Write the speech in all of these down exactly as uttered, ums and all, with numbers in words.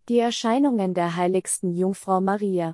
Die Erscheinungen der heiligsten Jungfrau Maria.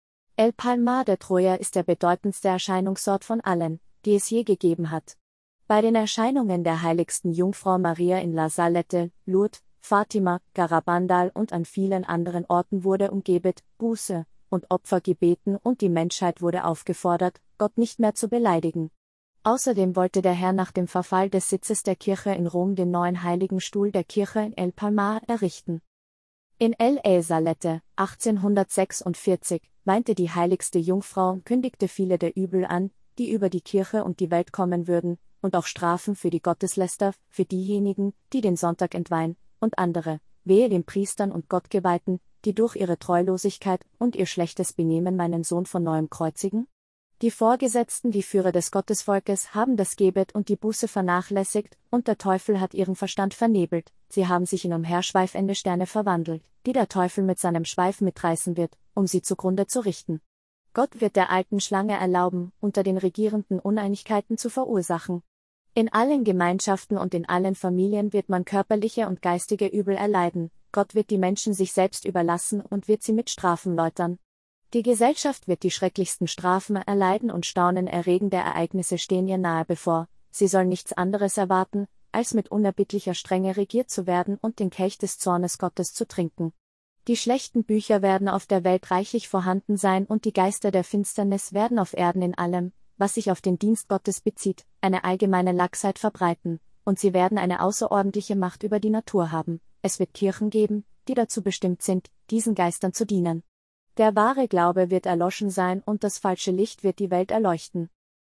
El Palmar de Troya ist der bedeutendste Erscheinungsort von allen, die es je gegeben hat. Bei den Erscheinungen der heiligsten Jungfrau Maria in La Salette, Lourdes, Fatima, Garabandal und an vielen anderen Orten wurde um Gebet, Buße und Opfer gebeten und die Menschheit wurde aufgefordert, Gott nicht mehr zu beleidigen. Außerdem wollte der Herr nach dem Verfall des Sitzes der Kirche in Rom den neuen Heiligen Stuhl der Kirche in El Palmar errichten. In La Salette, achtzehnhundertsechsundvierzig, weinte die heiligste Jungfrau und kündigte viele der Übel an, die über die Kirche und die Welt kommen würden, und auch Strafen für die Gottesläster, für diejenigen, die den Sonntag entweihen, und andere, wehe den Priestern und Gottgeweihten, die durch ihre Treulosigkeit und ihr schlechtes Benehmen meinen Sohn von neuem kreuzigen? Die Vorgesetzten, die Führer des Gottesvolkes, haben das Gebet und die Buße vernachlässigt, und der Teufel hat ihren Verstand vernebelt, sie haben sich in umherschweifende Sterne verwandelt, die der Teufel mit seinem Schweif mitreißen wird, um sie zugrunde zu richten. Gott wird der alten Schlange erlauben, unter den Regierenden Uneinigkeiten zu verursachen. In allen Gemeinschaften und in allen Familien wird man körperliche und geistige Übel erleiden, Gott wird die Menschen sich selbst überlassen und wird sie mit Strafen läutern. Die Gesellschaft wird die schrecklichsten Strafen erleiden und staunenerregende Ereignisse stehen ihr nahe bevor, sie soll nichts anderes erwarten, als mit unerbittlicher Strenge regiert zu werden und den Kelch des Zornes Gottes zu trinken. Die schlechten Bücher werden auf der Welt reichlich vorhanden sein und die Geister der Finsternis werden auf Erden in allem, was sich auf den Dienst Gottes bezieht, eine allgemeine Laxheit verbreiten, und sie werden eine außerordentliche Macht über die Natur haben. Es wird Kirchen geben, die dazu bestimmt sind, diesen Geistern zu dienen. Der wahre Glaube wird erloschen sein und das falsche Licht wird die Welt erleuchten.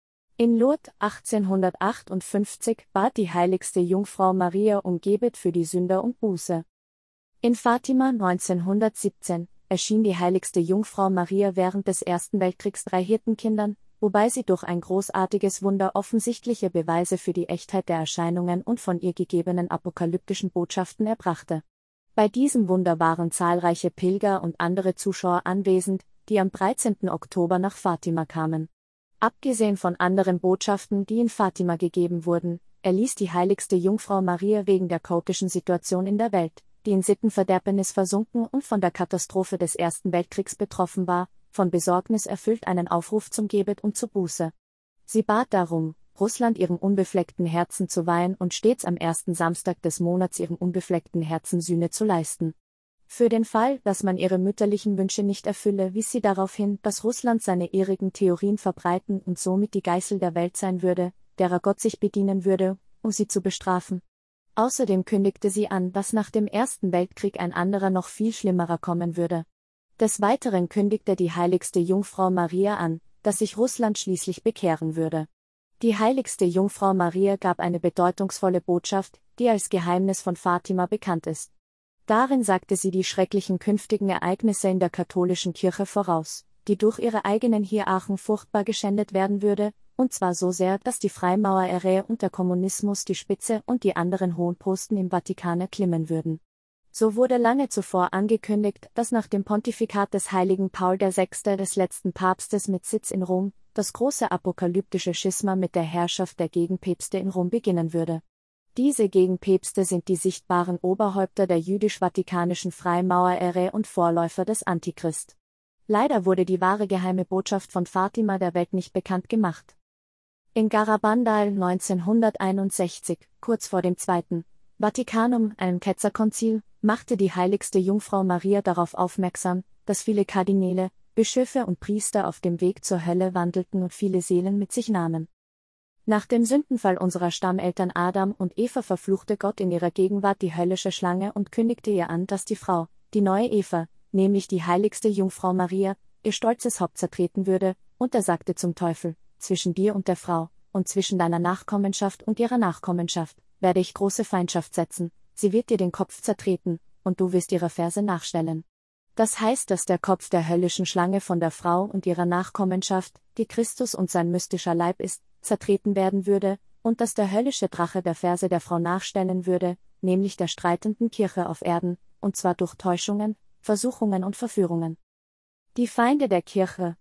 In Lourdes achtzehnhundertachtundfünfzig bat die heiligste Jungfrau Maria um Gebet für die Sünder und Buße. In Fatima neunzehnhundertsiebzehn erschien die heiligste Jungfrau Maria während des Ersten Weltkriegs drei Hirtenkindern, wobei sie durch ein großartiges Wunder offensichtliche Beweise für die Echtheit der Erscheinungen und von ihr gegebenen apokalyptischen Botschaften erbrachte. Bei diesem Wunder waren zahlreiche Pilger und andere Zuschauer anwesend, die am dreizehnten Oktober nach Fatima kamen. Abgesehen von anderen Botschaften, die in Fatima gegeben wurden, erließ die heiligste Jungfrau Maria wegen der chaotischen Situation in der Welt, die in Sittenverderbnis versunken und von der Katastrophe des Ersten Weltkriegs betroffen war, von Besorgnis erfüllt einen Aufruf zum Gebet und zur Buße. Sie bat darum, Russland ihrem unbefleckten Herzen zu weihen und stets am ersten Samstag des Monats ihrem unbefleckten Herzen Sühne zu leisten. Für den Fall, dass man ihre mütterlichen Wünsche nicht erfülle, wies sie darauf hin, dass Russland seine irrigen Theorien verbreiten und somit die Geißel der Welt sein würde, derer Gott sich bedienen würde, um sie zu bestrafen. Außerdem kündigte sie an, dass nach dem Ersten Weltkrieg ein anderer noch viel schlimmerer kommen würde. Des Weiteren kündigte die heiligste Jungfrau Maria an, dass sich Russland schließlich bekehren würde. Die heiligste Jungfrau Maria gab eine bedeutungsvolle Botschaft, die als Geheimnis von Fatima bekannt ist. Darin sagte sie die schrecklichen künftigen Ereignisse in der katholischen Kirche voraus, die durch ihre eigenen Hierarchen furchtbar geschändet werden würde, und zwar so sehr, dass die Freimaurerei und der Kommunismus die Spitze und die anderen hohen Posten im Vatikan erklimmen würden. So wurde lange zuvor angekündigt, dass nach dem Pontifikat des heiligen Paul der Sechste des letzten Papstes mit Sitz in Rom, das große apokalyptische Schisma mit der Herrschaft der Gegenpäpste in Rom beginnen würde. Diese Gegenpäpste sind die sichtbaren Oberhäupter der jüdisch-vatikanischen Freimaurerei und Vorläufer des Antichrist. Leider wurde die wahre geheime Botschaft von Fatima der Welt nicht bekannt gemacht. In Garabandal neunzehnhunderteinundsechzig, kurz vor dem Zweiten Vatikanum, einem Ketzerkonzil, machte die heiligste Jungfrau Maria darauf aufmerksam, dass viele Kardinäle, Bischöfe und Priester auf dem Weg zur Hölle wandelten und viele Seelen mit sich nahmen. Nach dem Sündenfall unserer Stammeltern Adam und Eva verfluchte Gott in ihrer Gegenwart die höllische Schlange und kündigte ihr an, dass die Frau, die neue Eva, nämlich die heiligste Jungfrau Maria, ihr stolzes Haupt zertreten würde, und er sagte zum Teufel: Zwischen dir und der Frau, und zwischen deiner Nachkommenschaft und ihrer Nachkommenschaft, werde ich große Feindschaft setzen, sie wird dir den Kopf zertreten, und du wirst ihre Ferse nachstellen. Das heißt, dass der Kopf der höllischen Schlange von der Frau und ihrer Nachkommenschaft, die Christus und sein mystischer Leib ist, zertreten werden würde, und dass der höllische Drache der Ferse der Frau nachstellen würde, nämlich der streitenden Kirche auf Erden, und zwar durch Täuschungen, Versuchungen und Verführungen. Die Feinde der Kirche.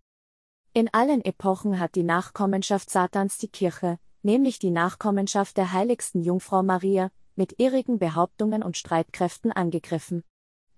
In allen Epochen hat die Nachkommenschaft Satans die Kirche, nämlich die Nachkommenschaft der heiligsten Jungfrau Maria, mit irrigen Behauptungen und Streitkräften angegriffen.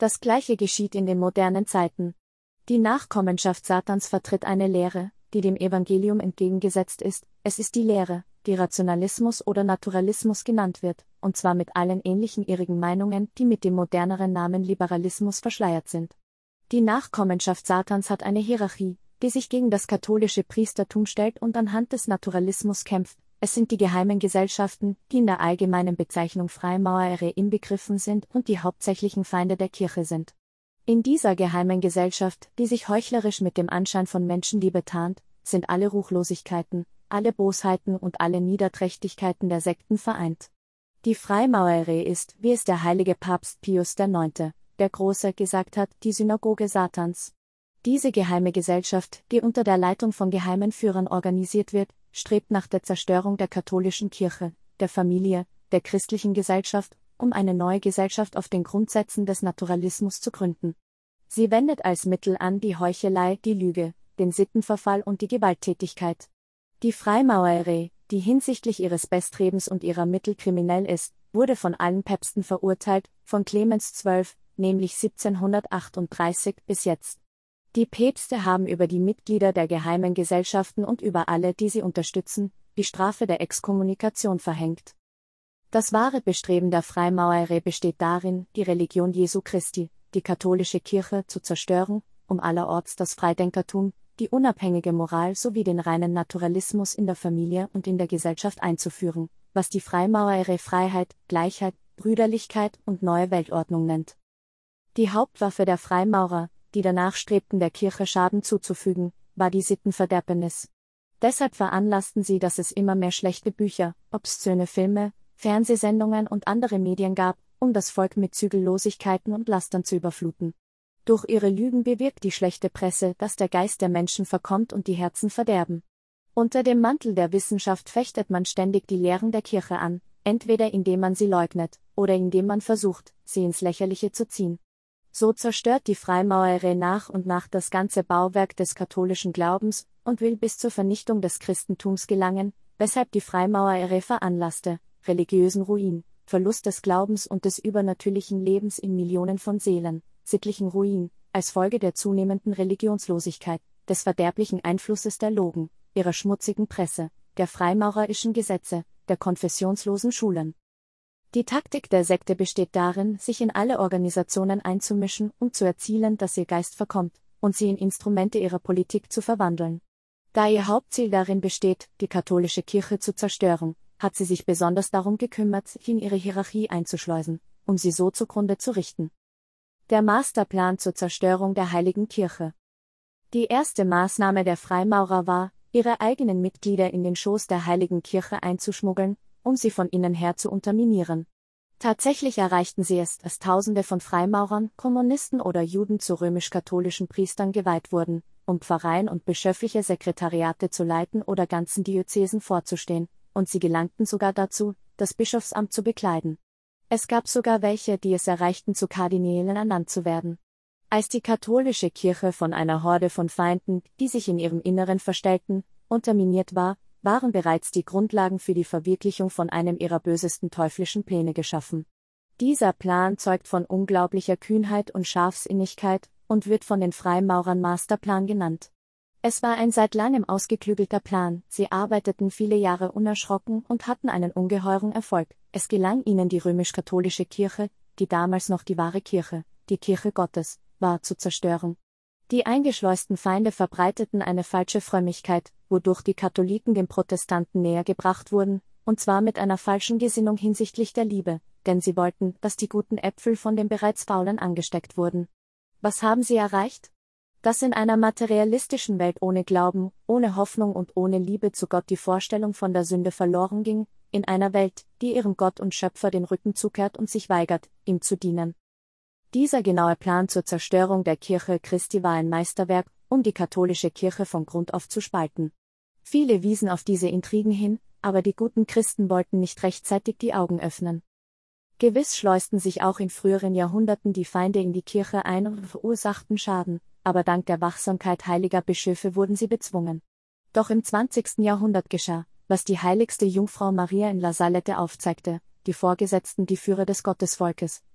Das Gleiche geschieht in den modernen Zeiten. Die Nachkommenschaft Satans vertritt eine Lehre, die dem Evangelium entgegengesetzt ist. Es ist die Lehre, die Rationalismus oder Naturalismus genannt wird, und zwar mit allen ähnlichen irrigen Meinungen, die mit dem moderneren Namen Liberalismus verschleiert sind. Die Nachkommenschaft Satans hat eine Hierarchie, die sich gegen das katholische Priestertum stellt und anhand des Naturalismus kämpft. Es sind die geheimen Gesellschaften, die in der allgemeinen Bezeichnung Freimaurerei inbegriffen sind und die hauptsächlichen Feinde der Kirche sind. In dieser geheimen Gesellschaft, die sich heuchlerisch mit dem Anschein von Menschenliebe tarnt, sind alle Ruchlosigkeiten, alle Bosheiten und alle Niederträchtigkeiten der Sekten vereint. Die Freimaurerei ist, wie es der heilige Papst Pius der Neunte, der Große, gesagt hat, die Synagoge Satans. Diese geheime Gesellschaft, die unter der Leitung von geheimen Führern organisiert wird, strebt nach der Zerstörung der katholischen Kirche, der Familie, der christlichen Gesellschaft, um eine neue Gesellschaft auf den Grundsätzen des Naturalismus zu gründen. Sie wendet als Mittel an die Heuchelei, die Lüge, den Sittenverfall und die Gewalttätigkeit. Die Freimaurerei, die hinsichtlich ihres Bestrebens und ihrer Mittel kriminell ist, wurde von allen Päpsten verurteilt, von Clemens zwölf, nämlich siebzehnhundertachtunddreißig, bis jetzt. Die Päpste haben über die Mitglieder der geheimen Gesellschaften und über alle, die sie unterstützen, die Strafe der Exkommunikation verhängt. Das wahre Bestreben der Freimaurerei besteht darin, die Religion Jesu Christi, die katholische Kirche, zu zerstören, um allerorts das Freidenkertum, die unabhängige Moral sowie den reinen Naturalismus in der Familie und in der Gesellschaft einzuführen, was die Freimaurerei Freiheit, Gleichheit, Brüderlichkeit und neue Weltordnung nennt. Die Hauptwaffe der Freimaurer, die danach strebten, der Kirche Schaden zuzufügen, war die Sittenverderbnis. Deshalb veranlassten sie, dass es immer mehr schlechte Bücher, obszöne Filme, Fernsehsendungen und andere Medien gab, um das Volk mit Zügellosigkeiten und Lastern zu überfluten. Durch ihre Lügen bewirkt die schlechte Presse, dass der Geist der Menschen verkommt und die Herzen verderben. Unter dem Mantel der Wissenschaft fechtet man ständig die Lehren der Kirche an, entweder indem man sie leugnet, oder indem man versucht, sie ins Lächerliche zu ziehen. So zerstört die Freimaurerei nach und nach das ganze Bauwerk des katholischen Glaubens und will bis zur Vernichtung des Christentums gelangen, weshalb die Freimaurerei veranlasste, religiösen Ruin, Verlust des Glaubens und des übernatürlichen Lebens in Millionen von Seelen, sittlichen Ruin, als Folge der zunehmenden Religionslosigkeit, des verderblichen Einflusses der Logen, ihrer schmutzigen Presse, der freimaurerischen Gesetze, der konfessionslosen Schulen. Die Taktik der Sekte besteht darin, sich in alle Organisationen einzumischen, um zu erzielen, dass ihr Geist verkommt, und sie in Instrumente ihrer Politik zu verwandeln. Da ihr Hauptziel darin besteht, die katholische Kirche zu zerstören, hat sie sich besonders darum gekümmert, sie in ihre Hierarchie einzuschleusen, um sie so zugrunde zu richten. Der Masterplan zur Zerstörung der Heiligen Kirche. Die erste Maßnahme der Freimaurer war, ihre eigenen Mitglieder in den Schoß der Heiligen Kirche einzuschmuggeln, um sie von innen her zu unterminieren. Tatsächlich erreichten sie es, dass Tausende von Freimaurern, Kommunisten oder Juden zu römisch-katholischen Priestern geweiht wurden, um Pfarreien und bischöfliche Sekretariate zu leiten oder ganzen Diözesen vorzustehen, und sie gelangten sogar dazu, das Bischofsamt zu bekleiden. Es gab sogar welche, die es erreichten, zu Kardinälen ernannt zu werden. Als die katholische Kirche von einer Horde von Feinden, die sich in ihrem Inneren verstellten, unterminiert war, waren bereits die Grundlagen für die Verwirklichung von einem ihrer bösesten teuflischen Pläne geschaffen. Dieser Plan zeugt von unglaublicher Kühnheit und Scharfsinnigkeit und wird von den Freimaurern Masterplan genannt. Es war ein seit langem ausgeklügelter Plan, sie arbeiteten viele Jahre unerschrocken und hatten einen ungeheuren Erfolg. Es gelang ihnen, die römisch-katholische Kirche, die damals noch die wahre Kirche, die Kirche Gottes, war, zu zerstören. Die eingeschleusten Feinde verbreiteten eine falsche Frömmigkeit, wodurch die Katholiken den Protestanten näher gebracht wurden, und zwar mit einer falschen Gesinnung hinsichtlich der Liebe, denn sie wollten, dass die guten Äpfel von den bereits faulen angesteckt wurden. Was haben sie erreicht? Dass in einer materialistischen Welt ohne Glauben, ohne Hoffnung und ohne Liebe zu Gott die Vorstellung von der Sünde verloren ging, in einer Welt, die ihrem Gott und Schöpfer den Rücken zukehrt und sich weigert, ihm zu dienen. Dieser genaue Plan zur Zerstörung der Kirche Christi war ein Meisterwerk, um die katholische Kirche von Grund auf zu spalten. Viele wiesen auf diese Intrigen hin, aber die guten Christen wollten nicht rechtzeitig die Augen öffnen. Gewiss schleusten sich auch in früheren Jahrhunderten die Feinde in die Kirche ein und verursachten Schaden, aber dank der Wachsamkeit heiliger Bischöfe wurden sie bezwungen. Doch im zwanzigsten Jahrhundert geschah, was die heiligste Jungfrau Maria in La Salette aufzeigte: Die Vorgesetzten, die Führer des Gottesvolkes,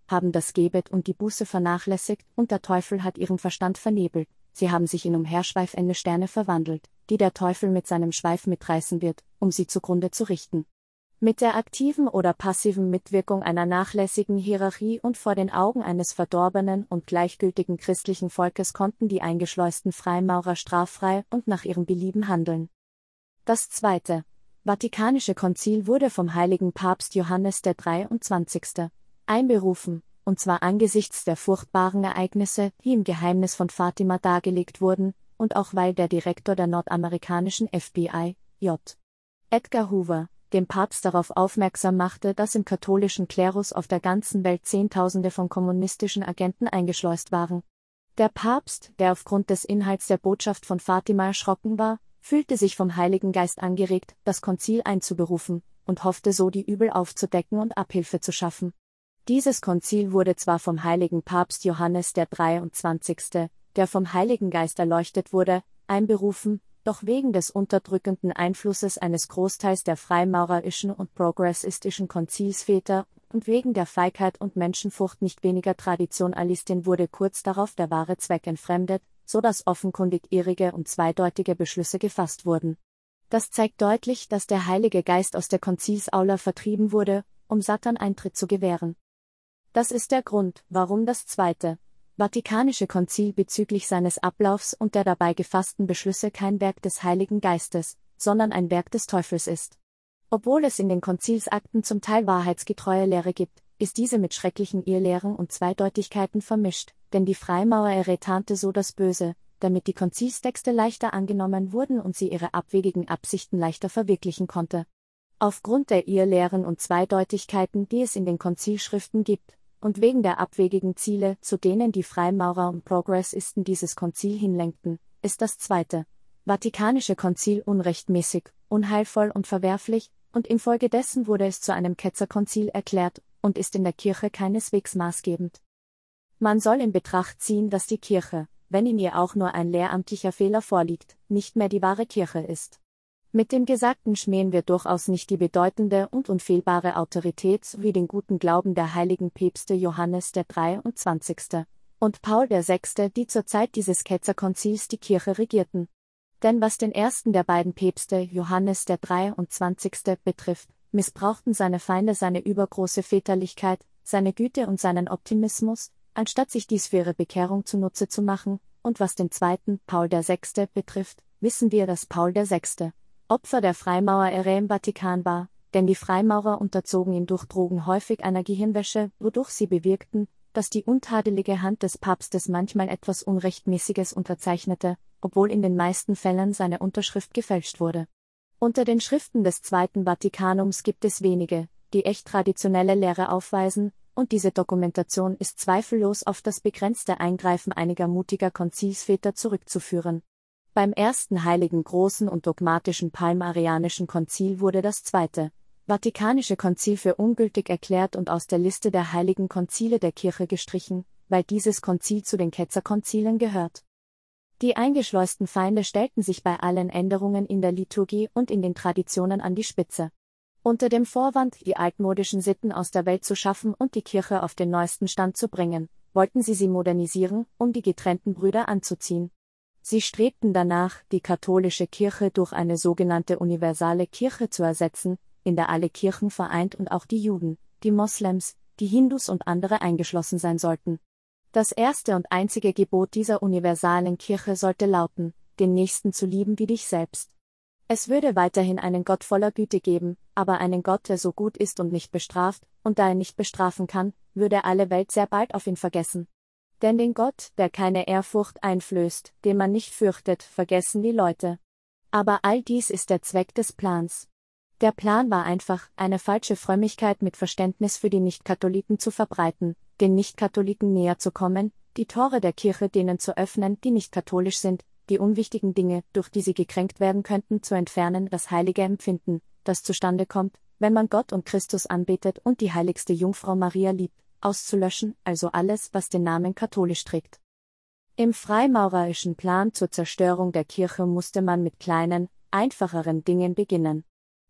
haben das Gebet und die Buße vernachlässigt und der Teufel hat ihren Verstand vernebelt, sie haben sich in umherschweifende Sterne verwandelt, die der Teufel mit seinem Schweif mitreißen wird, um sie zugrunde zu richten. Mit der aktiven oder passiven Mitwirkung einer nachlässigen Hierarchie und vor den Augen eines verdorbenen und gleichgültigen christlichen Volkes konnten die eingeschleusten Freimaurer straffrei und nach ihrem Belieben handeln. Das Zweite Vatikanische Konzil wurde vom heiligen Papst Johannes der dreiundzwanzigste einberufen, und zwar angesichts der furchtbaren Ereignisse, die im Geheimnis von Fatima dargelegt wurden, und auch weil der Direktor der nordamerikanischen F B I, J. Edgar Hoover, den Papst darauf aufmerksam machte, dass im katholischen Klerus auf der ganzen Welt Zehntausende von kommunistischen Agenten eingeschleust waren. Der Papst, der aufgrund des Inhalts der Botschaft von Fatima erschrocken war, fühlte sich vom Heiligen Geist angeregt, das Konzil einzuberufen, und hoffte so die Übel aufzudecken und Abhilfe zu schaffen. Dieses Konzil wurde zwar vom heiligen Papst Johannes der dreiundzwanzigste, der vom Heiligen Geist erleuchtet wurde, einberufen, doch wegen des unterdrückenden Einflusses eines Großteils der freimaurerischen und progressistischen Konzilsväter und wegen der Feigheit und Menschenfurcht nicht weniger Traditionalistin wurde kurz darauf der wahre Zweck entfremdet, so dass offenkundig irrige und zweideutige Beschlüsse gefasst wurden. Das zeigt deutlich, dass der Heilige Geist aus der Konzilsaula vertrieben wurde, um Satan Eintritt zu gewähren. Das ist der Grund, warum das Zweite Vatikanische Konzil bezüglich seines Ablaufs und der dabei gefassten Beschlüsse kein Werk des Heiligen Geistes, sondern ein Werk des Teufels ist. Obwohl es in den Konzilsakten zum Teil wahrheitsgetreue Lehre gibt, ist diese mit schrecklichen Irrlehren und Zweideutigkeiten vermischt, denn die Freimaurer erretante so das Böse, damit die Konzilstexte leichter angenommen wurden und sie ihre abwegigen Absichten leichter verwirklichen konnte. Aufgrund der Irrlehren und Zweideutigkeiten, die es in den Konzilschriften gibt, und wegen der abwegigen Ziele, zu denen die Freimaurer und Progressisten dieses Konzil hinlenkten, ist das Zweite Vatikanische Konzil unrechtmäßig, unheilvoll und verwerflich, und infolgedessen wurde es zu einem Ketzerkonzil erklärt und ist in der Kirche keineswegs maßgebend. Man soll in Betracht ziehen, dass die Kirche, wenn in ihr auch nur ein lehramtlicher Fehler vorliegt, nicht mehr die wahre Kirche ist. Mit dem Gesagten schmähen wir durchaus nicht die bedeutende und unfehlbare Autorität sowie den guten Glauben der heiligen Päpste Johannes der dreiundzwanzigste und Paul der sechste, die zur Zeit dieses Ketzerkonzils die Kirche regierten. Denn was den ersten der beiden Päpste, Johannes der dreiundzwanzigste, betrifft, missbrauchten seine Feinde seine übergroße Väterlichkeit, seine Güte und seinen Optimismus, anstatt sich dies für ihre Bekehrung zunutze zu machen, und was den zweiten, Paul der sechste, betrifft, wissen wir, dass Paul der sechste Opfer der Freimaurer-Ära im Vatikan war, denn die Freimaurer unterzogen ihn durch Drogen häufig einer Gehirnwäsche, wodurch sie bewirkten, dass die untadelige Hand des Papstes manchmal etwas Unrechtmäßiges unterzeichnete, obwohl in den meisten Fällen seine Unterschrift gefälscht wurde. Unter den Schriften des Zweiten Vatikanums gibt es wenige, die echt traditionelle Lehre aufweisen, und diese Dokumentation ist zweifellos auf das begrenzte Eingreifen einiger mutiger Konzilsväter zurückzuführen. Beim ersten heiligen großen und dogmatischen Palmarianischen Konzil wurde das Zweite Vatikanische Konzil für ungültig erklärt und aus der Liste der heiligen Konzile der Kirche gestrichen, weil dieses Konzil zu den Ketzerkonzilen gehört. Die eingeschleusten Feinde stellten sich bei allen Änderungen in der Liturgie und in den Traditionen an die Spitze. Unter dem Vorwand, die altmodischen Sitten aus der Welt zu schaffen und die Kirche auf den neuesten Stand zu bringen, wollten sie sie modernisieren, um die getrennten Brüder anzuziehen. Sie strebten danach, die katholische Kirche durch eine sogenannte universale Kirche zu ersetzen, in der alle Kirchen vereint und auch die Juden, die Moslems, die Hindus und andere eingeschlossen sein sollten. Das erste und einzige Gebot dieser universalen Kirche sollte lauten, den Nächsten zu lieben wie dich selbst. Es würde weiterhin einen Gott voller Güte geben, aber einen Gott, der so gut ist und nicht bestraft, und da er nicht bestrafen kann, würde alle Welt sehr bald auf ihn vergessen. Denn den Gott, der keine Ehrfurcht einflößt, den man nicht fürchtet, vergessen die Leute. Aber all dies ist der Zweck des Plans. Der Plan war einfach, eine falsche Frömmigkeit mit Verständnis für die Nicht-Katholiken zu verbreiten, den Nicht-Katholiken näher zu kommen, die Tore der Kirche denen zu öffnen, die nicht katholisch sind, die unwichtigen Dinge, durch die sie gekränkt werden könnten, zu entfernen, das heilige Empfinden, das zustande kommt, wenn man Gott und Christus anbetet und die heiligste Jungfrau Maria liebt, auszulöschen, also alles, was den Namen katholisch trägt. Im freimaurerischen Plan zur Zerstörung der Kirche musste man mit kleinen, einfacheren Dingen beginnen.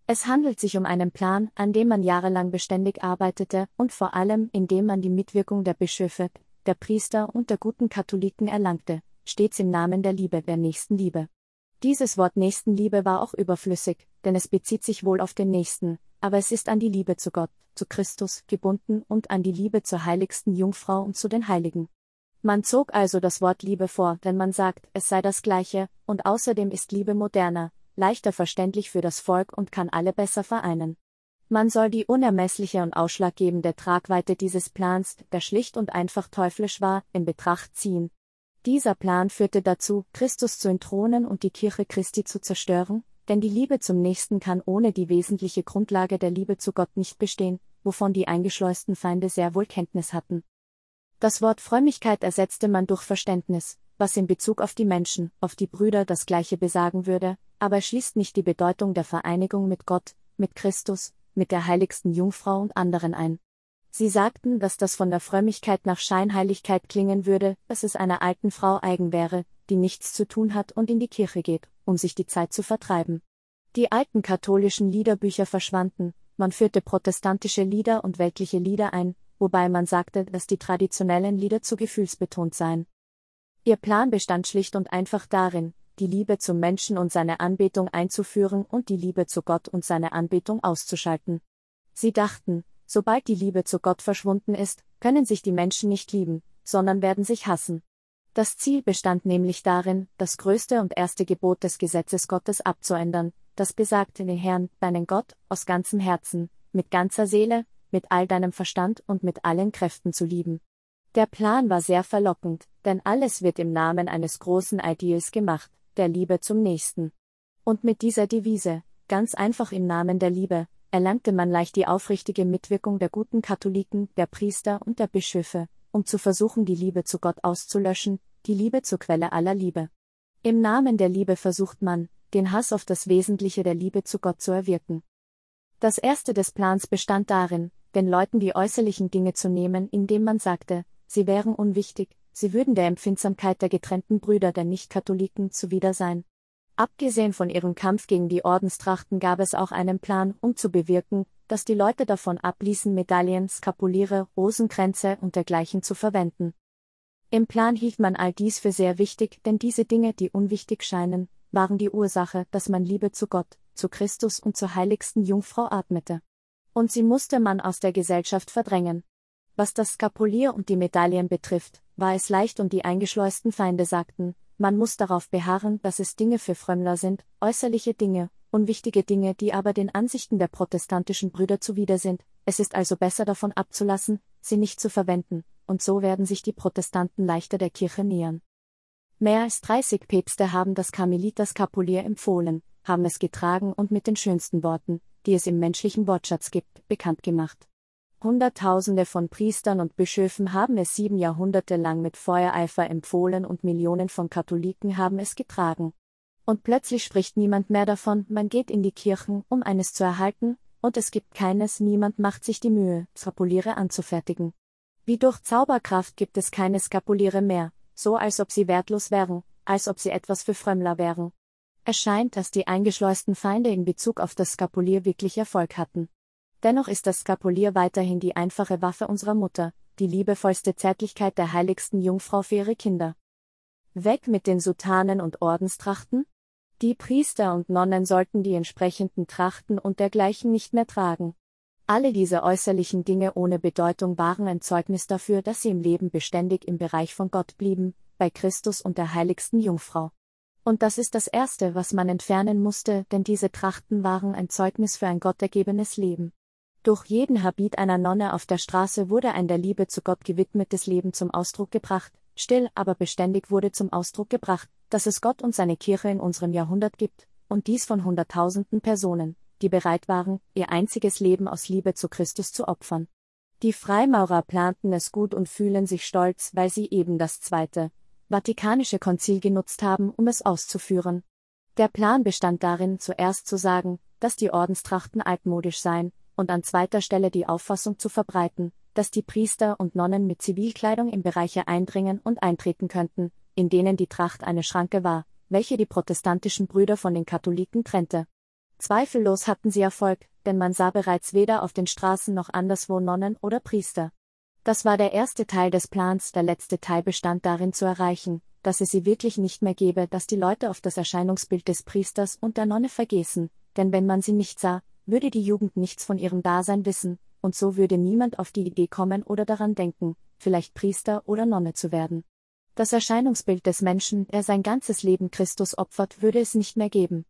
Es handelt sich um einen Plan, an dem man jahrelang beständig arbeitete und vor allem, in dem man die Mitwirkung der Bischöfe, der Priester und der guten Katholiken erlangte, stets im Namen der Liebe, der Nächstenliebe. Dieses Wort Nächstenliebe war auch überflüssig, denn es bezieht sich wohl auf den Nächsten, aber es ist an die Liebe zu Gott, zu Christus, gebunden und an die Liebe zur heiligsten Jungfrau und zu den Heiligen. Man zog also das Wort Liebe vor, denn man sagt, es sei das Gleiche, und außerdem ist Liebe moderner, leichter verständlich für das Volk und kann alle besser vereinen. Man soll die unermessliche und ausschlaggebende Tragweite dieses Plans, der schlicht und einfach teuflisch war, in Betracht ziehen. Dieser Plan führte dazu, Christus zu entthronen und die Kirche Christi zu zerstören, denn die Liebe zum Nächsten kann ohne die wesentliche Grundlage der Liebe zu Gott nicht bestehen, wovon die eingeschleusten Feinde sehr wohl Kenntnis hatten. Das Wort Frömmigkeit ersetzte man durch Verständnis, was in Bezug auf die Menschen, auf die Brüder das Gleiche besagen würde, aber schließt nicht die Bedeutung der Vereinigung mit Gott, mit Christus, mit der heiligsten Jungfrau und anderen ein. Sie sagten, dass das von der Frömmigkeit nach Scheinheiligkeit klingen würde, dass es einer alten Frau eigen wäre, die nichts zu tun hat und in die Kirche geht, um sich die Zeit zu vertreiben. Die alten katholischen Liederbücher verschwanden, man führte protestantische Lieder und weltliche Lieder ein, wobei man sagte, dass die traditionellen Lieder zu gefühlsbetont seien. Ihr Plan bestand schlicht und einfach darin, die Liebe zum Menschen und seine Anbetung einzuführen und die Liebe zu Gott und seine Anbetung auszuschalten. Sie dachten, sobald die Liebe zu Gott verschwunden ist, können sich die Menschen nicht lieben, sondern werden sich hassen. Das Ziel bestand nämlich darin, das größte und erste Gebot des Gesetzes Gottes abzuändern, das besagte den Herrn, deinen Gott, aus ganzem Herzen, mit ganzer Seele, mit all deinem Verstand und mit allen Kräften zu lieben. Der Plan war sehr verlockend, denn alles wird im Namen eines großen Ideals gemacht, der Liebe zum Nächsten. Und mit dieser Devise, ganz einfach im Namen der Liebe, erlangte man leicht die aufrichtige Mitwirkung der guten Katholiken, der Priester und der Bischöfe, um zu versuchen, die Liebe zu Gott auszulöschen, die Liebe zur Quelle aller Liebe. Im Namen der Liebe versucht man, den Hass auf das Wesentliche der Liebe zu Gott zu erwirken. Das erste des Plans bestand darin, den Leuten die äußerlichen Dinge zu nehmen, indem man sagte, sie wären unwichtig, sie würden der Empfindsamkeit der getrennten Brüder der Nicht-Katholiken zuwider sein. Abgesehen von ihrem Kampf gegen die Ordenstrachten gab es auch einen Plan, um zu bewirken, dass die Leute davon abließen, Medaillen, Skapuliere, Rosenkränze und dergleichen zu verwenden. Im Plan hielt man all dies für sehr wichtig, denn diese Dinge, die unwichtig scheinen, waren die Ursache, dass man Liebe zu Gott, zu Christus und zur heiligsten Jungfrau atmete. Und sie musste man aus der Gesellschaft verdrängen. Was das Skapulier und die Medaillen betrifft, war es leicht und die eingeschleusten Feinde sagten, man muss darauf beharren, dass es Dinge für Frömmler sind, äußerliche Dinge, unwichtige Dinge, die aber den Ansichten der protestantischen Brüder zuwider sind, es ist also besser davon abzulassen, sie nicht zu verwenden, und so werden sich die Protestanten leichter der Kirche nähern. Mehr als dreißig Päpste haben das Karmeliter-Skapulier empfohlen, haben es getragen und mit den schönsten Worten, die es im menschlichen Wortschatz gibt, bekannt gemacht. Hunderttausende von Priestern und Bischöfen haben es sieben Jahrhunderte lang mit Feuereifer empfohlen und Millionen von Katholiken haben es getragen. Und plötzlich spricht niemand mehr davon, man geht in die Kirchen, um eines zu erhalten, und es gibt keines, niemand macht sich die Mühe, Skapuliere anzufertigen. Wie durch Zauberkraft gibt es keine Skapuliere mehr, so als ob sie wertlos wären, als ob sie etwas für Frömmler wären. Es scheint, dass die eingeschleusten Feinde in Bezug auf das Skapulier wirklich Erfolg hatten. Dennoch ist das Skapulier weiterhin die einfache Waffe unserer Mutter, die liebevollste Zärtlichkeit der heiligsten Jungfrau für ihre Kinder. Weg mit den Soutanen und Ordenstrachten? Die Priester und Nonnen sollten die entsprechenden Trachten und dergleichen nicht mehr tragen. Alle diese äußerlichen Dinge ohne Bedeutung waren ein Zeugnis dafür, dass sie im Leben beständig im Bereich von Gott blieben, bei Christus und der heiligsten Jungfrau. Und das ist das Erste, was man entfernen musste, denn diese Trachten waren ein Zeugnis für ein gottergebenes Leben. Durch jeden Habit einer Nonne auf der Straße wurde ein der Liebe zu Gott gewidmetes Leben zum Ausdruck gebracht, still aber beständig wurde zum Ausdruck gebracht, dass es Gott und seine Kirche in unserem Jahrhundert gibt, und dies von Hunderttausenden Personen, die bereit waren, ihr einziges Leben aus Liebe zu Christus zu opfern. Die Freimaurer planten es gut und fühlen sich stolz, weil sie eben das Zweite Vatikanische Konzil genutzt haben, um es auszuführen. Der Plan bestand darin, zuerst zu sagen, dass die Ordenstrachten altmodisch seien, und an zweiter Stelle die Auffassung zu verbreiten, dass die Priester und Nonnen mit Zivilkleidung in Bereiche eindringen und eintreten könnten, in denen die Tracht eine Schranke war, welche die protestantischen Brüder von den Katholiken trennte. Zweifellos hatten sie Erfolg, denn man sah bereits weder auf den Straßen noch anderswo Nonnen oder Priester. Das war der erste Teil des Plans, der letzte Teil bestand darin zu erreichen, dass es sie wirklich nicht mehr gäbe, dass die Leute auf das Erscheinungsbild des Priesters und der Nonne vergessen, denn wenn man sie nicht sah, würde die Jugend nichts von ihrem Dasein wissen, und so würde niemand auf die Idee kommen oder daran denken, vielleicht Priester oder Nonne zu werden. Das Erscheinungsbild des Menschen, der sein ganzes Leben Christus opfert, würde es nicht mehr geben.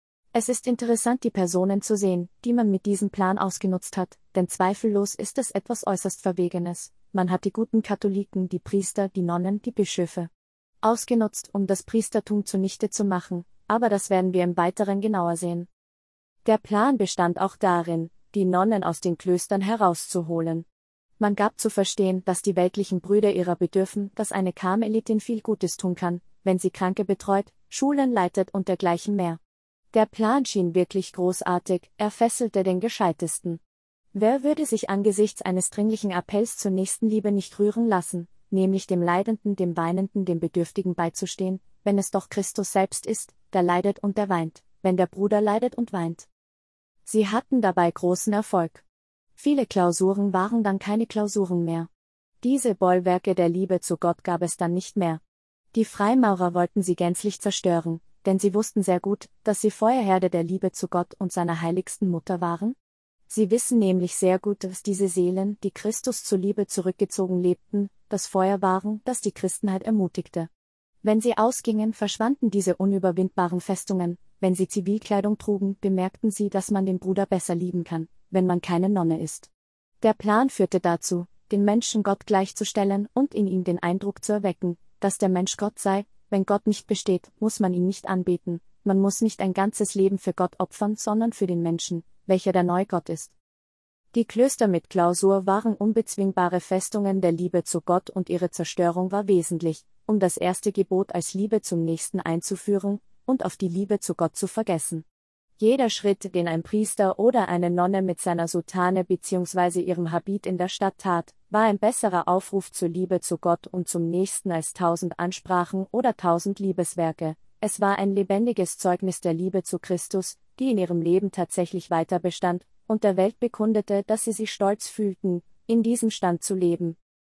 Es ist interessant, die Personen zu sehen, die man mit diesem Plan ausgenutzt hat, denn zweifellos ist es etwas äußerst Verwegenes. Man hat die guten Katholiken, die Priester, die Nonnen, die Bischöfe ausgenutzt, um das Priestertum zunichte zu machen, aber das werden wir im Weiteren genauer sehen. Der Plan bestand auch darin, die Nonnen aus den Klöstern herauszuholen. Man gab zu verstehen, dass die weltlichen Brüder ihrer bedürfen, dass eine Karmelitin viel Gutes tun kann, wenn sie Kranke betreut, Schulen leitet und dergleichen mehr. Der Plan schien wirklich großartig, er fesselte den Gescheitesten. Wer würde sich angesichts eines dringlichen Appells zur Nächstenliebe nicht rühren lassen, nämlich dem Leidenden, dem Weinenden, dem Bedürftigen beizustehen, wenn es doch Christus selbst ist, der leidet und der weint, wenn der Bruder leidet und weint. Sie hatten dabei großen Erfolg. Viele Klausuren waren dann keine Klausuren mehr. Diese Bollwerke der Liebe zu Gott gab es dann nicht mehr. Die Freimaurer wollten sie gänzlich zerstören, denn sie wussten sehr gut, dass sie Feuerherde der Liebe zu Gott und seiner heiligsten Mutter waren. Sie wissen nämlich sehr gut, dass diese Seelen, die Christus zur Liebe zurückgezogen lebten, das Feuer waren, das die Christenheit ermutigte. Wenn sie ausgingen, verschwanden diese unüberwindbaren Festungen, wenn sie Zivilkleidung trugen, bemerkten sie, dass man den Bruder besser lieben kann, wenn man keine Nonne ist. Der Plan führte dazu, den Menschen Gott gleichzustellen und in ihm den Eindruck zu erwecken, dass der Mensch Gott sei. Wenn Gott nicht besteht, muss man ihn nicht anbeten, man muss nicht ein ganzes Leben für Gott opfern, sondern für den Menschen, welcher der neue Gott ist. Die Klöster mit Klausur waren unbezwingbare Festungen der Liebe zu Gott und ihre Zerstörung war wesentlich, um das erste Gebot als Liebe zum Nächsten einzuführen und auf die Liebe zu Gott zu vergessen. Jeder Schritt, den ein Priester oder eine Nonne mit seiner Soutane bzw. ihrem Habit in der Stadt tat, war ein besserer Aufruf zur Liebe zu Gott und zum Nächsten als tausend Ansprachen oder tausend Liebeswerke. Es war ein lebendiges Zeugnis der Liebe zu Christus, die in ihrem Leben tatsächlich weiter bestand, und der Welt bekundete, dass sie sich stolz fühlten, in diesem Stand zu leben.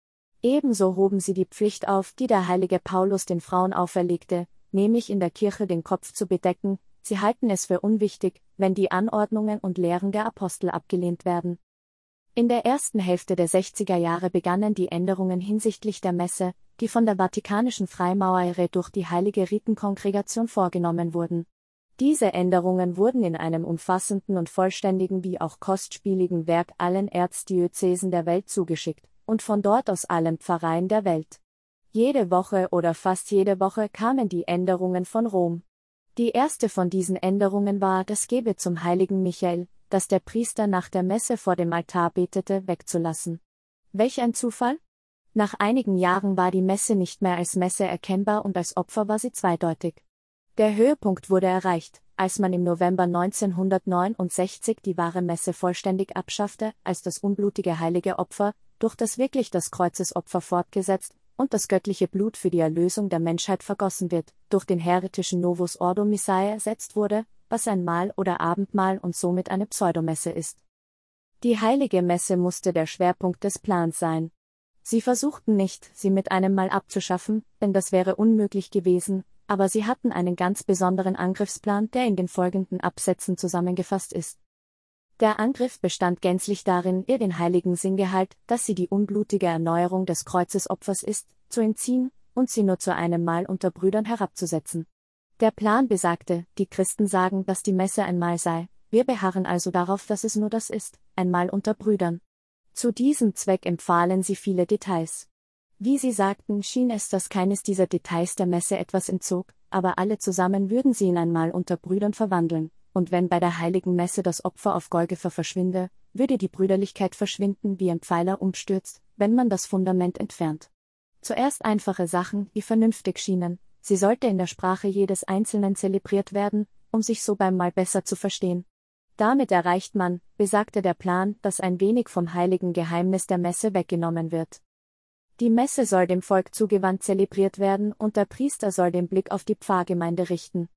Ebenso hoben sie die Pflicht auf, die der heilige Paulus den Frauen auferlegte, nämlich in der Kirche den Kopf zu bedecken. Sie halten es für unwichtig, wenn die Anordnungen und Lehren der Apostel abgelehnt werden. In der ersten Hälfte der sechziger Jahre begannen die Änderungen hinsichtlich der Messe, die von der Vatikanischen Freimaurerei durch die Heilige Ritenkongregation vorgenommen wurden. Diese Änderungen wurden in einem umfassenden und vollständigen wie auch kostspieligen Werk allen Erzdiözesen der Welt zugeschickt, und von dort aus allen Pfarreien der Welt. Jede Woche oder fast jede Woche kamen die Änderungen von Rom. Die erste von diesen Änderungen war, das Gebet zum heiligen Michael, das der Priester nach der Messe vor dem Altar betete, wegzulassen. Welch ein Zufall? Nach einigen Jahren war die Messe nicht mehr als Messe erkennbar und als Opfer war sie zweideutig. Der Höhepunkt wurde erreicht, als man im November neunzehnhundertneunundsechzig die wahre Messe vollständig abschaffte, als das unblutige heilige Opfer, durch das wirklich das Kreuzesopfer fortgesetzt, und das göttliche Blut für die Erlösung der Menschheit vergossen wird, durch den häretischen Novus Ordo Missae ersetzt wurde, was ein Mahl oder Abendmahl und somit eine Pseudomesse ist. Die heilige Messe musste der Schwerpunkt des Plans sein. Sie versuchten nicht, sie mit einem Mal abzuschaffen, denn das wäre unmöglich gewesen, aber sie hatten einen ganz besonderen Angriffsplan, der in den folgenden Absätzen zusammengefasst ist. Der Angriff bestand gänzlich darin, ihr den heiligen Sinngehalt, dass sie die unblutige Erneuerung des Kreuzesopfers ist, zu entziehen und sie nur zu einem Mahl unter Brüdern herabzusetzen. Der Plan besagte, die Christen sagen, dass die Messe ein Mahl sei, wir beharren also darauf, dass es nur das ist, ein Mahl unter Brüdern. Zu diesem Zweck empfahlen sie viele Details. Wie sie sagten, schien es, dass keines dieser Details der Messe etwas entzog, aber alle zusammen würden sie in ein Mahl unter Brüdern verwandeln. Und wenn bei der heiligen Messe das Opfer auf Golgatha verschwinde, würde die Brüderlichkeit verschwinden, wie ein Pfeiler umstürzt, wenn man das Fundament entfernt. Zuerst einfache Sachen, die vernünftig schienen, sie sollte in der Sprache jedes Einzelnen zelebriert werden, um sich so beim Mahl besser zu verstehen. Damit erreicht man, besagte der Plan, dass ein wenig vom heiligen Geheimnis der Messe weggenommen wird. Die Messe soll dem Volk zugewandt zelebriert werden und der Priester soll den Blick auf die Pfarrgemeinde richten.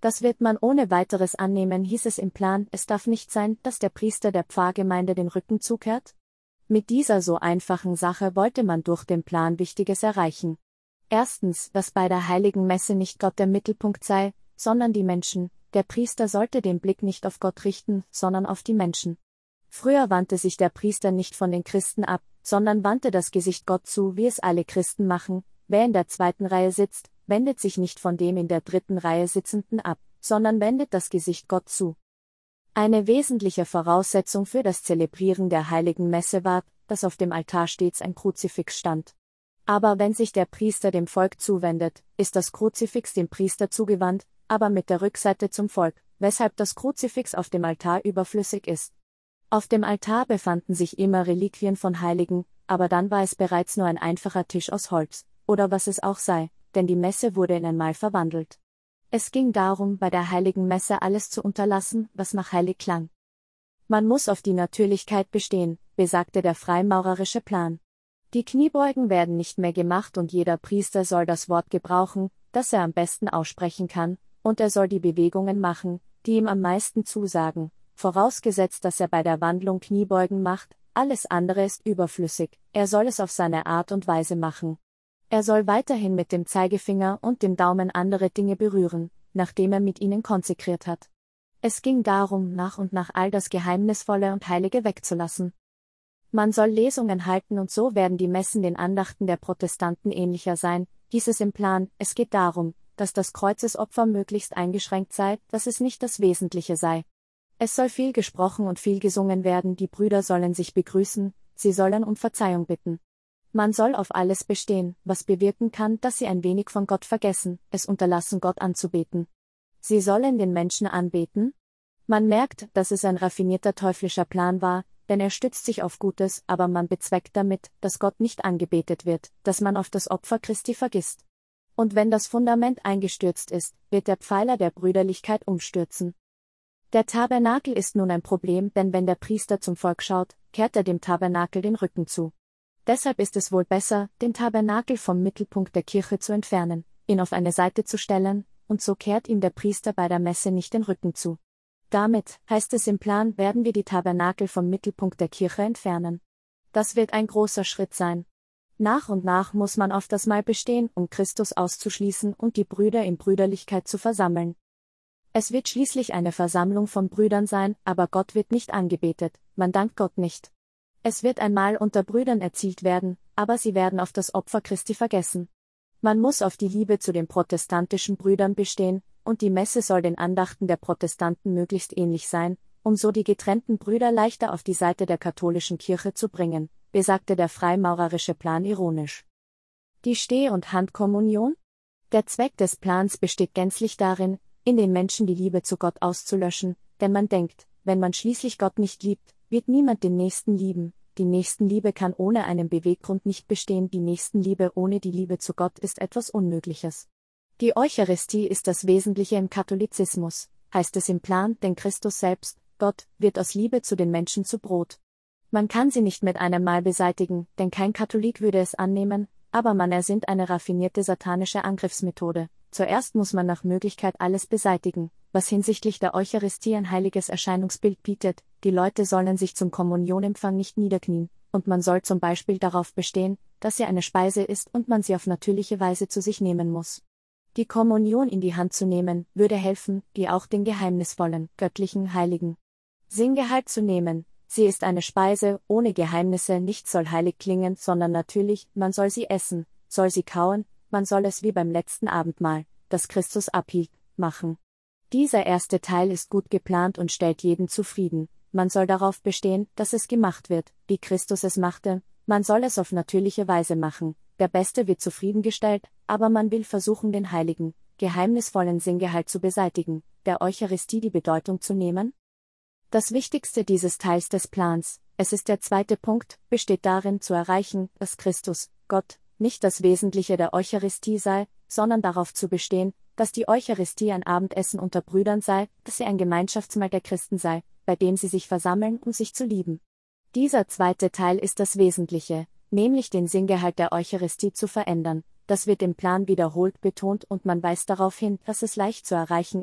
Das wird man ohne weiteres annehmen, hieß es im Plan. Es darf nicht sein, dass der Priester der Pfarrgemeinde den Rücken zukehrt? Mit dieser so einfachen Sache wollte man durch den Plan Wichtiges erreichen. Erstens, dass bei der heiligen Messe nicht Gott der Mittelpunkt sei, sondern die Menschen. Der Priester sollte den Blick nicht auf Gott richten, sondern auf die Menschen. Früher wandte sich der Priester nicht von den Christen ab, sondern wandte das Gesicht Gott zu, wie es alle Christen machen. Wer in der zweiten Reihe sitzt, wendet sich nicht von dem in der dritten Reihe Sitzenden ab, sondern wendet das Gesicht Gott zu. Eine wesentliche Voraussetzung für das Zelebrieren der heiligen Messe war, dass auf dem Altar stets ein Kruzifix stand. Aber wenn sich der Priester dem Volk zuwendet, ist das Kruzifix dem Priester zugewandt, aber mit der Rückseite zum Volk, weshalb das Kruzifix auf dem Altar überflüssig ist. Auf dem Altar befanden sich immer Reliquien von Heiligen, aber dann war es bereits nur ein einfacher Tisch aus Holz, oder was es auch sei, denn die Messe wurde in ein Mahl verwandelt. Es ging darum, bei der heiligen Messe alles zu unterlassen, was nach heilig klang. Man muss auf die Natürlichkeit bestehen, besagte der freimaurerische Plan. Die Kniebeugen werden nicht mehr gemacht und jeder Priester soll das Wort gebrauchen, das er am besten aussprechen kann, und er soll die Bewegungen machen, die ihm am meisten zusagen, vorausgesetzt, dass er bei der Wandlung Kniebeugen macht, alles andere ist überflüssig, er soll es auf seine Art und Weise machen. Er soll weiterhin mit dem Zeigefinger und dem Daumen andere Dinge berühren, nachdem er mit ihnen konsekriert hat. Es ging darum, nach und nach all das Geheimnisvolle und Heilige wegzulassen. Man soll Lesungen halten und so werden die Messen den Andachten der Protestanten ähnlicher sein, hieß es im Plan. Es geht darum, dass das Kreuzesopfer möglichst eingeschränkt sei, dass es nicht das Wesentliche sei. Es soll viel gesprochen und viel gesungen werden, die Brüder sollen sich begrüßen, sie sollen um Verzeihung bitten. Man soll auf alles bestehen, was bewirken kann, dass sie ein wenig von Gott vergessen, es unterlassen, Gott anzubeten. Sie sollen den Menschen anbeten? Man merkt, dass es ein raffinierter teuflischer Plan war, denn er stützt sich auf Gutes, aber man bezweckt damit, dass Gott nicht angebetet wird, dass man auf das Opfer Christi vergisst. Und wenn das Fundament eingestürzt ist, wird der Pfeiler der Brüderlichkeit umstürzen. Der Tabernakel ist nun ein Problem, denn wenn der Priester zum Volk schaut, kehrt er dem Tabernakel den Rücken zu. Deshalb ist es wohl besser, den Tabernakel vom Mittelpunkt der Kirche zu entfernen, ihn auf eine Seite zu stellen, und so kehrt ihm der Priester bei der Messe nicht den Rücken zu. Damit, heißt es im Plan, werden wir die Tabernakel vom Mittelpunkt der Kirche entfernen. Das wird ein großer Schritt sein. Nach und nach muss man auf das Mahl bestehen, um Christus auszuschließen und die Brüder in Brüderlichkeit zu versammeln. Es wird schließlich eine Versammlung von Brüdern sein, aber Gott wird nicht angebetet, man dankt Gott nicht. Es wird ein Mahl unter Brüdern erzielt werden, aber sie werden auf das Opfer Christi vergessen. Man muss auf die Liebe zu den protestantischen Brüdern bestehen, und die Messe soll den Andachten der Protestanten möglichst ähnlich sein, um so die getrennten Brüder leichter auf die Seite der katholischen Kirche zu bringen, besagte der freimaurerische Plan ironisch. Die Steh- und Handkommunion? Der Zweck des Plans besteht gänzlich darin, in den Menschen die Liebe zu Gott auszulöschen, denn man denkt, wenn man schließlich Gott nicht liebt, wird niemand den Nächsten lieben. Die Nächstenliebe kann ohne einen Beweggrund nicht bestehen, die Nächstenliebe ohne die Liebe zu Gott ist etwas Unmögliches. Die Eucharistie ist das Wesentliche im Katholizismus, heißt es im Plan, denn Christus selbst, Gott, wird aus Liebe zu den Menschen zu Brot. Man kann sie nicht mit einem Mal beseitigen, denn kein Katholik würde es annehmen, aber man ersinnt eine raffinierte satanische Angriffsmethode. Zuerst muss man nach Möglichkeit alles beseitigen, was hinsichtlich der Eucharistie ein heiliges Erscheinungsbild bietet, die Leute sollen sich zum Kommunionempfang nicht niederknien, und man soll zum Beispiel darauf bestehen, dass sie eine Speise ist und man sie auf natürliche Weise zu sich nehmen muss. Die Kommunion in die Hand zu nehmen, würde helfen, wie auch den geheimnisvollen, göttlichen Heiligen Sinngehalt zu nehmen. Sie ist eine Speise, ohne Geheimnisse, nichts soll heilig klingen, sondern natürlich, man soll sie essen, soll sie kauen, man soll es wie beim letzten Abendmahl, das Christus abhielt, machen. Dieser erste Teil ist gut geplant und stellt jeden zufrieden, man soll darauf bestehen, dass es gemacht wird, wie Christus es machte, man soll es auf natürliche Weise machen, der Beste wird zufriedengestellt, aber man will versuchen, den heiligen, geheimnisvollen Sinngehalt zu beseitigen, der Eucharistie die Bedeutung zu nehmen. Das Wichtigste dieses Teils des Plans, es ist der zweite Punkt, besteht darin zu erreichen, dass Christus, Gott, nicht das Wesentliche der Eucharistie sei, sondern darauf zu bestehen, dass die Eucharistie ein Abendessen unter Brüdern sei, dass sie ein Gemeinschaftsmahl der Christen sei, bei dem sie sich versammeln, um sich zu lieben. Dieser zweite Teil ist das Wesentliche, nämlich den Sinngehalt der Eucharistie zu verändern. Das wird im Plan wiederholt betont und man weist darauf hin, dass es leicht zu erreichen ist,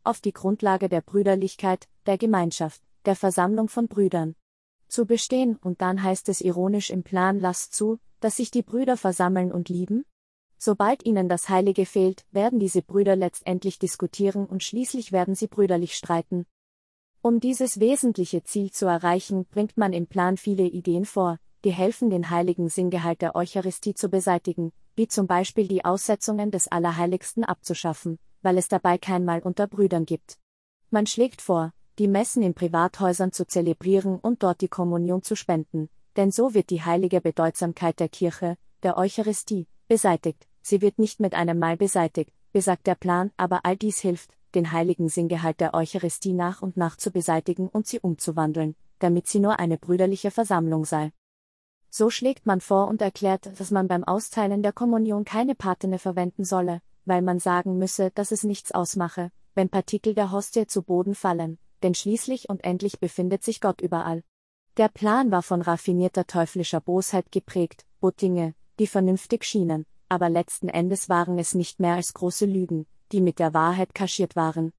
auf die Grundlage der Brüderlichkeit, der Gemeinschaft, der Versammlung von Brüdern zu bestehen, und dann heißt es ironisch im Plan: Lasst zu, dass sich die Brüder versammeln und lieben? Sobald ihnen das Heilige fehlt, werden diese Brüder letztendlich diskutieren und schließlich werden sie brüderlich streiten. Um dieses wesentliche Ziel zu erreichen, bringt man im Plan viele Ideen vor, die helfen, den heiligen Sinngehalt der Eucharistie zu beseitigen, wie zum Beispiel die Aussetzungen des Allerheiligsten abzuschaffen, weil es dabei kein Mahl unter Brüdern gibt. Man schlägt vor, die Messen in Privathäusern zu zelebrieren und dort die Kommunion zu spenden, denn so wird die heilige Bedeutsamkeit der Kirche, der Eucharistie, beseitigt. Sie wird nicht mit einem Mahl beseitigt, besagt der Plan, aber all dies hilft, den heiligen Sinngehalt der Eucharistie nach und nach zu beseitigen und sie umzuwandeln, damit sie nur eine brüderliche Versammlung sei. So schlägt man vor und erklärt, dass man beim Austeilen der Kommunion keine Patene verwenden solle, weil man sagen müsse, dass es nichts ausmache, wenn Partikel der Hostie zu Boden fallen, denn schließlich und endlich befindet sich Gott überall. Der Plan war von raffinierter teuflischer Bosheit geprägt, bot Dinge, die vernünftig schienen, aber letzten Endes waren es nicht mehr als große Lügen, die mit der Wahrheit kaschiert waren.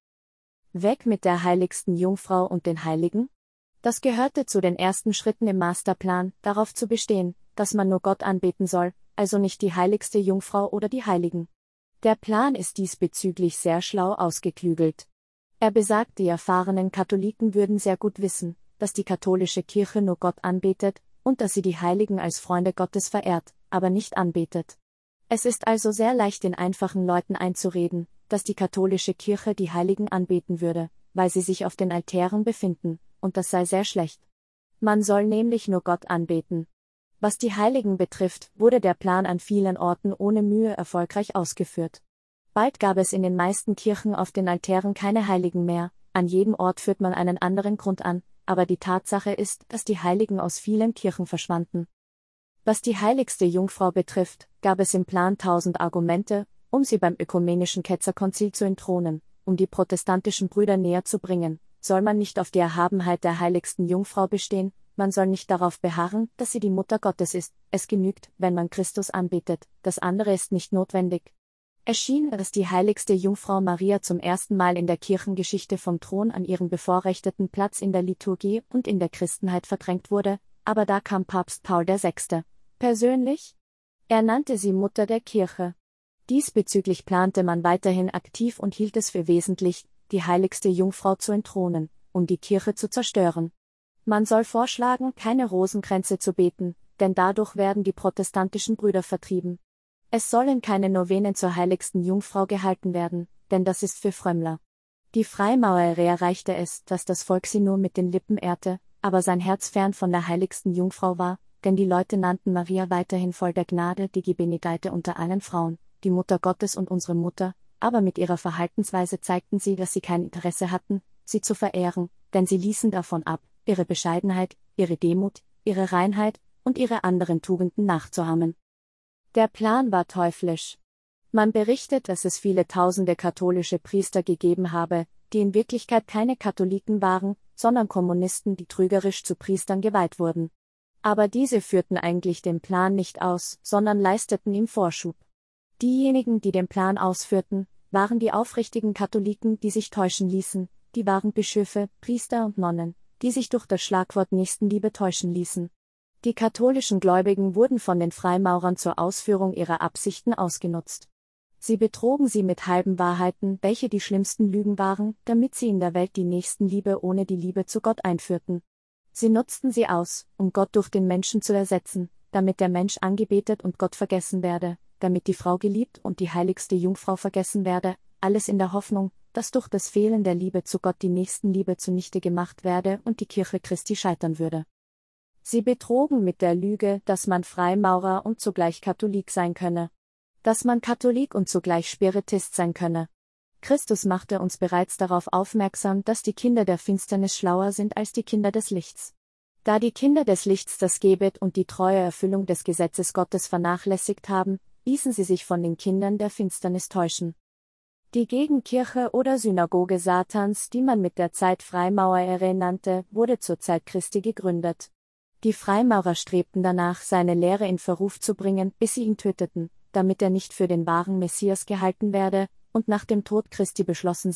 Weg mit der heiligsten Jungfrau und den Heiligen? Das gehörte zu den ersten Schritten im Masterplan, darauf zu bestehen, dass man nur Gott anbeten soll, also nicht die heiligste Jungfrau oder die Heiligen. Der Plan ist diesbezüglich sehr schlau ausgeklügelt. Er besagt, die erfahrenen Katholiken würden sehr gut wissen, dass die katholische Kirche nur Gott anbetet, und dass sie die Heiligen als Freunde Gottes verehrt, aber nicht anbetet. Es ist also sehr leicht, den einfachen Leuten einzureden, dass die katholische Kirche die Heiligen anbeten würde, weil sie sich auf den Altären befinden, und das sei sehr schlecht. Man soll nämlich nur Gott anbeten. Was die Heiligen betrifft, wurde der Plan an vielen Orten ohne Mühe erfolgreich ausgeführt. Bald gab es in den meisten Kirchen auf den Altären keine Heiligen mehr, an jedem Ort führt man einen anderen Grund an, aber die Tatsache ist, dass die Heiligen aus vielen Kirchen verschwanden. Was die heiligste Jungfrau betrifft, gab es im Plan tausend Argumente, um sie beim ökumenischen Ketzerkonzil zu entthronen, um die protestantischen Brüder näher zu bringen. Soll man nicht auf die Erhabenheit der heiligsten Jungfrau bestehen, man soll nicht darauf beharren, dass sie die Mutter Gottes ist, es genügt, wenn man Christus anbetet, das andere ist nicht notwendig. Es schien, dass die heiligste Jungfrau Maria zum ersten Mal in der Kirchengeschichte vom Thron an ihren bevorrechteten Platz in der Liturgie und in der Christenheit verdrängt wurde, aber da kam Papst Paul der Sechste. Persönlich? Er nannte sie Mutter der Kirche. Diesbezüglich plante man weiterhin aktiv und hielt es für wesentlich, die heiligste Jungfrau zu entthronen, um die Kirche zu zerstören. Man soll vorschlagen, keine Rosenkränze zu beten, denn dadurch werden die protestantischen Brüder vertrieben. Es sollen keine Novenen zur heiligsten Jungfrau gehalten werden, denn das ist für Frömmler. Die Freimaurer erreichte es, dass das Volk sie nur mit den Lippen ehrte, aber sein Herz fern von der heiligsten Jungfrau war, denn die Leute nannten Maria weiterhin voll der Gnade, die Gebenedicte unter allen Frauen, die Mutter Gottes und unsere Mutter, aber mit ihrer Verhaltensweise zeigten sie, dass sie kein Interesse hatten, sie zu verehren, denn sie ließen davon ab, ihre Bescheidenheit, ihre Demut, ihre Reinheit und ihre anderen Tugenden nachzuahmen. Der Plan war teuflisch. Man berichtet, dass es viele tausende katholische Priester gegeben habe, die in Wirklichkeit keine Katholiken waren, sondern Kommunisten, die trügerisch zu Priestern geweiht wurden. Aber diese führten eigentlich den Plan nicht aus, sondern leisteten ihm Vorschub. Diejenigen, die den Plan ausführten, waren die aufrichtigen Katholiken, die sich täuschen ließen, die waren Bischöfe, Priester und Nonnen, die sich durch das Schlagwort Nächstenliebe täuschen ließen. Die katholischen Gläubigen wurden von den Freimaurern zur Ausführung ihrer Absichten ausgenutzt. Sie betrogen sie mit halben Wahrheiten, welche die schlimmsten Lügen waren, damit sie in der Welt die Nächstenliebe ohne die Liebe zu Gott einführten. Sie nutzten sie aus, um Gott durch den Menschen zu ersetzen, damit der Mensch angebetet und Gott vergessen werde, damit die Frau geliebt und die heiligste Jungfrau vergessen werde, alles in der Hoffnung, dass durch das Fehlen der Liebe zu Gott die Nächstenliebe zunichte gemacht werde und die Kirche Christi scheitern würde. Sie betrogen mit der Lüge, dass man Freimaurer und zugleich Katholik sein könne. Dass man Katholik und zugleich Spiritist sein könne. Christus machte uns bereits darauf aufmerksam, dass die Kinder der Finsternis schlauer sind als die Kinder des Lichts. Da die Kinder des Lichts das Gebet und die treue Erfüllung des Gesetzes Gottes vernachlässigt haben, ließen sie sich von den Kindern der Finsternis täuschen. Die Gegenkirche oder Synagoge Satans, die man mit der Zeit Freimaurer nannte, wurde zur Zeit Christi gegründet. Die Freimaurer strebten danach, seine Lehre in Verruf zu bringen, bis sie ihn töteten, damit er nicht für den wahren Messias gehalten werde, und nach dem Tod Christi beschlossen sie,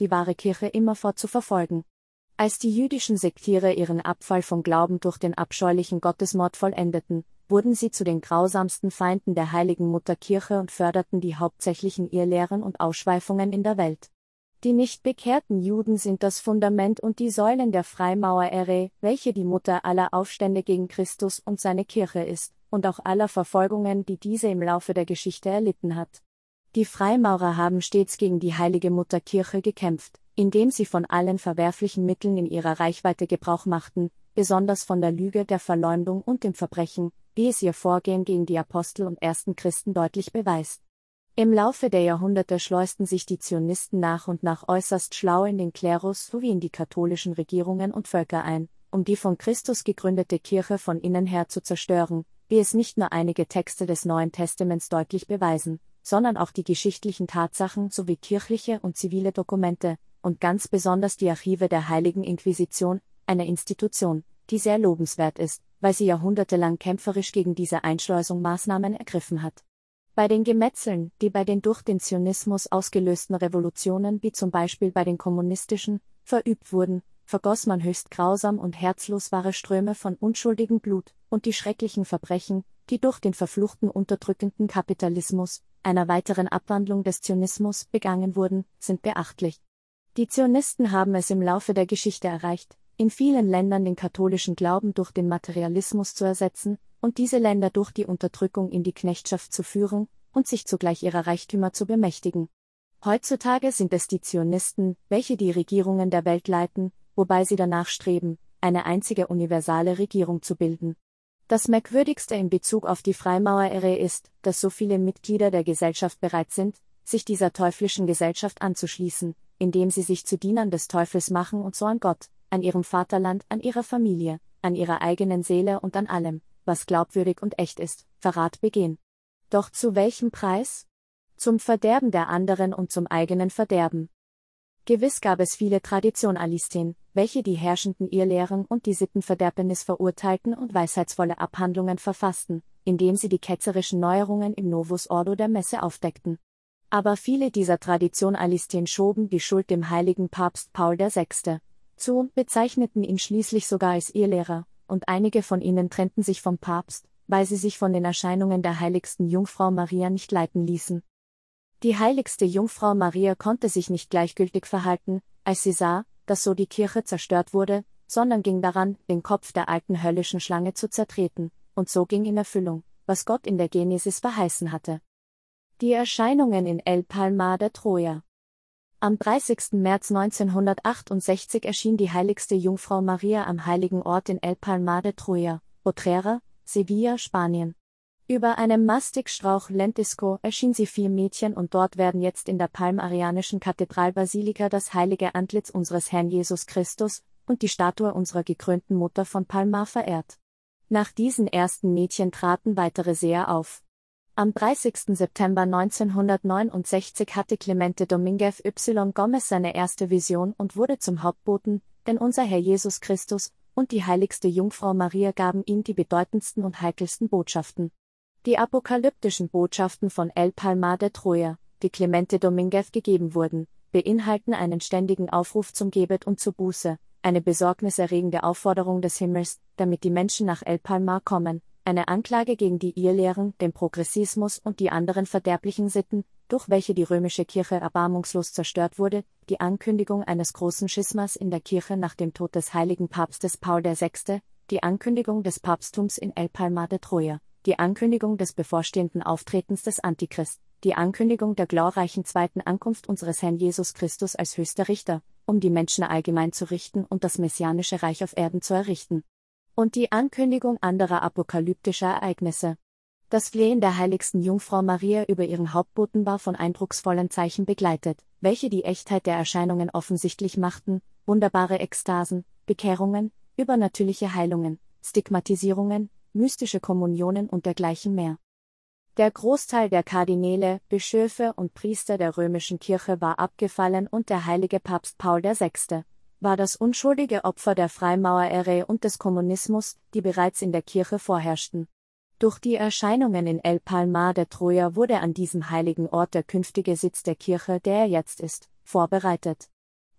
die wahre Kirche immerfort zu verfolgen. Als die jüdischen Sektiere ihren Abfall vom Glauben durch den abscheulichen Gottesmord vollendeten, wurden sie zu den grausamsten Feinden der heiligen Mutterkirche und förderten die hauptsächlichen Irrlehren und Ausschweifungen in der Welt. Die nicht bekehrten Juden sind das Fundament und die Säulen der Freimaurer, welche die Mutter aller Aufstände gegen Christus und seine Kirche ist, und auch aller Verfolgungen, die diese im Laufe der Geschichte erlitten hat. Die Freimaurer haben stets gegen die heilige Mutterkirche gekämpft, indem sie von allen verwerflichen Mitteln in ihrer Reichweite Gebrauch machten, besonders von der Lüge, der Verleumdung und dem Verbrechen, wie es ihr Vorgehen gegen die Apostel und ersten Christen deutlich beweist. Im Laufe der Jahrhunderte schleusten sich die Zionisten nach und nach äußerst schlau in den Klerus sowie in die katholischen Regierungen und Völker ein, um die von Christus gegründete Kirche von innen her zu zerstören, wie es nicht nur einige Texte des Neuen Testaments deutlich beweisen, sondern auch die geschichtlichen Tatsachen sowie kirchliche und zivile Dokumente, und ganz besonders die Archive der Heiligen Inquisition, eine Institution, die sehr lobenswert ist, weil sie jahrhundertelang kämpferisch gegen diese Einschleusung Maßnahmen ergriffen hat. Bei den Gemetzeln, die bei den durch den Zionismus ausgelösten Revolutionen wie zum Beispiel bei den kommunistischen, verübt wurden, vergoss man höchst grausam und herzlos wahre Ströme von unschuldigem Blut, und die schrecklichen Verbrechen, die durch den verfluchten unterdrückenden Kapitalismus, einer weiteren Abwandlung des Zionismus, begangen wurden, sind beachtlich. Die Zionisten haben es im Laufe der Geschichte erreicht, in vielen Ländern den katholischen Glauben durch den Materialismus zu ersetzen, und diese Länder durch die Unterdrückung in die Knechtschaft zu führen, und sich zugleich ihrer Reichtümer zu bemächtigen. Heutzutage sind es die Zionisten, welche die Regierungen der Welt leiten, wobei sie danach streben, eine einzige universale Regierung zu bilden. Das Merkwürdigste in Bezug auf die Freimaurer ist, dass so viele Mitglieder der Gesellschaft bereit sind, sich dieser teuflischen Gesellschaft anzuschließen, indem sie sich zu Dienern des Teufels machen und so an Gott, an ihrem Vaterland, an ihrer Familie, an ihrer eigenen Seele und an allem, was glaubwürdig und echt ist, Verrat begehen. Doch zu welchem Preis? Zum Verderben der anderen und zum eigenen Verderben. Gewiss gab es viele Traditionalisten, welche die herrschenden Irrlehren und die Sittenverderbnis verurteilten und weisheitsvolle Abhandlungen verfassten, indem sie die ketzerischen Neuerungen im Novus Ordo der Messe aufdeckten. Aber viele dieser Traditionalisten schoben die Schuld dem heiligen Papst Paul der Sechste zu und bezeichneten ihn schließlich sogar als Irrlehrer, und einige von ihnen trennten sich vom Papst, weil sie sich von den Erscheinungen der heiligsten Jungfrau Maria nicht leiten ließen. Die heiligste Jungfrau Maria konnte sich nicht gleichgültig verhalten, als sie sah, dass so die Kirche zerstört wurde, sondern ging daran, den Kopf der alten höllischen Schlange zu zertreten, und so ging in Erfüllung, was Gott in der Genesis verheißen hatte. Die Erscheinungen in El Palmar de Troya. Am dreißigsten März neunzehnhundertachtundsechzig erschien die heiligste Jungfrau Maria am heiligen Ort in El Palmar de Troya, Utrera, Sevilla, Spanien. Über einem Mastikstrauch Lentisco erschien sie vier Mädchen und dort werden jetzt in der palmarianischen Kathedralbasilika das heilige Antlitz unseres Herrn Jesus Christus und die Statue unserer gekrönten Mutter von Palmar verehrt. Nach diesen ersten Mädchen traten weitere Seher auf. Am dreißigsten September neunzehnhundertneunundsechzig hatte Clemente Dominguez y Gomez seine erste Vision und wurde zum Hauptboten, denn unser Herr Jesus Christus und die heiligste Jungfrau Maria gaben ihm die bedeutendsten und heikelsten Botschaften. Die apokalyptischen Botschaften von El Palmar de Troya, die Clemente Dominguez gegeben wurden, beinhalten einen ständigen Aufruf zum Gebet und zur Buße, eine besorgniserregende Aufforderung des Himmels, damit die Menschen nach El Palmar kommen, eine Anklage gegen die Irrlehren, den Progressismus und die anderen verderblichen Sitten, durch welche die römische Kirche erbarmungslos zerstört wurde, die Ankündigung eines großen Schismas in der Kirche nach dem Tod des heiligen Papstes Paul der Sechste, die Ankündigung des Papsttums in El Palmar de Troya, die Ankündigung des bevorstehenden Auftretens des Antichrist, die Ankündigung der glorreichen zweiten Ankunft unseres Herrn Jesus Christus als höchster Richter, um die Menschen allgemein zu richten und das messianische Reich auf Erden zu errichten. Und die Ankündigung anderer apokalyptischer Ereignisse. Das Flehen der heiligsten Jungfrau Maria über ihren Hauptboten war von eindrucksvollen Zeichen begleitet, welche die Echtheit der Erscheinungen offensichtlich machten, wunderbare Ekstasen, Bekehrungen, übernatürliche Heilungen, Stigmatisierungen, mystische Kommunionen und dergleichen mehr. Der Großteil der Kardinäle, Bischöfe und Priester der römischen Kirche war abgefallen und der heilige Papst Paul der Sechste war das unschuldige Opfer der Freimaurer und des Kommunismus, die bereits in der Kirche vorherrschten. Durch die Erscheinungen in El Palmar de Troya wurde an diesem heiligen Ort der künftige Sitz der Kirche, der er jetzt ist, vorbereitet.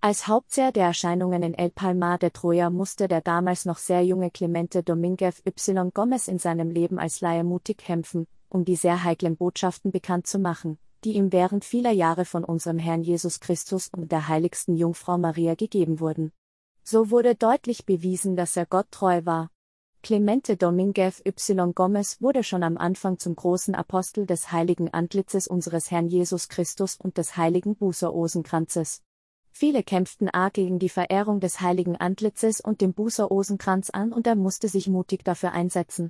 Als Hauptseher der Erscheinungen in El Palmar de Troya musste der damals noch sehr junge Clemente Domínguez y Gómez in seinem Leben als Laie mutig kämpfen, um die sehr heiklen Botschaften bekannt zu machen, die ihm während vieler Jahre von unserem Herrn Jesus Christus und der heiligsten Jungfrau Maria gegeben wurden. So wurde deutlich bewiesen, dass er Gott treu war. Clemente Domínguez y Gómez wurde schon am Anfang zum großen Apostel des heiligen Antlitzes unseres Herrn Jesus Christus und des heiligen Bußer-Rosenkranzes. Viele kämpften arg gegen die Verehrung des heiligen Antlitzes und dem Bußer-Rosenkranz an und er musste sich mutig dafür einsetzen.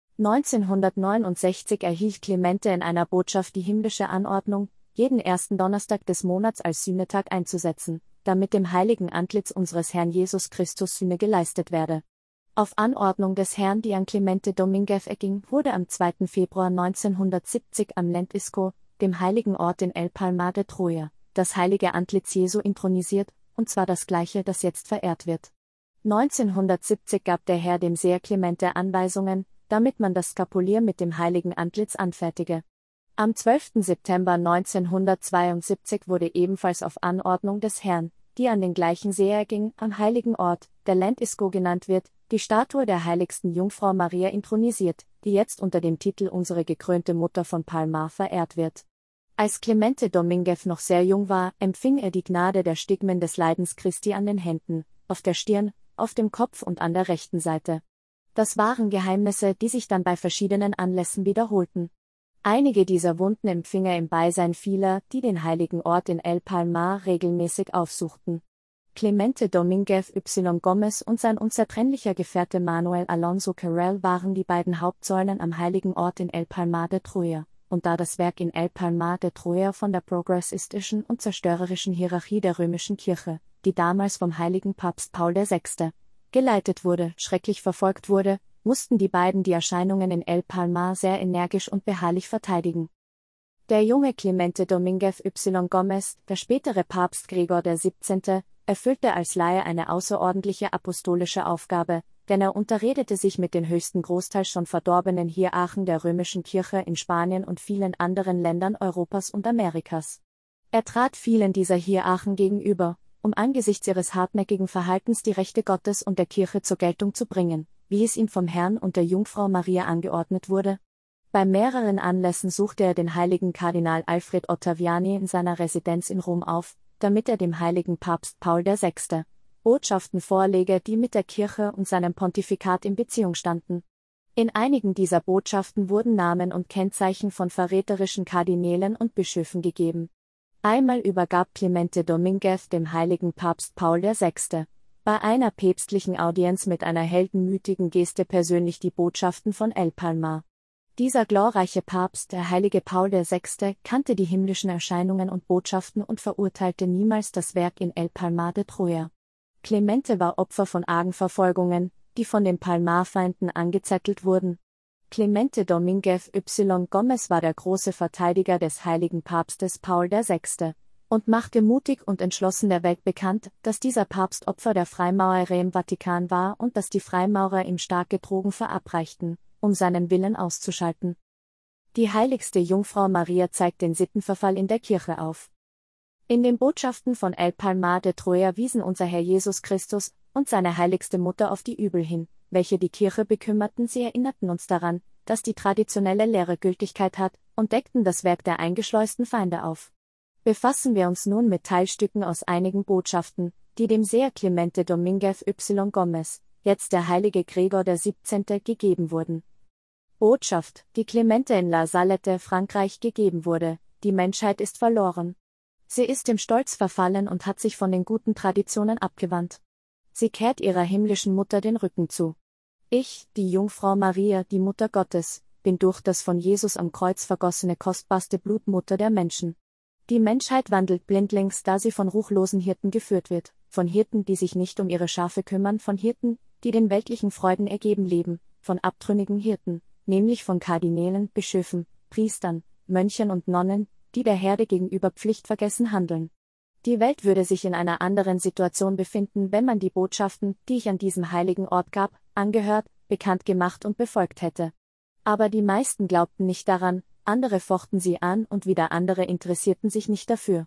neunzehnhundertneunundsechzig erhielt Clemente in einer Botschaft die himmlische Anordnung, jeden ersten Donnerstag des Monats als Sühnetag einzusetzen, damit dem heiligen Antlitz unseres Herrn Jesus Christus Sühne geleistet werde. Auf Anordnung des Herrn, die an Clemente Domínguez erging, wurde am zweiten Februar neunzehnhundertsiebzig am Lent Isco, dem heiligen Ort in El Palmar de Troya, das heilige Antlitz Jesu intronisiert, und zwar das gleiche, das jetzt verehrt wird. neunzehnhundertsiebzig gab der Herr dem Seher Clemente Anweisungen, damit man das Skapulier mit dem heiligen Antlitz anfertige. Am zwölften September neunzehnhundertzweiundsiebzig wurde ebenfalls auf Anordnung des Herrn, die an den gleichen Seher ging, am heiligen Ort, der Lent Isco genannt wird, die Statue der heiligsten Jungfrau Maria intronisiert, die jetzt unter dem Titel Unsere gekrönte Mutter von Palmar verehrt wird. Als Clemente Domínguez noch sehr jung war, empfing er die Gnade der Stigmen des Leidens Christi an den Händen, auf der Stirn, auf dem Kopf und an der rechten Seite. Das waren Geheimnisse, die sich dann bei verschiedenen Anlässen wiederholten. Einige dieser Wunden empfing er im Beisein vieler, die den heiligen Ort in El Palmar regelmäßig aufsuchten. Clemente Domínguez y Gómez und sein unzertrennlicher Gefährte Manuel Alonso Carrel waren die beiden Hauptsäulen am heiligen Ort in El Palmar de Troya. Und da das Werk in El Palmar de Troya von der progressistischen und zerstörerischen Hierarchie der römischen Kirche, die damals vom heiligen Papst Paul der Sechste geleitet wurde, schrecklich verfolgt wurde, mussten die beiden die Erscheinungen in El Palmar sehr energisch und beharrlich verteidigen. Der junge Clemente Domínguez y Gómez, der spätere Papst Gregor der Siebzehnte, erfüllte als Laie eine außerordentliche apostolische Aufgabe, denn er unterredete sich mit den höchsten großteils schon verdorbenen Hierarchen der römischen Kirche in Spanien und vielen anderen Ländern Europas und Amerikas. Er trat vielen dieser Hierarchen gegenüber, um angesichts ihres hartnäckigen Verhaltens die Rechte Gottes und der Kirche zur Geltung zu bringen, wie es ihm vom Herrn und der Jungfrau Maria angeordnet wurde. Bei mehreren Anlässen suchte er den heiligen Kardinal Alfred Ottaviani in seiner Residenz in Rom auf, damit er dem heiligen Papst Paul der Sechste Botschaften vorlege, die mit der Kirche und seinem Pontifikat in Beziehung standen. In einigen dieser Botschaften wurden Namen und Kennzeichen von verräterischen Kardinälen und Bischöfen gegeben. Einmal übergab Clemente Domínguez dem heiligen Papst Paul der Sechste bei einer päpstlichen Audienz mit einer heldenmütigen Geste persönlich die Botschaften von El Palmar. Dieser glorreiche Papst, der heilige Paul der Sechste, kannte die himmlischen Erscheinungen und Botschaften und verurteilte niemals das Werk in El Palmar de Troya. Clemente war Opfer von argen Verfolgungen, die von den Palmar-Feinden angezettelt wurden. Clemente Domínguez y Gómez war der große Verteidiger des heiligen Papstes Paul der Sechste und machte mutig und entschlossen der Welt bekannt, dass dieser Papst Opfer der Freimaurerei im Vatikan war und dass die Freimaurer ihm starke Drogen verabreichten, um seinen Willen auszuschalten. Die heiligste Jungfrau Maria zeigt den Sittenverfall in der Kirche auf. In den Botschaften von El Palmar de Troya wiesen unser Herr Jesus Christus und seine heiligste Mutter auf die Übel hin, welche die Kirche bekümmerten. Sie erinnerten uns daran, dass die traditionelle Lehre Gültigkeit hat, und deckten das Werk der eingeschleusten Feinde auf. Befassen wir uns nun mit Teilstücken aus einigen Botschaften, die dem Seher Clemente Domínguez y Gómez, jetzt der heilige Gregor der Siebzehnte, gegeben wurden. Botschaft, die Clemente in La Salette, Frankreich, gegeben wurde: Die Menschheit ist verloren. Sie ist dem Stolz verfallen und hat sich von den guten Traditionen abgewandt. Sie kehrt ihrer himmlischen Mutter den Rücken zu. Ich, die Jungfrau Maria, die Mutter Gottes, bin durch das von Jesus am Kreuz vergossene kostbarste Blut Mutter der Menschen. Die Menschheit wandelt blindlings, da sie von ruchlosen Hirten geführt wird, von Hirten, die sich nicht um ihre Schafe kümmern, von Hirten, die den weltlichen Freuden ergeben leben, von abtrünnigen Hirten, nämlich von Kardinälen, Bischöfen, Priestern, Mönchen und Nonnen, die der Herde gegenüber pflichtvergessen handeln. Die Welt würde sich in einer anderen Situation befinden, wenn man die Botschaften, die ich an diesem heiligen Ort gab, angehört, bekannt gemacht und befolgt hätte. Aber die meisten glaubten nicht daran, andere fochten sie an und wieder andere interessierten sich nicht dafür.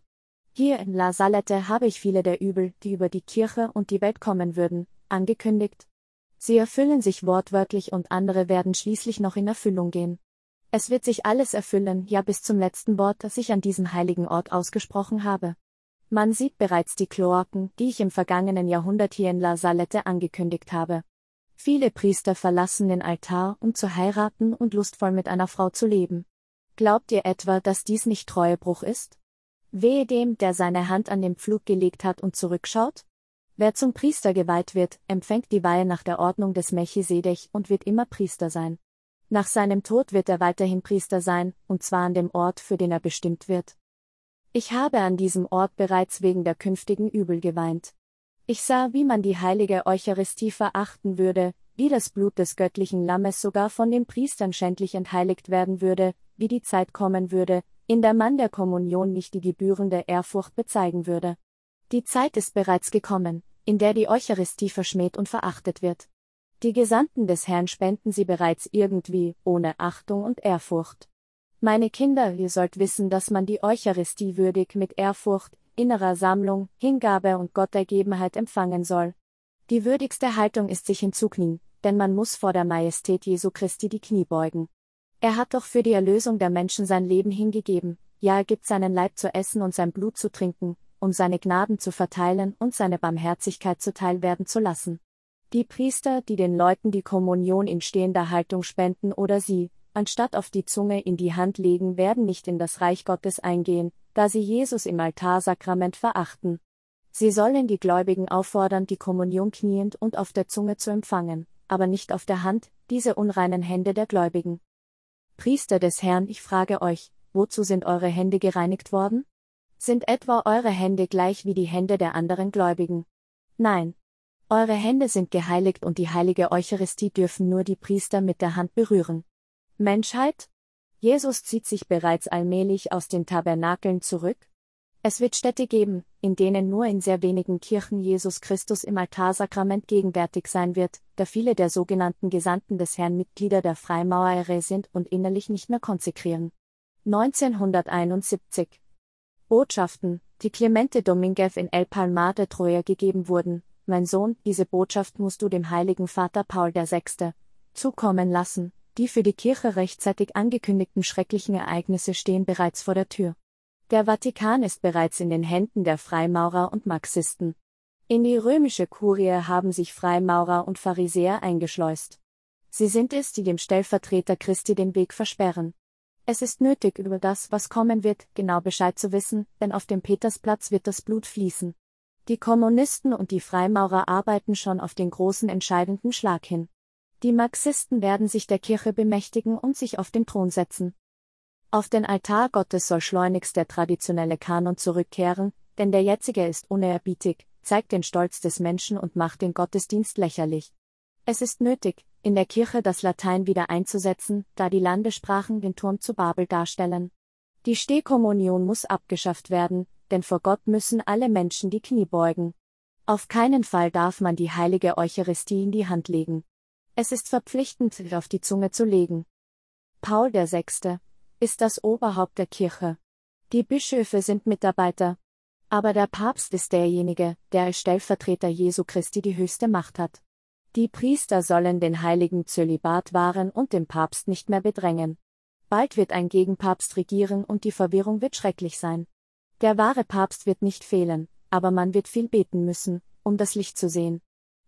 Hier in La Salette habe ich viele der Übel, die über die Kirche und die Welt kommen würden, angekündigt. Sie erfüllen sich wortwörtlich und andere werden schließlich noch in Erfüllung gehen. Es wird sich alles erfüllen, ja bis zum letzten Wort, das ich an diesem heiligen Ort ausgesprochen habe. Man sieht bereits die Kloaken, die ich im vergangenen Jahrhundert hier in La Salette angekündigt habe. Viele Priester verlassen den Altar, um zu heiraten und lustvoll mit einer Frau zu leben. Glaubt ihr etwa, dass dies nicht Treuebruch ist? Wehe dem, der seine Hand an den Pflug gelegt hat und zurückschaut? Wer zum Priester geweiht wird, empfängt die Weihe nach der Ordnung des Melchisedech und wird immer Priester sein. Nach seinem Tod wird er weiterhin Priester sein, und zwar an dem Ort, für den er bestimmt wird. Ich habe an diesem Ort bereits wegen der künftigen Übel geweint. Ich sah, wie man die heilige Eucharistie verachten würde, wie das Blut des göttlichen Lammes sogar von den Priestern schändlich entheiligt werden würde, wie die Zeit kommen würde, in der man der Kommunion nicht die gebührende Ehrfurcht bezeigen würde. Die Zeit ist bereits gekommen, in der die Eucharistie verschmäht und verachtet wird. Die Gesandten des Herrn spenden sie bereits irgendwie, ohne Achtung und Ehrfurcht. Meine Kinder, ihr sollt wissen, dass man die Eucharistie würdig mit Ehrfurcht, innerer Sammlung, Hingabe und Gottergebenheit empfangen soll. Die würdigste Haltung ist sich hinzuknien, denn man muss vor der Majestät Jesu Christi die Knie beugen. Er hat doch für die Erlösung der Menschen sein Leben hingegeben, ja er gibt seinen Leib zu essen und sein Blut zu trinken, um seine Gnaden zu verteilen und seine Barmherzigkeit zuteil werden zu lassen. Die Priester, die den Leuten die Kommunion in stehender Haltung spenden oder sie, anstatt auf die Zunge in die Hand legen, werden nicht in das Reich Gottes eingehen, da sie Jesus im Altarsakrament verachten. Sie sollen die Gläubigen auffordern, die Kommunion kniend und auf der Zunge zu empfangen, aber nicht auf der Hand, diese unreinen Hände der Gläubigen. Priester des Herrn, ich frage euch, wozu sind eure Hände gereinigt worden? Sind etwa eure Hände gleich wie die Hände der anderen Gläubigen? Nein. Eure Hände sind geheiligt und die heilige Eucharistie dürfen nur die Priester mit der Hand berühren. Menschheit? Jesus zieht sich bereits allmählich aus den Tabernakeln zurück. Es wird Städte geben, in denen nur in sehr wenigen Kirchen Jesus Christus im Altarsakrament gegenwärtig sein wird, da viele der sogenannten Gesandten des Herrn Mitglieder der Freimaurerei sind und innerlich nicht mehr konsekrieren. neunzehnhunderteinundsiebzig. Botschaften, die Clemente Dominguez in El Palmar de Troya gegeben wurden. Mein Sohn, diese Botschaft musst du dem heiligen Vater Paul der Sechste zukommen lassen. Die für die Kirche rechtzeitig angekündigten schrecklichen Ereignisse stehen bereits vor der Tür. Der Vatikan ist bereits in den Händen der Freimaurer und Marxisten. In die römische Kurie haben sich Freimaurer und Pharisäer eingeschleust. Sie sind es, die dem Stellvertreter Christi den Weg versperren. Es ist nötig, über das, was kommen wird, genau Bescheid zu wissen, denn auf dem Petersplatz wird das Blut fließen. Die Kommunisten und die Freimaurer arbeiten schon auf den großen entscheidenden Schlag hin. Die Marxisten werden sich der Kirche bemächtigen und sich auf den Thron setzen. Auf den Altar Gottes soll schleunigst der traditionelle Kanon zurückkehren, denn der jetzige ist unerbietig, zeigt den Stolz des Menschen und macht den Gottesdienst lächerlich. Es ist nötig, in der Kirche das Latein wieder einzusetzen, da die Landessprachen den Turm zu Babel darstellen. Die Stehkommunion muss abgeschafft werden, denn vor Gott müssen alle Menschen die Knie beugen. Auf keinen Fall darf man die heilige Eucharistie in die Hand legen. Es ist verpflichtend, auf die Zunge zu legen. Paul der Sechste ist das Oberhaupt der Kirche. Die Bischöfe sind Mitarbeiter. Aber der Papst ist derjenige, der als Stellvertreter Jesu Christi die höchste Macht hat. Die Priester sollen den heiligen Zölibat wahren und den Papst nicht mehr bedrängen. Bald wird ein Gegenpapst regieren und die Verwirrung wird schrecklich sein. Der wahre Papst wird nicht fehlen, aber man wird viel beten müssen, um das Licht zu sehen.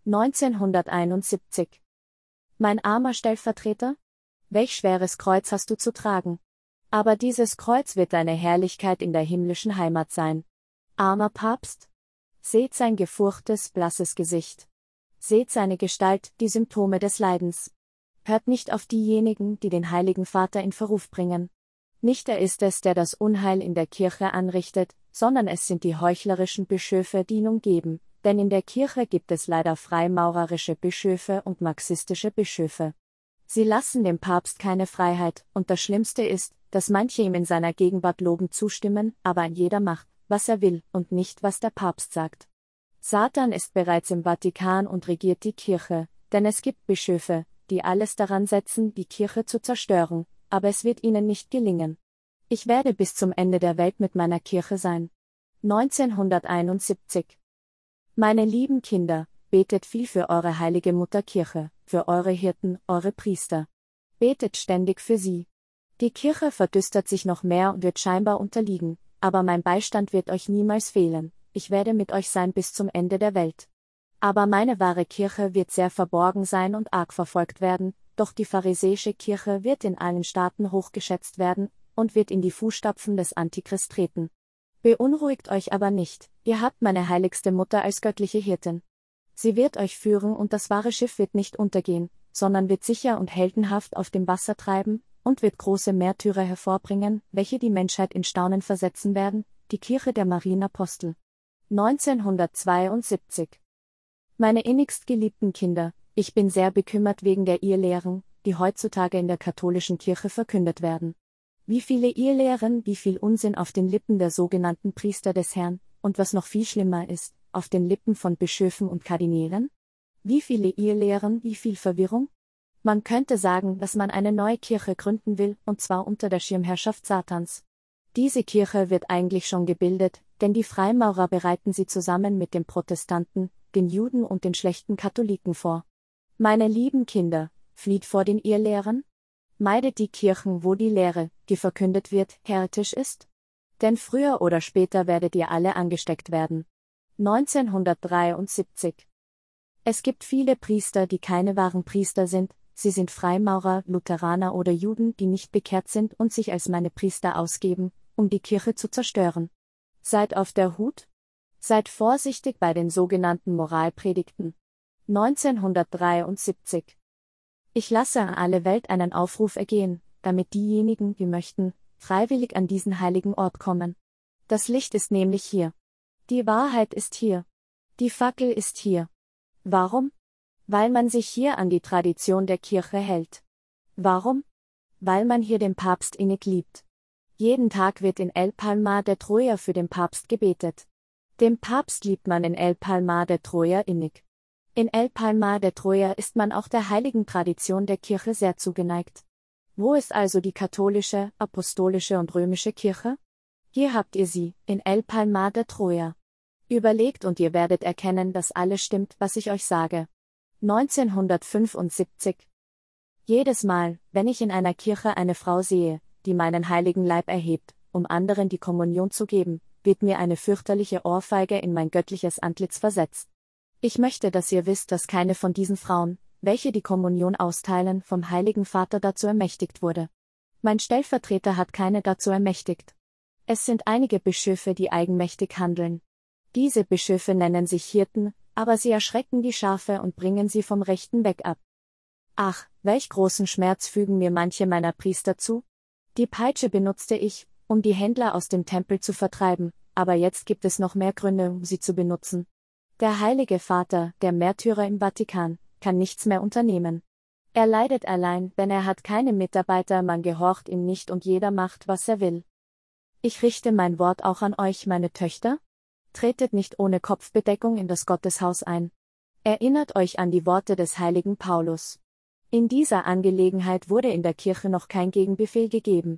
neunzehnhunderteinundsiebzig. Mein armer Stellvertreter? Welch schweres Kreuz hast du zu tragen? Aber dieses Kreuz wird deine Herrlichkeit in der himmlischen Heimat sein. Armer Papst? Seht sein gefurchtes, blasses Gesicht. Seht seine Gestalt, die Symptome des Leidens. Hört nicht auf diejenigen, die den Heiligen Vater in Verruf bringen. Nicht er ist es, der das Unheil in der Kirche anrichtet, sondern es sind die heuchlerischen Bischöfe, die ihn umgeben, denn in der Kirche gibt es leider freimaurerische Bischöfe und marxistische Bischöfe. Sie lassen dem Papst keine Freiheit, und das Schlimmste ist, dass manche ihm in seiner Gegenwart lobend zustimmen, aber ein jeder macht, was er will, und nicht, was der Papst sagt. Satan ist bereits im Vatikan und regiert die Kirche, denn es gibt Bischöfe, die alles daran setzen, die Kirche zu zerstören, aber es wird ihnen nicht gelingen. Ich werde bis zum Ende der Welt mit meiner Kirche sein. neunzehnhunderteinundsiebzig. Meine lieben Kinder, betet viel für eure heilige Mutterkirche, für eure Hirten, eure Priester. Betet ständig für sie. Die Kirche verdüstert sich noch mehr und wird scheinbar unterliegen, aber mein Beistand wird euch niemals fehlen, ich werde mit euch sein bis zum Ende der Welt. Aber meine wahre Kirche wird sehr verborgen sein und arg verfolgt werden, doch die pharisäische Kirche wird in allen Staaten hochgeschätzt werden und wird in die Fußstapfen des Antichrist treten. Beunruhigt euch aber nicht, ihr habt meine heiligste Mutter als göttliche Hirtin. Sie wird euch führen und das wahre Schiff wird nicht untergehen, sondern wird sicher und heldenhaft auf dem Wasser treiben und wird große Märtyrer hervorbringen, welche die Menschheit in Staunen versetzen werden, die Kirche der Marienapostel. neunzehnhundertzweiundsiebzig. Meine innigst geliebten Kinder, ich bin sehr bekümmert wegen der Irrlehren, die heutzutage in der katholischen Kirche verkündet werden. Wie viele Irrlehren, wie viel Unsinn auf den Lippen der sogenannten Priester des Herrn, und was noch viel schlimmer ist, auf den Lippen von Bischöfen und Kardinälen? Wie viele Irrlehren, wie viel Verwirrung? Man könnte sagen, dass man eine neue Kirche gründen will, und zwar unter der Schirmherrschaft Satans. Diese Kirche wird eigentlich schon gebildet, denn die Freimaurer bereiten sie zusammen mit den Protestanten, den Juden und den schlechten Katholiken vor. Meine lieben Kinder, flieht vor den Irrlehren? Meidet die Kirchen, wo die Lehre, die verkündet wird, heretisch ist? Denn früher oder später werdet ihr alle angesteckt werden. neunzehnhundertdreiundsiebzig. Es gibt viele Priester, die keine wahren Priester sind, sie sind Freimaurer, Lutheraner oder Juden, die nicht bekehrt sind und sich als meine Priester ausgeben, um die Kirche zu zerstören. Seid auf der Hut? Seid vorsichtig bei den sogenannten Moralpredigten. neunzehnhundertdreiundsiebzig. Ich lasse an alle Welt einen Aufruf ergehen, damit diejenigen, die möchten, freiwillig an diesen heiligen Ort kommen. Das Licht ist nämlich hier. Die Wahrheit ist hier. Die Fackel ist hier. Warum? Weil man sich hier an die Tradition der Kirche hält. Warum? Weil man hier den Papst innig liebt. Jeden Tag wird in El Palmar de Troya für den Papst gebetet. Den Papst liebt man in El Palmar de Troya innig. In El Palmar de Troya ist man auch der heiligen Tradition der Kirche sehr zugeneigt. Wo ist also die katholische, apostolische und römische Kirche? Hier habt ihr sie, in El Palmar de Troya. Überlegt und ihr werdet erkennen, dass alles stimmt, was ich euch sage. neunzehnhundertfünfundsiebzig. Jedes Mal, wenn ich in einer Kirche eine Frau sehe, die meinen heiligen Leib erhebt, um anderen die Kommunion zu geben, wird mir eine fürchterliche Ohrfeige in mein göttliches Antlitz versetzt. Ich möchte, dass ihr wisst, dass keine von diesen Frauen, welche die Kommunion austeilen, vom Heiligen Vater dazu ermächtigt wurde. Mein Stellvertreter hat keine dazu ermächtigt. Es sind einige Bischöfe, die eigenmächtig handeln. Diese Bischöfe nennen sich Hirten, aber sie erschrecken die Schafe und bringen sie vom rechten Weg ab. Ach, welch großen Schmerz fügen mir manche meiner Priester zu? Die Peitsche benutzte ich, um die Händler aus dem Tempel zu vertreiben, aber jetzt gibt es noch mehr Gründe, um sie zu benutzen. Der Heilige Vater, der Märtyrer im Vatikan, kann nichts mehr unternehmen. Er leidet allein, denn er hat keine Mitarbeiter, man gehorcht ihm nicht und jeder macht, was er will. Ich richte mein Wort auch an euch, meine Töchter. Tretet nicht ohne Kopfbedeckung in das Gotteshaus ein. Erinnert euch an die Worte des heiligen Paulus. In dieser Angelegenheit wurde in der Kirche noch kein Gegenbefehl gegeben.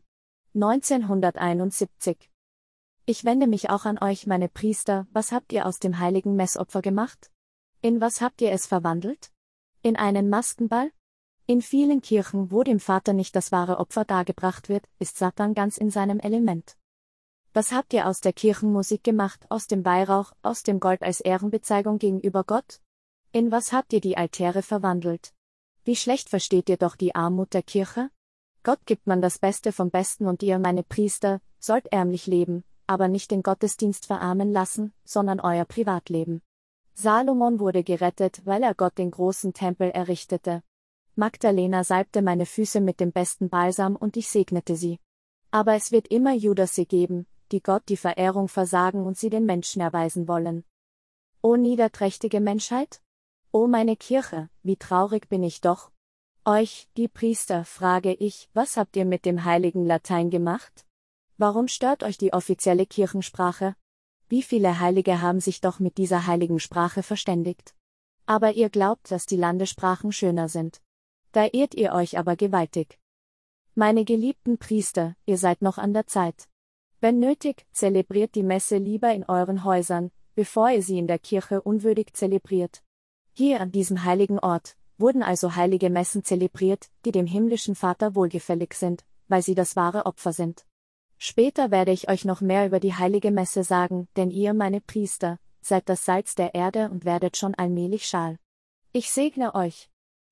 neunzehnhunderteinundsiebzig. Ich wende mich auch an euch, meine Priester, was habt ihr aus dem heiligen Messopfer gemacht? In was habt ihr es verwandelt? In einen Maskenball? In vielen Kirchen, wo dem Vater nicht das wahre Opfer dargebracht wird, ist Satan ganz in seinem Element. Was habt ihr aus der Kirchenmusik gemacht, aus dem Weihrauch, aus dem Gold als Ehrenbezeigung gegenüber Gott? In was habt ihr die Altäre verwandelt? Wie schlecht versteht ihr doch die Armut der Kirche? Gott gibt man das Beste vom Besten und ihr, meine Priester, sollt ärmlich leben, aber nicht den Gottesdienst verarmen lassen, sondern euer Privatleben. Salomon wurde gerettet, weil er Gott den großen Tempel errichtete. Magdalena salbte meine Füße mit dem besten Balsam und ich segnete sie. Aber es wird immer Judasse geben, die Gott die Verehrung versagen und sie den Menschen erweisen wollen. O niederträchtige Menschheit! O meine Kirche, wie traurig bin ich doch! Euch, die Priester, frage ich, was habt ihr mit dem heiligen Latein gemacht? Warum stört euch die offizielle Kirchensprache? Wie viele Heilige haben sich doch mit dieser heiligen Sprache verständigt? Aber ihr glaubt, dass die Landessprachen schöner sind. Da irrt ihr euch aber gewaltig. Meine geliebten Priester, ihr seid noch an der Zeit. Wenn nötig, zelebriert die Messe lieber in euren Häusern, bevor ihr sie in der Kirche unwürdig zelebriert. Hier an diesem heiligen Ort wurden also heilige Messen zelebriert, die dem himmlischen Vater wohlgefällig sind, weil sie das wahre Opfer sind. Später werde ich euch noch mehr über die heilige Messe sagen, denn ihr, meine Priester, seid das Salz der Erde und werdet schon allmählich schal. Ich segne euch.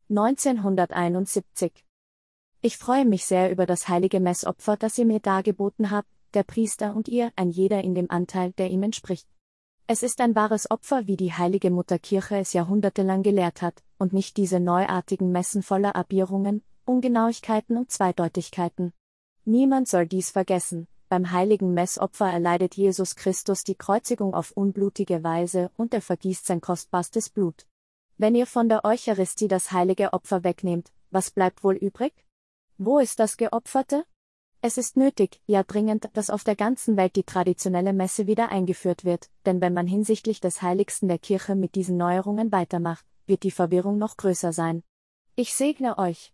neunzehnhunderteinundsiebzig. Ich freue mich sehr über das heilige Messopfer, das ihr mir dargeboten habt, der Priester und ihr, ein jeder in dem Anteil, der ihm entspricht. Es ist ein wahres Opfer, wie die heilige Mutterkirche es jahrhundertelang gelehrt hat, und nicht diese neuartigen Messen voller Abbierungen, Ungenauigkeiten und Zweideutigkeiten. Niemand soll dies vergessen: Beim heiligen Messopfer erleidet Jesus Christus die Kreuzigung auf unblutige Weise und er vergießt sein kostbarstes Blut. Wenn ihr von der Eucharistie das heilige Opfer wegnehmt, was bleibt wohl übrig? Wo ist das Geopferte? Es ist nötig, ja dringend, dass auf der ganzen Welt die traditionelle Messe wieder eingeführt wird, denn wenn man hinsichtlich des Heiligsten der Kirche mit diesen Neuerungen weitermacht, wird die Verwirrung noch größer sein. Ich segne euch.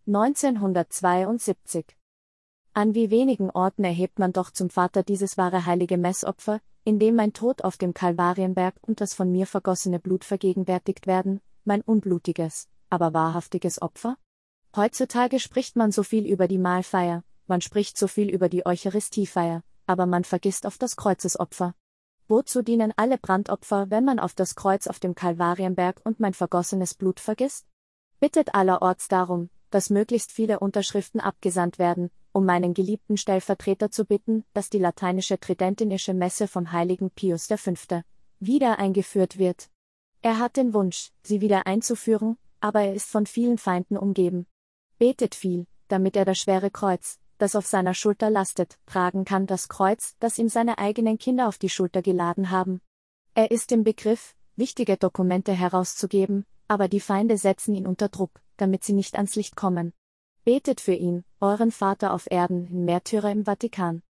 neunzehnhundertzweiundsiebzig. An wie wenigen Orten erhebt man doch zum Vater dieses wahre heilige Messopfer, in dem mein Tod auf dem Kalvarienberg und das von mir vergossene Blut vergegenwärtigt werden, mein unblutiges, aber wahrhaftiges Opfer? Heutzutage spricht man so viel über die Mahlfeier, man spricht so viel über die Eucharistiefeier, aber man vergisst oft das Kreuzesopfer. Wozu dienen alle Brandopfer, wenn man auf das Kreuz auf dem Kalvarienberg und mein vergossenes Blut vergisst? Bittet allerorts darum, dass möglichst viele Unterschriften abgesandt werden, um meinen geliebten Stellvertreter zu bitten, dass die lateinische tridentinische Messe vom heiligen Pius der Fünfte wieder eingeführt wird. Er hat den Wunsch, sie wieder einzuführen, aber er ist von vielen Feinden umgeben. Betet viel, damit er das schwere Kreuz, das auf seiner Schulter lastet, tragen kann, das Kreuz, das ihm seine eigenen Kinder auf die Schulter geladen haben. Er ist im Begriff, wichtige Dokumente herauszugeben, aber die Feinde setzen ihn unter Druck, damit sie nicht ans Licht kommen. Betet für ihn, euren Vater auf Erden, Märtyrer im Vatikan.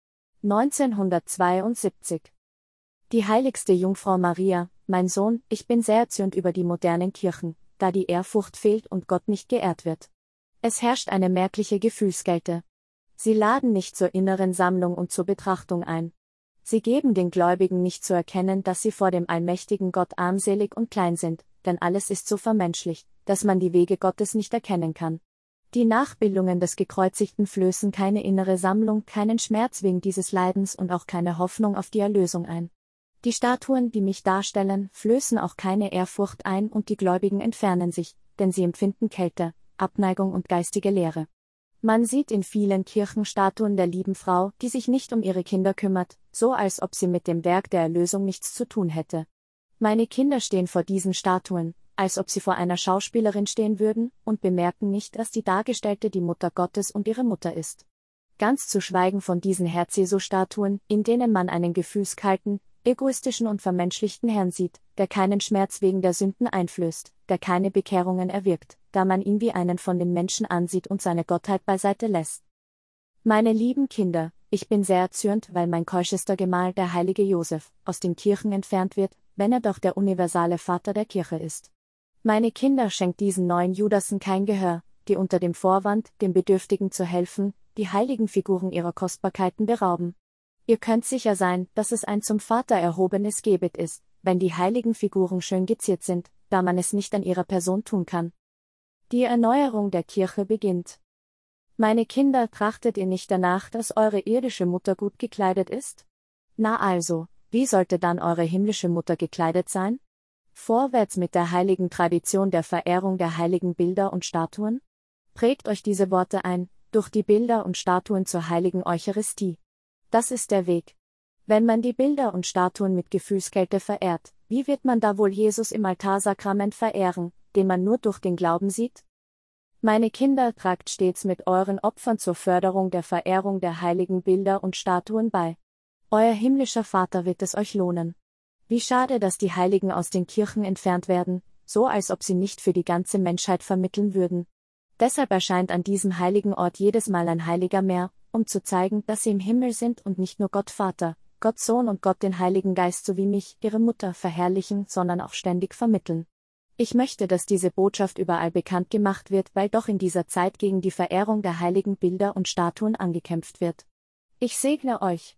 neunzehnhundertzweiundsiebzig. Die heiligste Jungfrau Maria, mein Sohn, ich bin sehr erzürnt über die modernen Kirchen, da die Ehrfurcht fehlt und Gott nicht geehrt wird. Es herrscht eine merkliche Gefühlskälte. Sie laden nicht zur inneren Sammlung und zur Betrachtung ein. Sie geben den Gläubigen nicht zu erkennen, dass sie vor dem allmächtigen Gott armselig und klein sind, denn alles ist so vermenschlicht, dass man die Wege Gottes nicht erkennen kann. Die Nachbildungen des Gekreuzigten flößen keine innere Sammlung, keinen Schmerz wegen dieses Leidens und auch keine Hoffnung auf die Erlösung ein. Die Statuen, die mich darstellen, flößen auch keine Ehrfurcht ein und die Gläubigen entfernen sich, denn sie empfinden Kälte, Abneigung und geistige Leere. Man sieht in vielen Kirchen Statuen der lieben Frau, die sich nicht um ihre Kinder kümmert, so als ob sie mit dem Werk der Erlösung nichts zu tun hätte. Meine Kinder stehen vor diesen Statuen, als ob sie vor einer Schauspielerin stehen würden, und bemerken nicht, dass die Dargestellte die Mutter Gottes und ihre Mutter ist. Ganz zu schweigen von diesen Herz-Jesu-Statuen, in denen man einen gefühlskalten, egoistischen und vermenschlichten Herrn sieht, der keinen Schmerz wegen der Sünden einflößt, der keine Bekehrungen erwirkt, da man ihn wie einen von den Menschen ansieht und seine Gottheit beiseite lässt. Meine lieben Kinder, ich bin sehr erzürnt, weil mein keuschester Gemahl, der heilige Josef, aus den Kirchen entfernt wird, wenn er doch der universale Vater der Kirche ist. Meine Kinder, schenkt diesen neuen Judasen kein Gehör, die unter dem Vorwand, den Bedürftigen zu helfen, die heiligen Figuren ihrer Kostbarkeiten berauben. Ihr könnt sicher sein, dass es ein zum Vater erhobenes Gebet ist, wenn die heiligen Figuren schön geziert sind, da man es nicht an ihrer Person tun kann. Die Erneuerung der Kirche beginnt. Meine Kinder, trachtet ihr nicht danach, dass eure irdische Mutter gut gekleidet ist? Na also, wie sollte dann eure himmlische Mutter gekleidet sein? Vorwärts mit der heiligen Tradition der Verehrung der heiligen Bilder und Statuen? Prägt euch diese Worte ein, durch die Bilder und Statuen zur heiligen Eucharistie. Das ist der Weg. Wenn man die Bilder und Statuen mit Gefühlskälte verehrt, wie wird man da wohl Jesus im Altarsakrament verehren, den man nur durch den Glauben sieht? Meine Kinder, tragt stets mit euren Opfern zur Förderung der Verehrung der heiligen Bilder und Statuen bei. Euer himmlischer Vater wird es euch lohnen. Wie schade, dass die Heiligen aus den Kirchen entfernt werden, so als ob sie nicht für die ganze Menschheit vermitteln würden. Deshalb erscheint an diesem heiligen Ort jedes Mal ein Heiliger mehr, um zu zeigen, dass sie im Himmel sind und nicht nur Gott Vater, Gott Sohn und Gott den Heiligen Geist sowie mich, ihre Mutter, verherrlichen, sondern auch ständig vermitteln. Ich möchte, dass diese Botschaft überall bekannt gemacht wird, weil doch in dieser Zeit gegen die Verehrung der heiligen Bilder und Statuen angekämpft wird. Ich segne euch.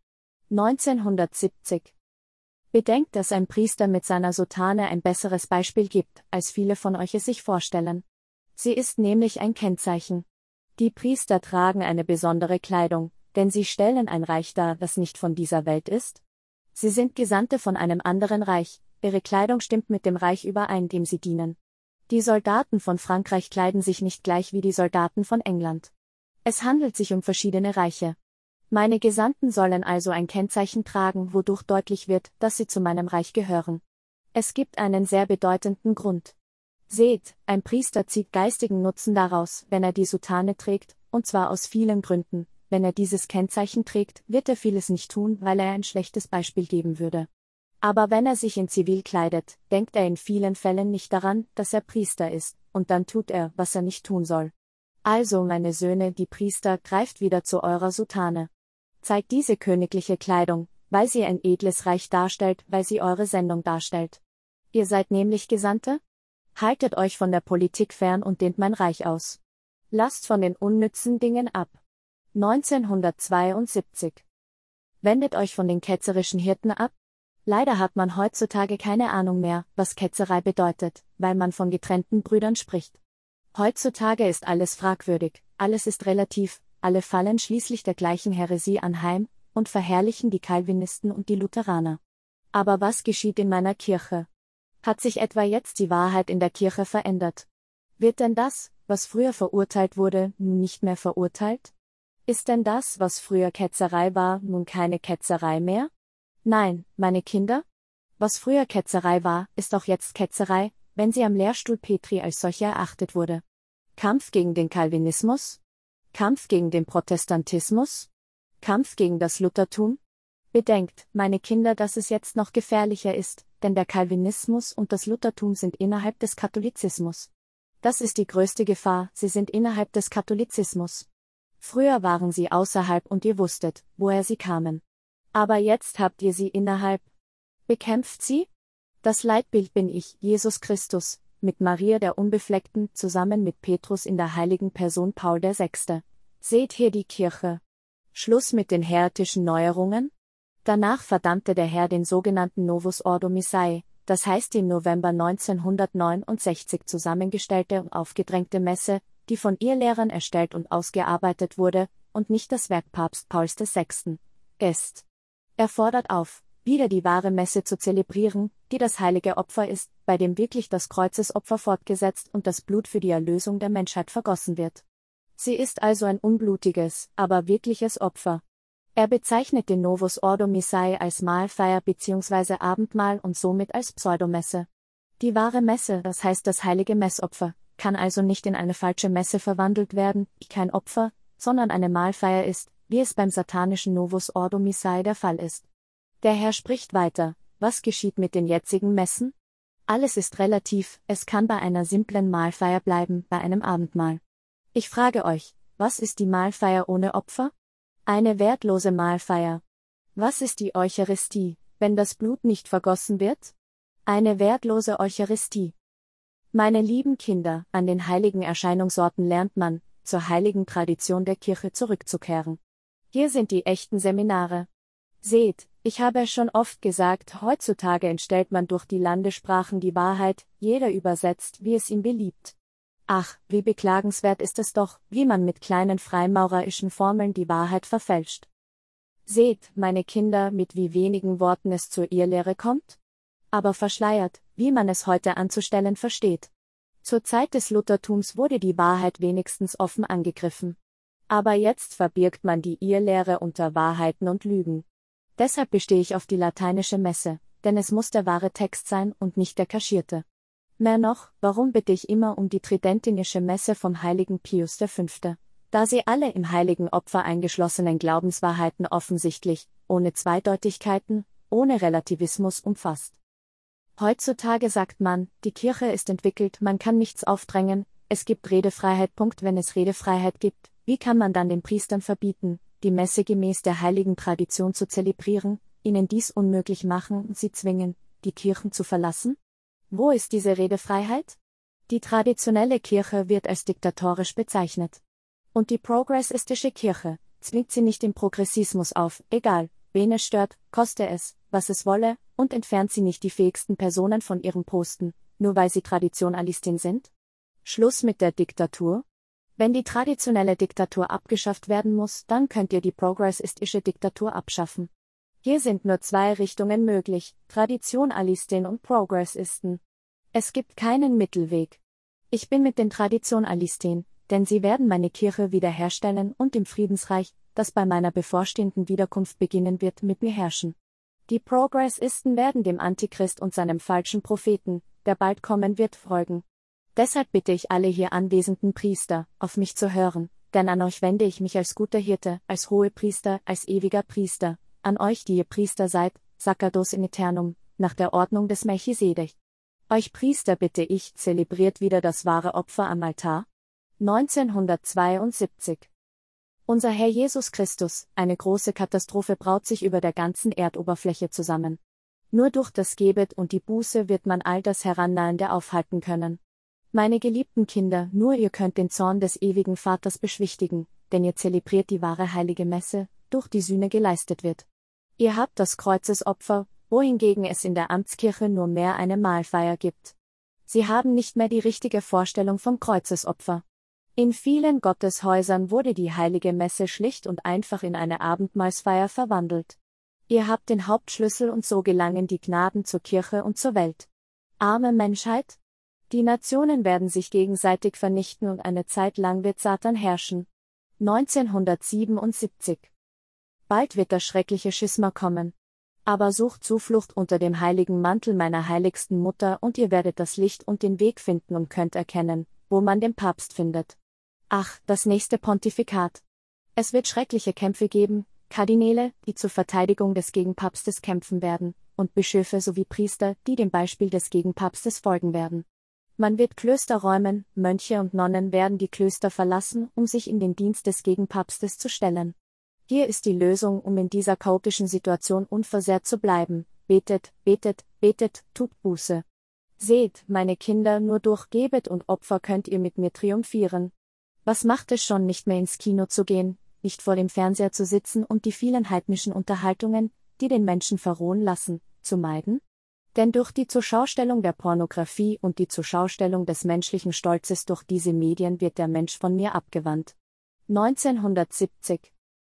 neunzehnhundertsiebzig. Bedenkt, dass ein Priester mit seiner Soutane ein besseres Beispiel gibt, als viele von euch es sich vorstellen. Sie ist nämlich ein Kennzeichen. Die Priester tragen eine besondere Kleidung, denn sie stellen ein Reich dar, das nicht von dieser Welt ist. Sie sind Gesandte von einem anderen Reich, ihre Kleidung stimmt mit dem Reich überein, dem sie dienen. Die Soldaten von Frankreich kleiden sich nicht gleich wie die Soldaten von England. Es handelt sich um verschiedene Reiche. Meine Gesandten sollen also ein Kennzeichen tragen, wodurch deutlich wird, dass sie zu meinem Reich gehören. Es gibt einen sehr bedeutenden Grund. Seht, ein Priester zieht geistigen Nutzen daraus, wenn er die Soutane trägt, und zwar aus vielen Gründen. Wenn er dieses Kennzeichen trägt, wird er vieles nicht tun, weil er ein schlechtes Beispiel geben würde. Aber wenn er sich in Zivil kleidet, denkt er in vielen Fällen nicht daran, dass er Priester ist, und dann tut er, was er nicht tun soll. Also, meine Söhne, die Priester, greift wieder zu eurer Soutane. Zeigt diese königliche Kleidung, weil sie ein edles Reich darstellt, weil sie eure Sendung darstellt. Ihr seid nämlich Gesandte? Haltet euch von der Politik fern und dehnt mein Reich aus. Lasst von den unnützen Dingen ab. neunzehnhundertzweiundsiebzig. Wendet euch von den ketzerischen Hirten ab? Leider hat man heutzutage keine Ahnung mehr, was Ketzerei bedeutet, weil man von getrennten Brüdern spricht. Heutzutage ist alles fragwürdig, alles ist relativ, alle fallen schließlich der gleichen Häresie anheim und verherrlichen die Calvinisten und die Lutheraner. Aber was geschieht in meiner Kirche? Hat sich etwa jetzt die Wahrheit in der Kirche verändert? Wird denn das, was früher verurteilt wurde, nun nicht mehr verurteilt? Ist denn das, was früher Ketzerei war, nun keine Ketzerei mehr? Nein, meine Kinder. Was früher Ketzerei war, ist auch jetzt Ketzerei, wenn sie am Lehrstuhl Petri als solche erachtet wurde. Kampf gegen den Calvinismus? Kampf gegen den Protestantismus? Kampf gegen das Luthertum? Bedenkt, meine Kinder, dass es jetzt noch gefährlicher ist, denn der Calvinismus und das Luthertum sind innerhalb des Katholizismus. Das ist die größte Gefahr, sie sind innerhalb des Katholizismus. Früher waren sie außerhalb und ihr wusstet, woher sie kamen. Aber jetzt habt ihr sie innerhalb. Bekämpft sie? Das Leitbild bin ich, Jesus Christus, mit Maria der Unbefleckten, zusammen mit Petrus in der heiligen Person Paul der Sechste. Seht hier die Kirche. Schluss mit den häretischen Neuerungen? Danach verdammte der Herr den sogenannten Novus Ordo Missae, das heißt die im November neunzehnhundertneunundsechzig zusammengestellte und aufgedrängte Messe, die von Irrlehrern erstellt und ausgearbeitet wurde, und nicht das Werk Papst Pauls der Sechsten ist. Er fordert auf, wieder die wahre Messe zu zelebrieren, die das heilige Opfer ist, bei dem wirklich das Kreuzesopfer fortgesetzt und das Blut für die Erlösung der Menschheit vergossen wird. Sie ist also ein unblutiges, aber wirkliches Opfer. Er bezeichnet den Novus Ordo Missae als Mahlfeier bzw. Abendmahl und somit als Pseudomesse. Die wahre Messe, das heißt das heilige Messopfer, kann also nicht in eine falsche Messe verwandelt werden, die kein Opfer, sondern eine Mahlfeier ist, wie es beim satanischen Novus Ordo Missae der Fall ist. Der Herr spricht weiter, was geschieht mit den jetzigen Messen? Alles ist relativ, es kann bei einer simplen Mahlfeier bleiben, bei einem Abendmahl. Ich frage euch, was ist die Mahlfeier ohne Opfer? Eine wertlose Mahlfeier. Was ist die Eucharistie, wenn das Blut nicht vergossen wird? Eine wertlose Eucharistie. Meine lieben Kinder, an den heiligen Erscheinungsorten lernt man, zur heiligen Tradition der Kirche zurückzukehren. Hier sind die echten Seminare. Seht, ich habe es schon oft gesagt, heutzutage entstellt man durch die Landessprachen die Wahrheit, jeder übersetzt, wie es ihm beliebt. Ach, wie beklagenswert ist es doch, wie man mit kleinen freimaurerischen Formeln die Wahrheit verfälscht. Seht, meine Kinder, mit wie wenigen Worten es zur Irrlehre kommt? Aber verschleiert, wie man es heute anzustellen versteht. Zur Zeit des Luthertums wurde die Wahrheit wenigstens offen angegriffen. Aber jetzt verbirgt man die Irrlehre unter Wahrheiten und Lügen. Deshalb bestehe ich auf die lateinische Messe, denn es muss der wahre Text sein und nicht der kaschierte. Mehr noch, warum bitte ich immer um die tridentinische Messe vom heiligen Pius der Fünfte? Da sie alle im heiligen Opfer eingeschlossenen Glaubenswahrheiten offensichtlich, ohne Zweideutigkeiten, ohne Relativismus umfasst. Heutzutage sagt man, die Kirche ist entwickelt, man kann nichts aufdrängen, es gibt Redefreiheit. Punkt. Wenn es Redefreiheit gibt, wie kann man dann den Priestern verbieten, die Messe gemäß der heiligen Tradition zu zelebrieren, ihnen dies unmöglich machen und sie zwingen, die Kirchen zu verlassen? Wo ist diese Redefreiheit? Die traditionelle Kirche wird als diktatorisch bezeichnet. Und die progressistische Kirche zwingt sie nicht im Progressismus auf, egal, wen es stört, koste es, was es wolle, und entfernt sie nicht die fähigsten Personen von ihrem Posten, nur weil sie Traditionalistin sind? Schluss mit der Diktatur? Wenn die traditionelle Diktatur abgeschafft werden muss, dann könnt ihr die progressistische Diktatur abschaffen. Hier sind nur zwei Richtungen möglich, Traditionalistin und Progressisten. Es gibt keinen Mittelweg. Ich bin mit den Traditionalisten, denn sie werden meine Kirche wiederherstellen und im Friedensreich, das bei meiner bevorstehenden Wiederkunft beginnen wird, mit mir herrschen. Die Progressisten werden dem Antichrist und seinem falschen Propheten, der bald kommen wird, folgen. Deshalb bitte ich alle hier anwesenden Priester, auf mich zu hören, denn an euch wende ich mich als guter Hirte, als Hohepriester, als ewiger Priester, an euch, die ihr Priester seid, Sacerdos in Aeternum, nach der Ordnung des Melchisedech. Euch Priester bitte ich, zelebriert wieder das wahre Opfer am Altar. neunzehnhundertzweiundsiebzig. Unser Herr Jesus Christus, eine große Katastrophe braut sich über der ganzen Erdoberfläche zusammen. Nur durch das Gebet und die Buße wird man all das Herannahende aufhalten können. Meine geliebten Kinder, nur ihr könnt den Zorn des ewigen Vaters beschwichtigen, denn ihr zelebriert die wahre heilige Messe, durch die Sühne geleistet wird. Ihr habt das Kreuzesopfer, wohingegen es in der Amtskirche nur mehr eine Mahlfeier gibt. Sie haben nicht mehr die richtige Vorstellung vom Kreuzesopfer. In vielen Gotteshäusern wurde die heilige Messe schlicht und einfach in eine Abendmahlsfeier verwandelt. Ihr habt den Hauptschlüssel und so gelangen die Gnaden zur Kirche und zur Welt. Arme Menschheit? Die Nationen werden sich gegenseitig vernichten und eine Zeit lang wird Satan herrschen. neunzehnhundertsiebenundsiebzig. Bald wird das schreckliche Schisma kommen. Aber sucht Zuflucht unter dem heiligen Mantel meiner heiligsten Mutter und ihr werdet das Licht und den Weg finden und könnt erkennen, wo man den Papst findet. Ach, das nächste Pontifikat. Es wird schreckliche Kämpfe geben, Kardinäle, die zur Verteidigung des Gegenpapstes kämpfen werden, und Bischöfe sowie Priester, die dem Beispiel des Gegenpapstes folgen werden. Man wird Klöster räumen, Mönche und Nonnen werden die Klöster verlassen, um sich in den Dienst des Gegenpapstes zu stellen. Hier ist die Lösung, um in dieser chaotischen Situation unversehrt zu bleiben. Betet, betet, betet, tut Buße. Seht, meine Kinder, nur durch Gebet und Opfer könnt ihr mit mir triumphieren. Was macht es schon, nicht mehr ins Kino zu gehen, nicht vor dem Fernseher zu sitzen und die vielen heidnischen Unterhaltungen, die den Menschen verrohen lassen, zu meiden? Denn durch die Zurschaustellung der Pornografie und die Zurschaustellung des menschlichen Stolzes durch diese Medien wird der Mensch von mir abgewandt. neunzehnhundertsiebzig.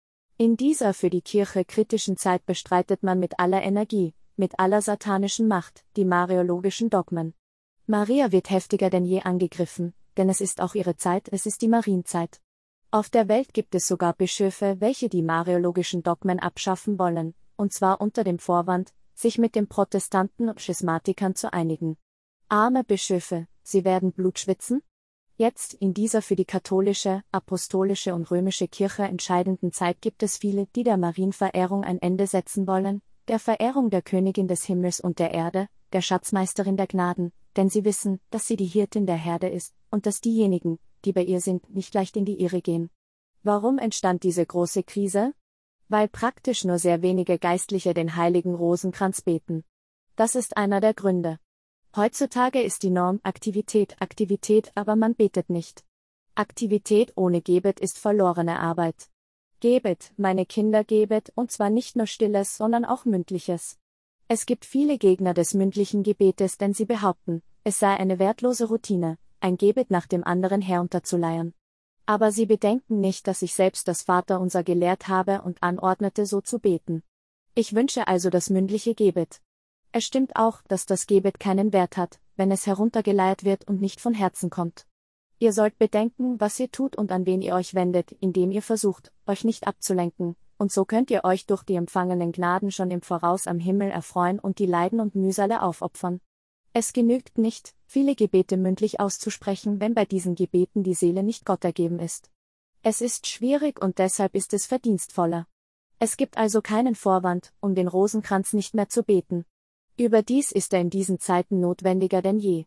In dieser für die Kirche kritischen Zeit bestreitet man mit aller Energie, mit aller satanischen Macht, die mariologischen Dogmen. Maria wird heftiger denn je angegriffen, denn es ist auch ihre Zeit, es ist die Marienzeit. Auf der Welt gibt es sogar Bischöfe, welche die mariologischen Dogmen abschaffen wollen, und zwar unter dem Vorwand, sich mit den Protestanten und Schismatikern zu einigen. Arme Bischöfe, sie werden Blut schwitzen? Jetzt, in dieser für die katholische, apostolische und römische Kirche entscheidenden Zeit gibt es viele, die der Marienverehrung ein Ende setzen wollen, der Verehrung der Königin des Himmels und der Erde, der Schatzmeisterin der Gnaden, denn sie wissen, dass sie die Hirtin der Herde ist, und dass diejenigen, die bei ihr sind, nicht leicht in die Irre gehen. Warum entstand diese große Krise? Weil praktisch nur sehr wenige Geistliche den heiligen Rosenkranz beten. Das ist einer der Gründe. Heutzutage ist die Norm Aktivität, Aktivität, aber man betet nicht. Aktivität ohne Gebet ist verlorene Arbeit. Gebet, meine Kinder, Gebet, und zwar nicht nur stilles, sondern auch mündliches. Es gibt viele Gegner des mündlichen Gebetes, denn sie behaupten, es sei eine wertlose Routine, ein Gebet nach dem anderen herunterzuleiern. Aber sie bedenken nicht, dass ich selbst das Vaterunser gelehrt habe und anordnete, so zu beten. Ich wünsche also das mündliche Gebet. Es stimmt auch, dass das Gebet keinen Wert hat, wenn es heruntergeleiert wird und nicht von Herzen kommt. Ihr sollt bedenken, was ihr tut und an wen ihr euch wendet, indem ihr versucht, euch nicht abzulenken, und so könnt ihr euch durch die empfangenen Gnaden schon im Voraus am Himmel erfreuen und die Leiden und Mühsale aufopfern. Es genügt nicht, viele Gebete mündlich auszusprechen, wenn bei diesen Gebeten die Seele nicht Gott ergeben ist. Es ist schwierig und deshalb ist es verdienstvoller. Es gibt also keinen Vorwand, um den Rosenkranz nicht mehr zu beten. Überdies ist er in diesen Zeiten notwendiger denn je.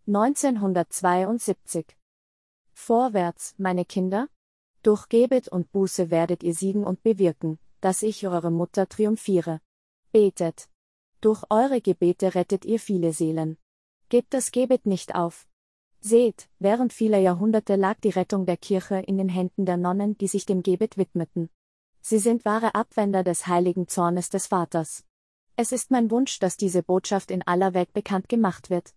neunzehnhundertzweiundsiebzig. Vorwärts, meine Kinder? Durch Gebet und Buße werdet ihr siegen und bewirken, dass ich, eure Mutter, triumphiere. Betet. Durch eure Gebete rettet ihr viele Seelen. Gebt das Gebet nicht auf. Seht, während vieler Jahrhunderte lag die Rettung der Kirche in den Händen der Nonnen, die sich dem Gebet widmeten. Sie sind wahre Abwender des heiligen Zornes des Vaters. Es ist mein Wunsch, dass diese Botschaft in aller Welt bekannt gemacht wird.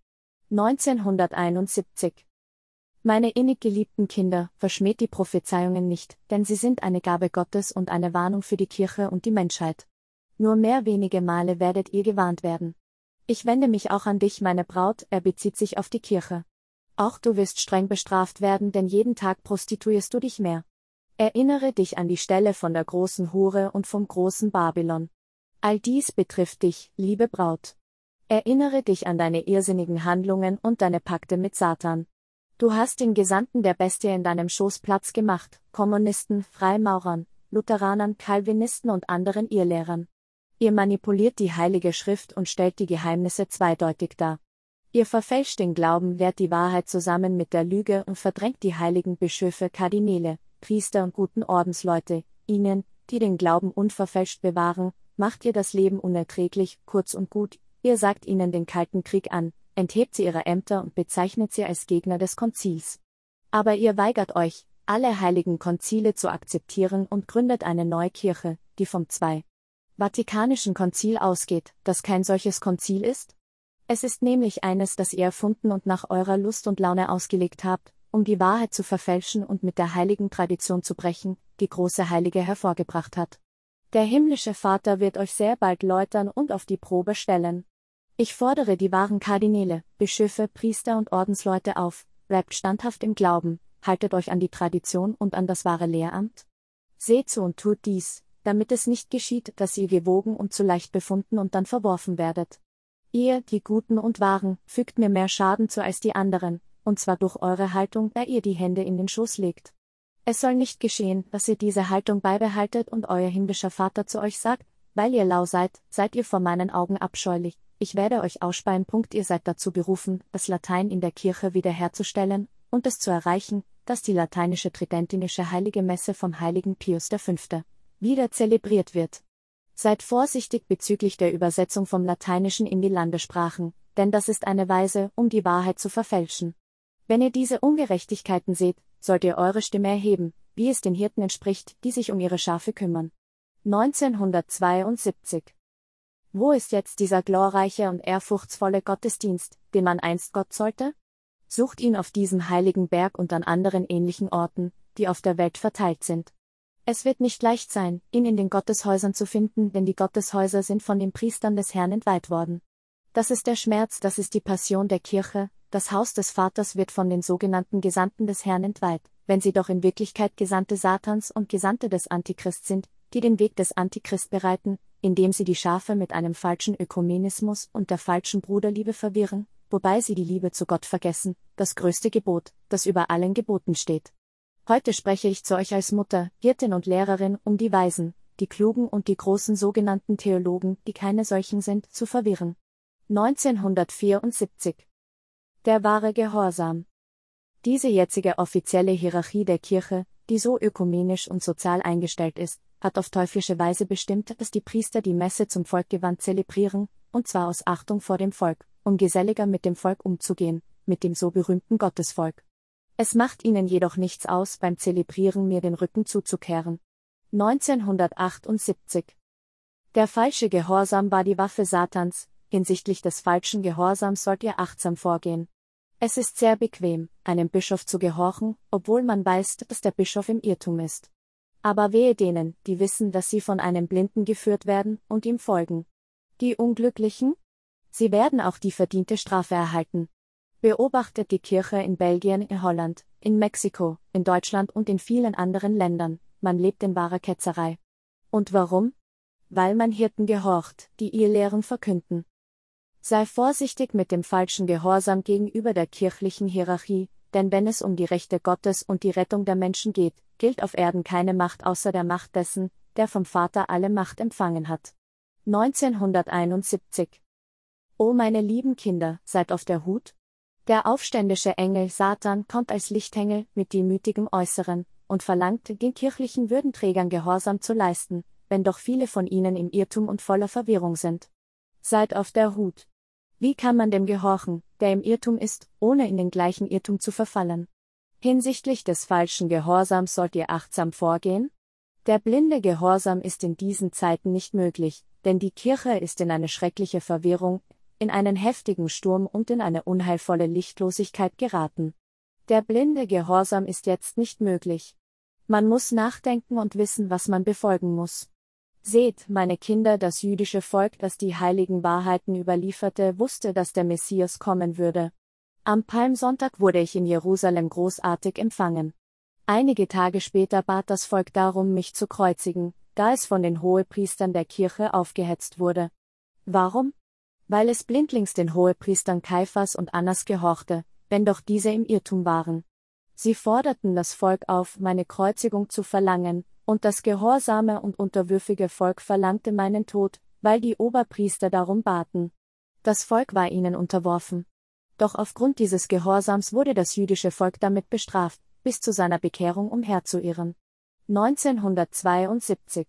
neunzehnhunderteinundsiebzig. Meine innig geliebten Kinder, verschmäht die Prophezeiungen nicht, denn sie sind eine Gabe Gottes und eine Warnung für die Kirche und die Menschheit. Nur mehr wenige Male werdet ihr gewarnt werden. Ich wende mich auch an dich, meine Braut, er bezieht sich auf die Kirche. Auch du wirst streng bestraft werden, denn jeden Tag prostituierst du dich mehr. Erinnere dich an die Stelle von der großen Hure und vom großen Babylon. All dies betrifft dich, liebe Braut. Erinnere dich an deine irrsinnigen Handlungen und deine Pakte mit Satan. Du hast den Gesandten der Bestie in deinem Schoß Platz gemacht, Kommunisten, Freimaurern, Lutheranern, Calvinisten und anderen Irrlehrern. Ihr manipuliert die Heilige Schrift und stellt die Geheimnisse zweideutig dar. Ihr verfälscht den Glauben, lehrt die Wahrheit zusammen mit der Lüge und verdrängt die heiligen Bischöfe, Kardinäle, Priester und guten Ordensleute. Ihnen, die den Glauben unverfälscht bewahren, macht ihr das Leben unerträglich, kurz und gut. Ihr sagt ihnen den Kalten Krieg an, enthebt sie ihrer Ämter und bezeichnet sie als Gegner des Konzils. Aber ihr weigert euch, alle heiligen Konzile zu akzeptieren und gründet eine neue Kirche, die vom Zweiten Vatikanischen Konzil ausgeht, das kein solches Konzil ist? Es ist nämlich eines, das ihr erfunden und nach eurer Lust und Laune ausgelegt habt, um die Wahrheit zu verfälschen und mit der heiligen Tradition zu brechen, die große Heilige hervorgebracht hat. Der himmlische Vater wird euch sehr bald läutern und auf die Probe stellen. Ich fordere die wahren Kardinäle, Bischöfe, Priester und Ordensleute auf, bleibt standhaft im Glauben, haltet euch an die Tradition und an das wahre Lehramt. Seht zu und tut dies, damit es nicht geschieht, dass ihr gewogen und zu leicht befunden und dann verworfen werdet. Ihr, die Guten und Wahren, fügt mir mehr Schaden zu als die anderen, und zwar durch eure Haltung, da ihr die Hände in den Schoß legt. Es soll nicht geschehen, dass ihr diese Haltung beibehaltet und euer himmlischer Vater zu euch sagt, weil ihr lau seid, seid ihr vor meinen Augen abscheulich, ich werde euch ausspeien. Ihr seid dazu berufen, das Latein in der Kirche wiederherzustellen, und es zu erreichen, dass die lateinische tridentinische Heilige Messe vom heiligen Pius der Fünfte wieder zelebriert wird. Seid vorsichtig bezüglich der Übersetzung vom Lateinischen in die Landessprachen, denn das ist eine Weise, um die Wahrheit zu verfälschen. Wenn ihr diese Ungerechtigkeiten seht, sollt ihr eure Stimme erheben, wie es den Hirten entspricht, die sich um ihre Schafe kümmern. neunzehnhundertzweiundsiebzig. Wo ist jetzt dieser glorreiche und ehrfurchtsvolle Gottesdienst, den man einst Gott zollte? Sucht ihn auf diesem heiligen Berg und an anderen ähnlichen Orten, die auf der Welt verteilt sind. Es wird nicht leicht sein, ihn in den Gotteshäusern zu finden, denn die Gotteshäuser sind von den Priestern des Herrn entweiht worden. Das ist der Schmerz, das ist die Passion der Kirche, das Haus des Vaters wird von den sogenannten Gesandten des Herrn entweiht, wenn sie doch in Wirklichkeit Gesandte Satans und Gesandte des Antichrist sind, die den Weg des Antichrist bereiten, indem sie die Schafe mit einem falschen Ökumenismus und der falschen Bruderliebe verwirren, wobei sie die Liebe zu Gott vergessen, das größte Gebot, das über allen Geboten steht. Heute spreche ich zu euch als Mutter, Hirtin und Lehrerin, um die Weisen, die Klugen und die großen sogenannten Theologen, die keine solchen sind, zu verwirren. neunzehnhundertvierundsiebzig. Der wahre Gehorsam. Diese jetzige offizielle Hierarchie der Kirche, die so ökumenisch und sozial eingestellt ist, hat auf teuflische Weise bestimmt, dass die Priester die Messe zum Volk gewandt zelebrieren, und zwar aus Achtung vor dem Volk, um geselliger mit dem Volk umzugehen, mit dem so berühmten Gottesvolk. Es macht ihnen jedoch nichts aus, beim Zelebrieren mir den Rücken zuzukehren. neunzehnhundertachtundsiebzig. Der falsche Gehorsam war die Waffe Satans, hinsichtlich des falschen Gehorsams sollt ihr achtsam vorgehen. Es ist sehr bequem, einem Bischof zu gehorchen, obwohl man weiß, dass der Bischof im Irrtum ist. Aber wehe denen, die wissen, dass sie von einem Blinden geführt werden und ihm folgen. Die Unglücklichen? Sie werden auch die verdiente Strafe erhalten. Beobachtet die Kirche in Belgien, in Holland, in Mexiko, in Deutschland und in vielen anderen Ländern, man lebt in wahrer Ketzerei. Und warum? Weil man Hirten gehorcht, die ihr Lehren verkünden. Sei vorsichtig mit dem falschen Gehorsam gegenüber der kirchlichen Hierarchie, denn wenn es um die Rechte Gottes und die Rettung der Menschen geht, gilt auf Erden keine Macht außer der Macht dessen, der vom Vater alle Macht empfangen hat. neunzehnhunderteinundsiebzig. O meine lieben Kinder, seid auf der Hut. Der aufständische Engel Satan kommt als Lichtengel mit demütigem Äußeren und verlangt, den kirchlichen Würdenträgern Gehorsam zu leisten, wenn doch viele von ihnen im Irrtum und voller Verwirrung sind. Seid auf der Hut. Wie kann man dem gehorchen, der im Irrtum ist, ohne in den gleichen Irrtum zu verfallen? Hinsichtlich des falschen Gehorsams sollt ihr achtsam vorgehen. Der blinde Gehorsam ist in diesen Zeiten nicht möglich, denn die Kirche ist in eine schreckliche Verwirrung, in einen heftigen Sturm und in eine unheilvolle Lichtlosigkeit geraten. Der blinde Gehorsam ist jetzt nicht möglich. Man muss nachdenken und wissen, was man befolgen muss. Seht, meine Kinder, das jüdische Volk, das die heiligen Wahrheiten überlieferte, wusste, dass der Messias kommen würde. Am Palmsonntag wurde ich in Jerusalem großartig empfangen. Einige Tage später bat das Volk darum, mich zu kreuzigen, da es von den Hohepriestern der Kirche aufgehetzt wurde. Warum? Weil es blindlings den Hohepriestern Kaiphas und Annas gehorchte, wenn doch diese im Irrtum waren. Sie forderten das Volk auf, meine Kreuzigung zu verlangen, und das gehorsame und unterwürfige Volk verlangte meinen Tod, weil die Oberpriester darum baten. Das Volk war ihnen unterworfen. Doch aufgrund dieses Gehorsams wurde das jüdische Volk damit bestraft, bis zu seiner Bekehrung umherzuirren. neunzehnhundertzweiundsiebzig.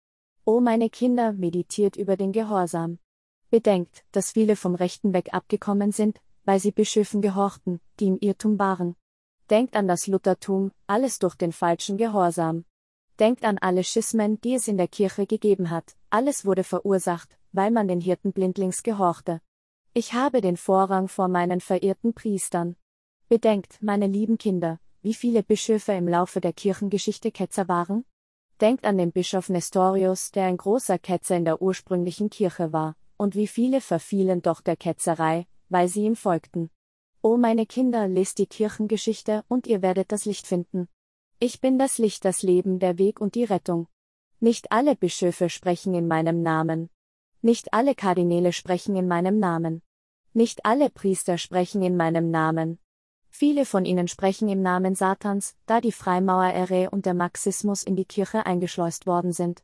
O meine Kinder, meditiert über den Gehorsam. Bedenkt, dass viele vom rechten Weg abgekommen sind, weil sie Bischöfen gehorchten, die im Irrtum waren. Denkt an das Luthertum, alles durch den falschen Gehorsam. Denkt an alle Schismen, die es in der Kirche gegeben hat, alles wurde verursacht, weil man den Hirten blindlings gehorchte. Ich habe den Vorrang vor meinen verehrten Priestern. Bedenkt, meine lieben Kinder, wie viele Bischöfe im Laufe der Kirchengeschichte Ketzer waren? Denkt an den Bischof Nestorius, der ein großer Ketzer in der ursprünglichen Kirche war, und wie viele verfielen doch der Ketzerei, weil sie ihm folgten. O meine Kinder, lest die Kirchengeschichte und ihr werdet das Licht finden. Ich bin das Licht, das Leben, der Weg und die Rettung. Nicht alle Bischöfe sprechen in meinem Namen. Nicht alle Kardinäle sprechen in meinem Namen. Nicht alle Priester sprechen in meinem Namen. Viele von ihnen sprechen im Namen Satans, da die Freimaurerei und der Marxismus in die Kirche eingeschleust worden sind.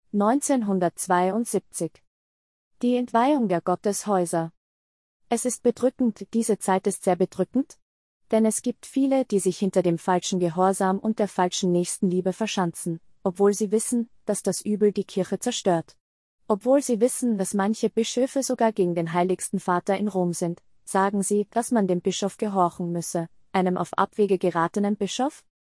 neunzehnhundertzweiundsiebzig. Die Entweihung der Gotteshäuser. Es ist bedrückend, diese Zeit ist sehr bedrückend. Denn es gibt viele, die sich hinter dem falschen Gehorsam und der falschen Nächstenliebe verschanzen, obwohl sie wissen, dass das Übel die Kirche zerstört. Obwohl sie wissen, dass manche Bischöfe sogar gegen den Heiligsten Vater in Rom sind, sagen sie, dass man dem Bischof gehorchen müsse, einem auf Abwege geratenen Bischof?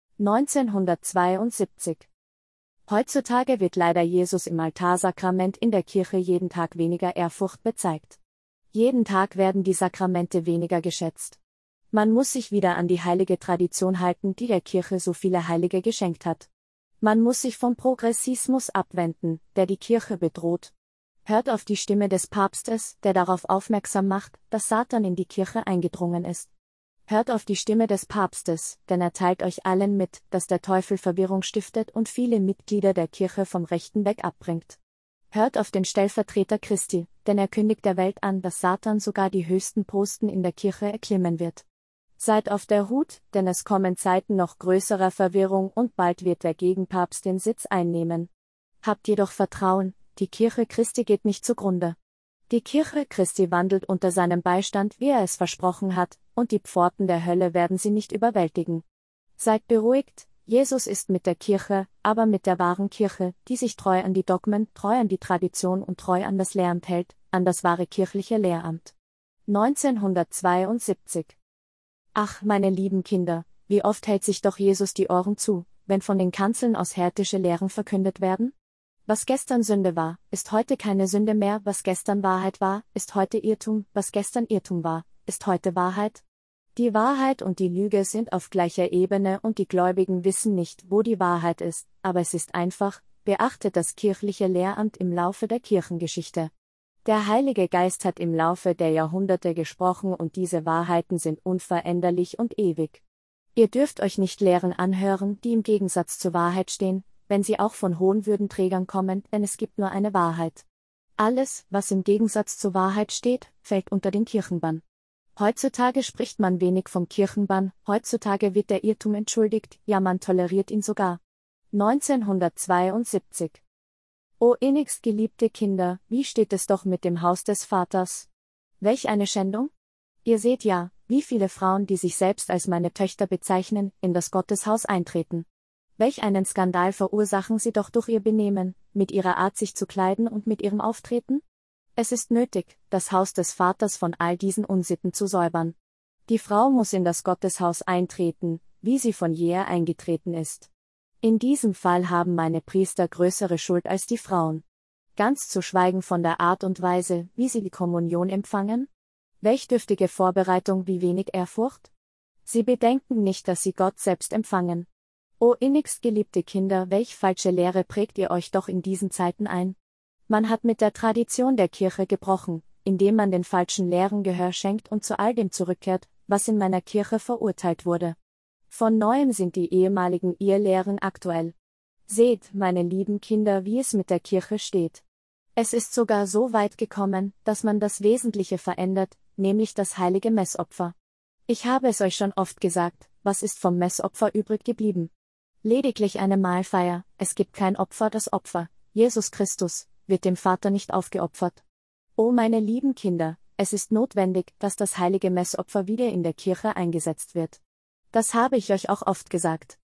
neunzehnhundertzweiundsiebzig. Heutzutage wird leider Jesus im Altarsakrament in der Kirche jeden Tag weniger Ehrfurcht bezeigt. Jeden Tag werden die Sakramente weniger geschätzt. Man muss sich wieder an die heilige Tradition halten, die der Kirche so viele Heilige geschenkt hat. Man muss sich vom Progressismus abwenden, der die Kirche bedroht. Hört auf die Stimme des Papstes, der darauf aufmerksam macht, dass Satan in die Kirche eingedrungen ist. Hört auf die Stimme des Papstes, denn er teilt euch allen mit, dass der Teufel Verwirrung stiftet und viele Mitglieder der Kirche vom rechten Weg abbringt. Hört auf den Stellvertreter Christi, denn er kündigt der Welt an, dass Satan sogar die höchsten Posten in der Kirche erklimmen wird. Seid auf der Hut, denn es kommen Zeiten noch größerer Verwirrung und bald wird der Gegenpapst den Sitz einnehmen. Habt jedoch Vertrauen, die Kirche Christi geht nicht zugrunde. Die Kirche Christi wandelt unter seinem Beistand, wie er es versprochen hat, und die Pforten der Hölle werden sie nicht überwältigen. Seid beruhigt, Jesus ist mit der Kirche, aber mit der wahren Kirche, die sich treu an die Dogmen, treu an die Tradition und treu an das Lehramt hält, an das wahre kirchliche Lehramt. neunzehnhundertzweiundsiebzig. Ach, meine lieben Kinder, wie oft hält sich doch Jesus die Ohren zu, wenn von den Kanzeln aus härtische Lehren verkündet werden? Was gestern Sünde war, ist heute keine Sünde mehr, was gestern Wahrheit war, ist heute Irrtum, was gestern Irrtum war, ist heute Wahrheit. Die Wahrheit und die Lüge sind auf gleicher Ebene und die Gläubigen wissen nicht, wo die Wahrheit ist, aber es ist einfach, beachtet das kirchliche Lehramt im Laufe der Kirchengeschichte. Der Heilige Geist hat im Laufe der Jahrhunderte gesprochen und diese Wahrheiten sind unveränderlich und ewig. Ihr dürft euch nicht Lehren anhören, die im Gegensatz zur Wahrheit stehen, wenn sie auch von hohen Würdenträgern kommen, denn es gibt nur eine Wahrheit. Alles, was im Gegensatz zur Wahrheit steht, fällt unter den Kirchenbann. Heutzutage spricht man wenig vom Kirchenbann, heutzutage wird der Irrtum entschuldigt, ja man toleriert ihn sogar. neunzehnhundertzweiundsiebzig. O innigst geliebte Kinder, wie steht es doch mit dem Haus des Vaters? Welch eine Schändung? Ihr seht ja, wie viele Frauen, die sich selbst als meine Töchter bezeichnen, in das Gotteshaus eintreten. Welch einen Skandal verursachen sie doch durch ihr Benehmen, mit ihrer Art sich zu kleiden und mit ihrem Auftreten? Es ist nötig, das Haus des Vaters von all diesen Unsitten zu säubern. Die Frau muss in das Gotteshaus eintreten, wie sie von jeher eingetreten ist. In diesem Fall haben meine Priester größere Schuld als die Frauen. Ganz zu schweigen von der Art und Weise, wie sie die Kommunion empfangen? Welch dürftige Vorbereitung, wie wenig Ehrfurcht? Sie bedenken nicht, dass sie Gott selbst empfangen. O innigst geliebte Kinder, welch falsche Lehre prägt ihr euch doch in diesen Zeiten ein? Man hat mit der Tradition der Kirche gebrochen, indem man den falschen Lehren Gehör schenkt und zu all dem zurückkehrt, was in meiner Kirche verurteilt wurde. Von neuem sind die ehemaligen Irrlehren aktuell. Seht, meine lieben Kinder, wie es mit der Kirche steht. Es ist sogar so weit gekommen, dass man das Wesentliche verändert, nämlich das heilige Messopfer. Ich habe es euch schon oft gesagt, was ist vom Messopfer übrig geblieben? Lediglich eine Mahlfeier, es gibt kein Opfer, das Opfer, Jesus Christus, wird dem Vater nicht aufgeopfert. O meine lieben Kinder, es ist notwendig, dass das heilige Messopfer wieder in der Kirche eingesetzt wird. Das habe ich euch auch oft gesagt.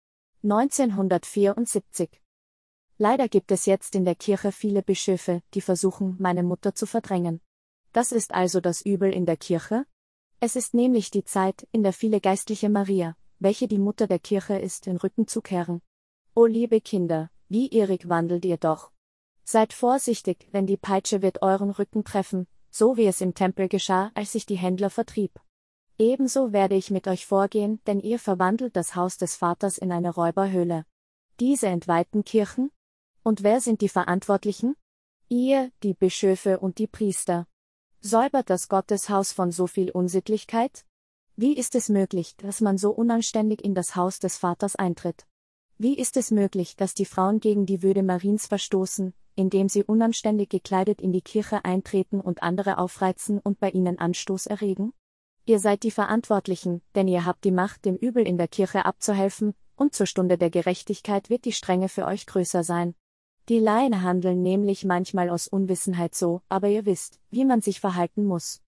neunzehnhundertvierundsiebzig. Leider gibt es jetzt in der Kirche viele Bischöfe, die versuchen, meine Mutter zu verdrängen. Das ist also das Übel in der Kirche? Es ist nämlich die Zeit, in der viele geistliche Maria, welche die Mutter der Kirche ist, den Rücken zukehren. O liebe Kinder, wie irrig wandelt ihr doch. Seid vorsichtig, denn die Peitsche wird euren Rücken treffen, so wie es im Tempel geschah, als ich die Händler vertrieb. Ebenso werde ich mit euch vorgehen, denn ihr verwandelt das Haus des Vaters in eine Räuberhöhle. Diese entweihten Kirchen? Und wer sind die Verantwortlichen? Ihr, die Bischöfe und die Priester. Säubert das Gotteshaus von so viel Unsittlichkeit? Wie ist es möglich, dass man so unanständig in das Haus des Vaters eintritt? Wie ist es möglich, dass die Frauen gegen die Würde Mariens verstoßen, indem sie unanständig gekleidet in die Kirche eintreten und andere aufreizen und bei ihnen Anstoß erregen? Ihr seid die Verantwortlichen, denn ihr habt die Macht, dem Übel in der Kirche abzuhelfen, und zur Stunde der Gerechtigkeit wird die Strenge für euch größer sein. Die Laien handeln nämlich manchmal aus Unwissenheit so, aber ihr wisst, wie man sich verhalten muss.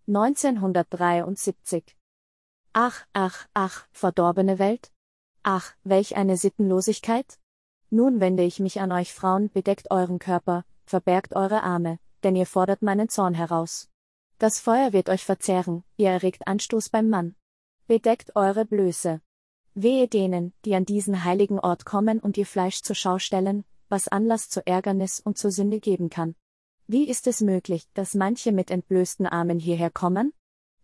neunzehnhundertdreiundsiebzig. Ach, ach, ach, verdorbene Welt? Ach, welch eine Sittenlosigkeit? Nun wende ich mich an euch Frauen, bedeckt euren Körper, verbergt eure Arme, denn ihr fordert meinen Zorn heraus. Das Feuer wird euch verzehren, ihr erregt Anstoß beim Mann. Bedeckt eure Blöße. Wehe denen, die an diesen heiligen Ort kommen und ihr Fleisch zur Schau stellen, was Anlass zur Ärgernis und zur Sünde geben kann. Wie ist es möglich, dass manche mit entblößten Armen hierher kommen?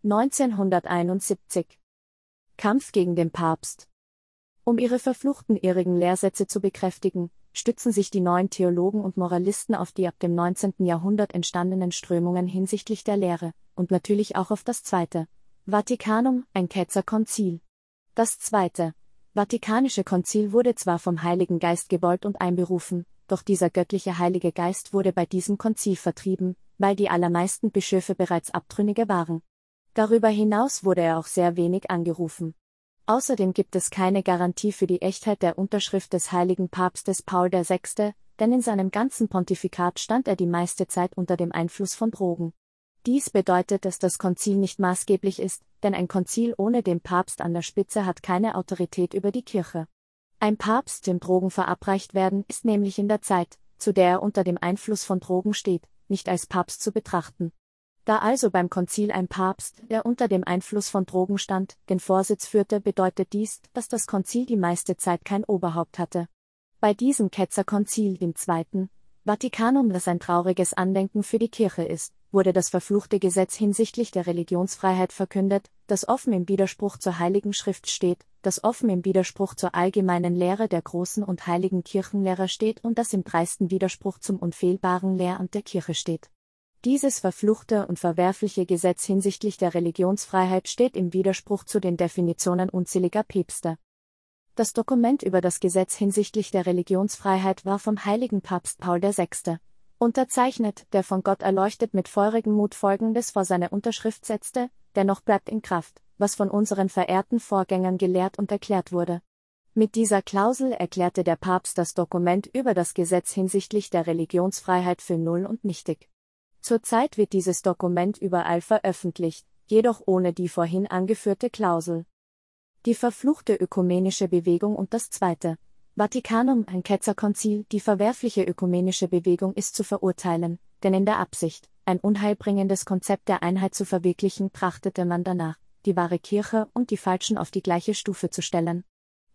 neunzehnhunderteinundsiebzig. Kampf gegen den Papst. Um ihre verfluchten irrigen Lehrsätze zu bekräftigen, stützen sich die neuen Theologen und Moralisten auf die ab dem neunzehnten Jahrhundert entstandenen Strömungen hinsichtlich der Lehre, und natürlich auch auf das Zweite Vatikanum, ein Ketzerkonzil. Das Zweite Vatikanische Konzil wurde zwar vom Heiligen Geist gewollt und einberufen, doch dieser göttliche Heilige Geist wurde bei diesem Konzil vertrieben, weil die allermeisten Bischöfe bereits Abtrünnige waren. Darüber hinaus wurde er auch sehr wenig angerufen. Außerdem gibt es keine Garantie für die Echtheit der Unterschrift des heiligen Papstes Paul der Sechste, denn in seinem ganzen Pontifikat stand er die meiste Zeit unter dem Einfluss von Drogen. Dies bedeutet, dass das Konzil nicht maßgeblich ist, denn ein Konzil ohne den Papst an der Spitze hat keine Autorität über die Kirche. Ein Papst, dem Drogen verabreicht werden, ist nämlich in der Zeit, zu der er unter dem Einfluss von Drogen steht, nicht als Papst zu betrachten. Da also beim Konzil ein Papst, der unter dem Einfluss von Drogen stand, den Vorsitz führte, bedeutet dies, dass das Konzil die meiste Zeit kein Oberhaupt hatte. Bei diesem Ketzerkonzil, dem Zweiten Vatikanum, das ein trauriges Andenken für die Kirche ist, wurde das verfluchte Gesetz hinsichtlich der Religionsfreiheit verkündet, das offen im Widerspruch zur Heiligen Schrift steht, das offen im Widerspruch zur allgemeinen Lehre der großen und heiligen Kirchenlehrer steht und das im dreisten Widerspruch zum unfehlbaren Lehramt der Kirche steht. Dieses verfluchte und verwerfliche Gesetz hinsichtlich der Religionsfreiheit steht im Widerspruch zu den Definitionen unzähliger Päpste. Das Dokument über das Gesetz hinsichtlich der Religionsfreiheit war vom heiligen Papst Paul der Sechste unterzeichnet, der von Gott erleuchtet mit feurigem Mut Folgendes vor seine Unterschrift setzte: Dennoch bleibt in Kraft, was von unseren verehrten Vorgängern gelehrt und erklärt wurde. Mit dieser Klausel erklärte der Papst das Dokument über das Gesetz hinsichtlich der Religionsfreiheit für null und nichtig. Zurzeit wird dieses Dokument überall veröffentlicht, jedoch ohne die vorhin angeführte Klausel. Die verfluchte ökumenische Bewegung und das Zweite Vatikanum, ein Ketzerkonzil. Die verwerfliche ökumenische Bewegung ist zu verurteilen, denn in der Absicht, ein unheilbringendes Konzept der Einheit zu verwirklichen, trachtete man danach, die wahre Kirche und die falschen auf die gleiche Stufe zu stellen.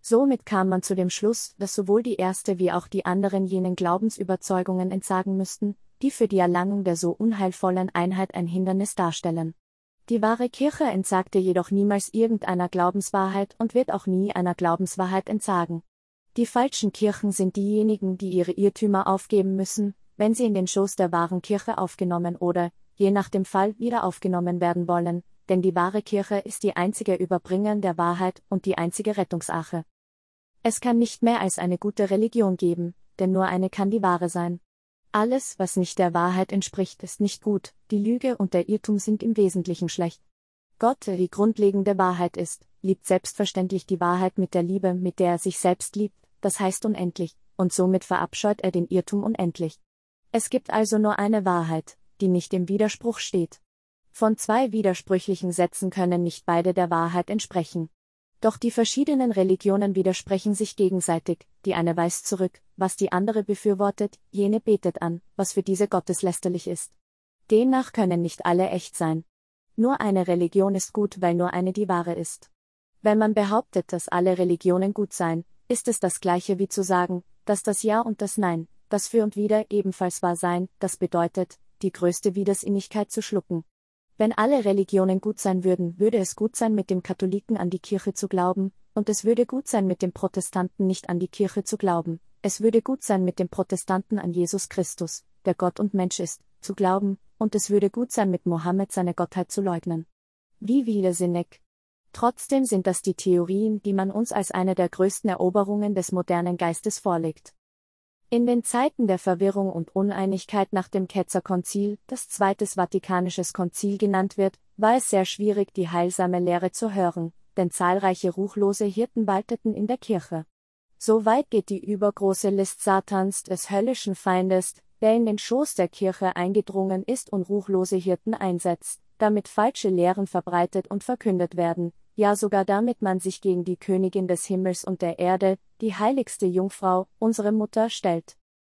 Somit kam man zu dem Schluss, dass sowohl die erste wie auch die anderen jenen Glaubensüberzeugungen entsagen müssten, die für die Erlangung der so unheilvollen Einheit ein Hindernis darstellen. Die wahre Kirche entsagte jedoch niemals irgendeiner Glaubenswahrheit und wird auch nie einer Glaubenswahrheit entsagen. Die falschen Kirchen sind diejenigen, die ihre Irrtümer aufgeben müssen, wenn sie in den Schoß der wahren Kirche aufgenommen oder, je nach dem Fall, wieder aufgenommen werden wollen, denn die wahre Kirche ist die einzige Überbringerin der Wahrheit und die einzige Rettungsache. Es kann nicht mehr als eine gute Religion geben, denn nur eine kann die wahre sein. Alles, was nicht der Wahrheit entspricht, ist nicht gut, die Lüge und der Irrtum sind im Wesentlichen schlecht. Gott, der die grundlegende Wahrheit ist, liebt selbstverständlich die Wahrheit mit der Liebe, mit der er sich selbst liebt, das heißt unendlich, und somit verabscheut er den Irrtum unendlich. Es gibt also nur eine Wahrheit, die nicht im Widerspruch steht. Von zwei widersprüchlichen Sätzen können nicht beide der Wahrheit entsprechen. Doch die verschiedenen Religionen widersprechen sich gegenseitig, die eine weist zurück, was die andere befürwortet, jene betet an, was für diese gotteslästerlich ist. Demnach können nicht alle echt sein. Nur eine Religion ist gut, weil nur eine die wahre ist. Wenn man behauptet, dass alle Religionen gut seien, ist es das gleiche wie zu sagen, dass das Ja und das Nein, das Für und Wider ebenfalls wahr seien, das bedeutet, die größte Widersinnigkeit zu schlucken. Wenn alle Religionen gut sein würden, würde es gut sein, mit dem Katholiken an die Kirche zu glauben, und es würde gut sein, mit dem Protestanten nicht an die Kirche zu glauben. Es würde gut sein, mit dem Protestanten an Jesus Christus, der Gott und Mensch ist, zu glauben, und es würde gut sein, mit Mohammed seine Gottheit zu leugnen. Wie widersinnig! Trotzdem sind das die Theorien, die man uns als eine der größten Eroberungen des modernen Geistes vorlegt. In den Zeiten der Verwirrung und Uneinigkeit nach dem Ketzerkonzil, das Zweites Vatikanisches Konzil genannt wird, war es sehr schwierig, die heilsame Lehre zu hören, denn zahlreiche ruchlose Hirten walteten in der Kirche. So weit geht die übergroße List Satans, des höllischen Feindes, der in den Schoß der Kirche eingedrungen ist und ruchlose Hirten einsetzt, damit falsche Lehren verbreitet und verkündet werden, ja sogar damit man sich gegen die Königin des Himmels und der Erde, die heiligste Jungfrau, unsere Mutter, stellt.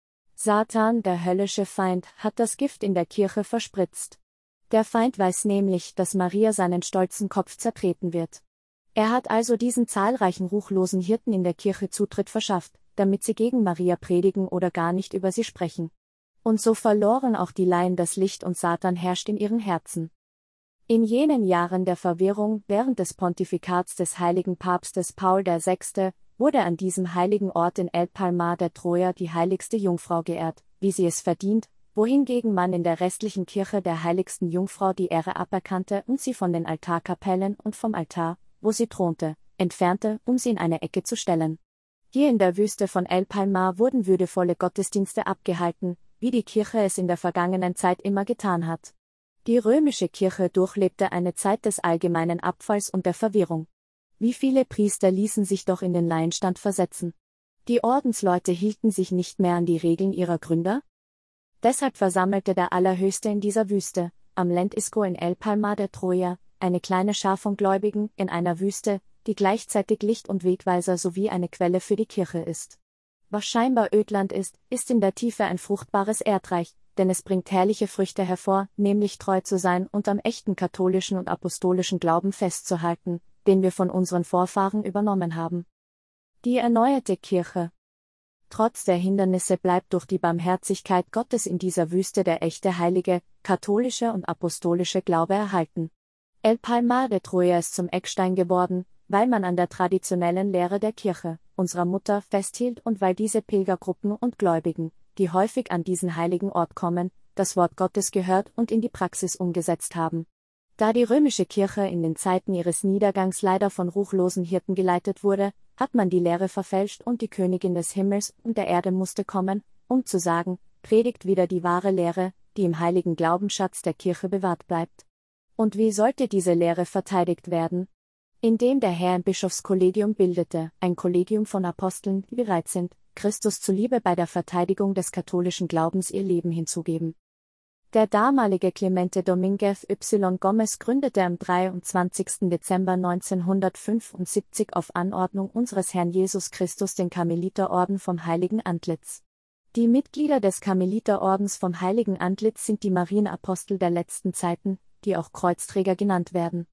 Satan, der höllische Feind, hat das Gift in der Kirche verspritzt. Der Feind weiß nämlich, dass Maria seinen stolzen Kopf zertreten wird. Er hat also diesen zahlreichen ruchlosen Hirten in der Kirche Zutritt verschafft, damit sie gegen Maria predigen oder gar nicht über sie sprechen. Und so verloren auch die Laien das Licht und Satan herrscht in ihren Herzen. In jenen Jahren der Verwirrung, während des Pontifikats des heiligen Papstes Paul der Sechste, wurde an diesem heiligen Ort in El Palmar de Troya die heiligste Jungfrau geehrt, wie sie es verdient, wohingegen man in der restlichen Kirche der heiligsten Jungfrau die Ehre aberkannte und sie von den Altarkapellen und vom Altar, wo sie thronte, entfernte, um sie in eine Ecke zu stellen. Hier in der Wüste von El Palmar wurden würdevolle Gottesdienste abgehalten, wie die Kirche es in der vergangenen Zeit immer getan hat. Die römische Kirche durchlebte eine Zeit des allgemeinen Abfalls und der Verwirrung. Wie viele Priester ließen sich doch in den Laienstand versetzen? Die Ordensleute hielten sich nicht mehr an die Regeln ihrer Gründer? Deshalb versammelte der Allerhöchste in dieser Wüste, am Land Isco in El Palmar de Troya, eine kleine Schar von Gläubigen in einer Wüste, die gleichzeitig Licht und Wegweiser sowie eine Quelle für die Kirche ist. Was scheinbar Ödland ist, ist in der Tiefe ein fruchtbares Erdreich, denn es bringt herrliche Früchte hervor, nämlich treu zu sein und am echten katholischen und apostolischen Glauben festzuhalten, den wir von unseren Vorfahren übernommen haben. Die erneuerte Kirche. Trotz der Hindernisse bleibt durch die Barmherzigkeit Gottes in dieser Wüste der echte heilige, katholische und apostolische Glaube erhalten. El Palmar de Troya ist zum Eckstein geworden, weil man an der traditionellen Lehre der Kirche, unserer Mutter, festhielt und weil diese Pilgergruppen und Gläubigen, die häufig an diesen heiligen Ort kommen, das Wort Gottes gehört und in die Praxis umgesetzt haben. Da die römische Kirche in den Zeiten ihres Niedergangs leider von ruchlosen Hirten geleitet wurde, hat man die Lehre verfälscht und die Königin des Himmels und der Erde musste kommen, um zu sagen, predigt wieder die wahre Lehre, die im heiligen Glaubensschatz der Kirche bewahrt bleibt. Und wie sollte diese Lehre verteidigt werden? Indem der Herr ein Bischofskollegium bildete, ein Kollegium von Aposteln, die bereit sind, Christus zuliebe bei der Verteidigung des katholischen Glaubens ihr Leben hinzugeben. Der damalige Clemente Dominguez Y. Gomez gründete am dreiundzwanzigsten Dezember neunzehnhundertfünfundsiebzig auf Anordnung unseres Herrn Jesus Christus den Karmeliterorden vom Heiligen Antlitz. Die Mitglieder des Karmeliterordens vom Heiligen Antlitz sind die Marienapostel der letzten Zeiten, die auch Kreuzträger genannt werden.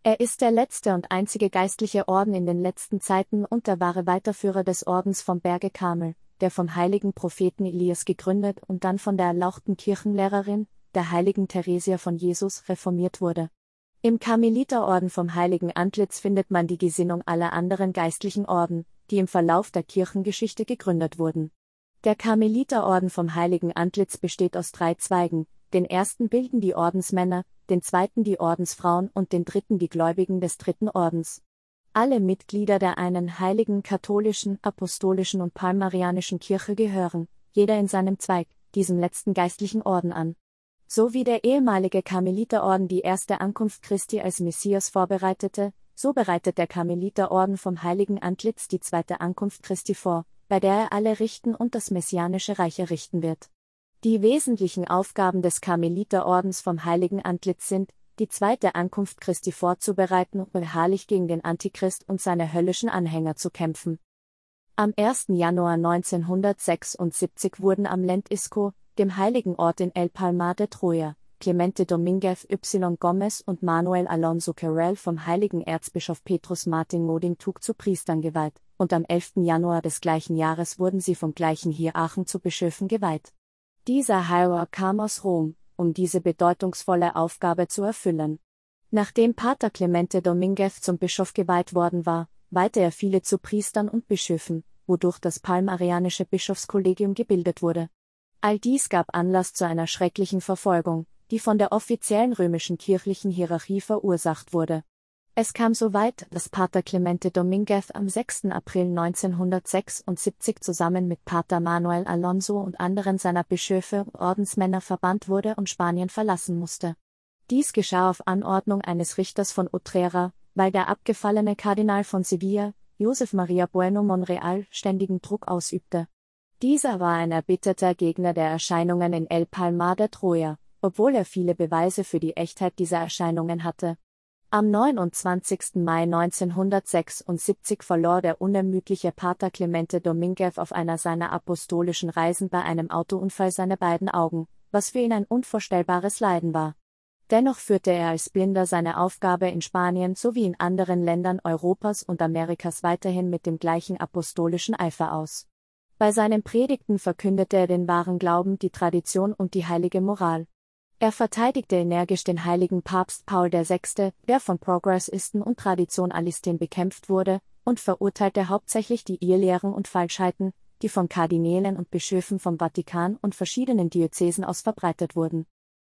Er ist der letzte und einzige geistliche Orden in den letzten Zeiten und der wahre Weiterführer des Ordens vom Berge Karmel, der vom heiligen Propheten Elias gegründet und dann von der erlauchten Kirchenlehrerin, der heiligen Theresia von Jesus, reformiert wurde. Im Karmeliterorden vom Heiligen Antlitz findet man die Gesinnung aller anderen geistlichen Orden, die im Verlauf der Kirchengeschichte gegründet wurden. Der Karmeliterorden vom Heiligen Antlitz besteht aus drei Zweigen, den ersten bilden die Ordensmänner, den zweiten die Ordensfrauen und den dritten die Gläubigen des dritten Ordens. Alle Mitglieder der einen heiligen katholischen, apostolischen und palmarianischen Kirche gehören, jeder in seinem Zweig, diesem letzten geistlichen Orden an. So wie der ehemalige Karmeliterorden die erste Ankunft Christi als Messias vorbereitete, so bereitet der Karmeliterorden vom Heiligen Antlitz die zweite Ankunft Christi vor, bei der er alle richten und das messianische Reich errichten wird. Die wesentlichen Aufgaben des Karmeliterordens vom Heiligen Antlitz sind, die zweite Ankunft Christi vorzubereiten und beharrlich gegen den Antichrist und seine höllischen Anhänger zu kämpfen. Am ersten Januar neunzehnhundertsechsundsiebzig wurden am Lentisco, dem heiligen Ort in El Palmar de Troya, Clemente Dominguez Y. Gomez und Manuel Alonso Carrel vom heiligen Erzbischof Petrus Martin Modingtug zu Priestern geweiht, und am elften Januar des gleichen Jahres wurden sie vom gleichen Hierarchen zu Bischöfen geweiht. Dieser Hierarch kam aus Rom, um diese bedeutungsvolle Aufgabe zu erfüllen. Nachdem Pater Clemente Dominguez zum Bischof geweiht worden war, weihte er viele zu Priestern und Bischöfen, wodurch das palmarianische Bischofskollegium gebildet wurde. All dies gab Anlass zu einer schrecklichen Verfolgung, die von der offiziellen römischen kirchlichen Hierarchie verursacht wurde. Es kam so weit, dass Pater Clemente Dominguez am sechsten April neunzehnhundertsechsundsiebzig zusammen mit Pater Manuel Alonso und anderen seiner Bischöfe und Ordensmänner verbannt wurde und Spanien verlassen musste. Dies geschah auf Anordnung eines Richters von Utrera, weil der abgefallene Kardinal von Sevilla, Josef Maria Bueno Monreal, ständigen Druck ausübte. Dieser war ein erbitterter Gegner der Erscheinungen in El Palmar de Troya, obwohl er viele Beweise für die Echtheit dieser Erscheinungen hatte. Am neunundzwanzigsten Mai neunzehnhundertsechsundsiebzig verlor der unermüdliche Pater Clemente Dominguez auf einer seiner apostolischen Reisen bei einem Autounfall seine beiden Augen, was für ihn ein unvorstellbares Leiden war. Dennoch führte er als Blinder seine Aufgabe in Spanien sowie in anderen Ländern Europas und Amerikas weiterhin mit dem gleichen apostolischen Eifer aus. Bei seinen Predigten verkündete er den wahren Glauben, die Tradition und die heilige Moral. Er verteidigte energisch den heiligen Papst Paul der Sechste., der von Progressisten und Traditionalisten bekämpft wurde, und verurteilte hauptsächlich die Irrlehren und Falschheiten, die von Kardinälen und Bischöfen vom Vatikan und verschiedenen Diözesen aus verbreitet wurden.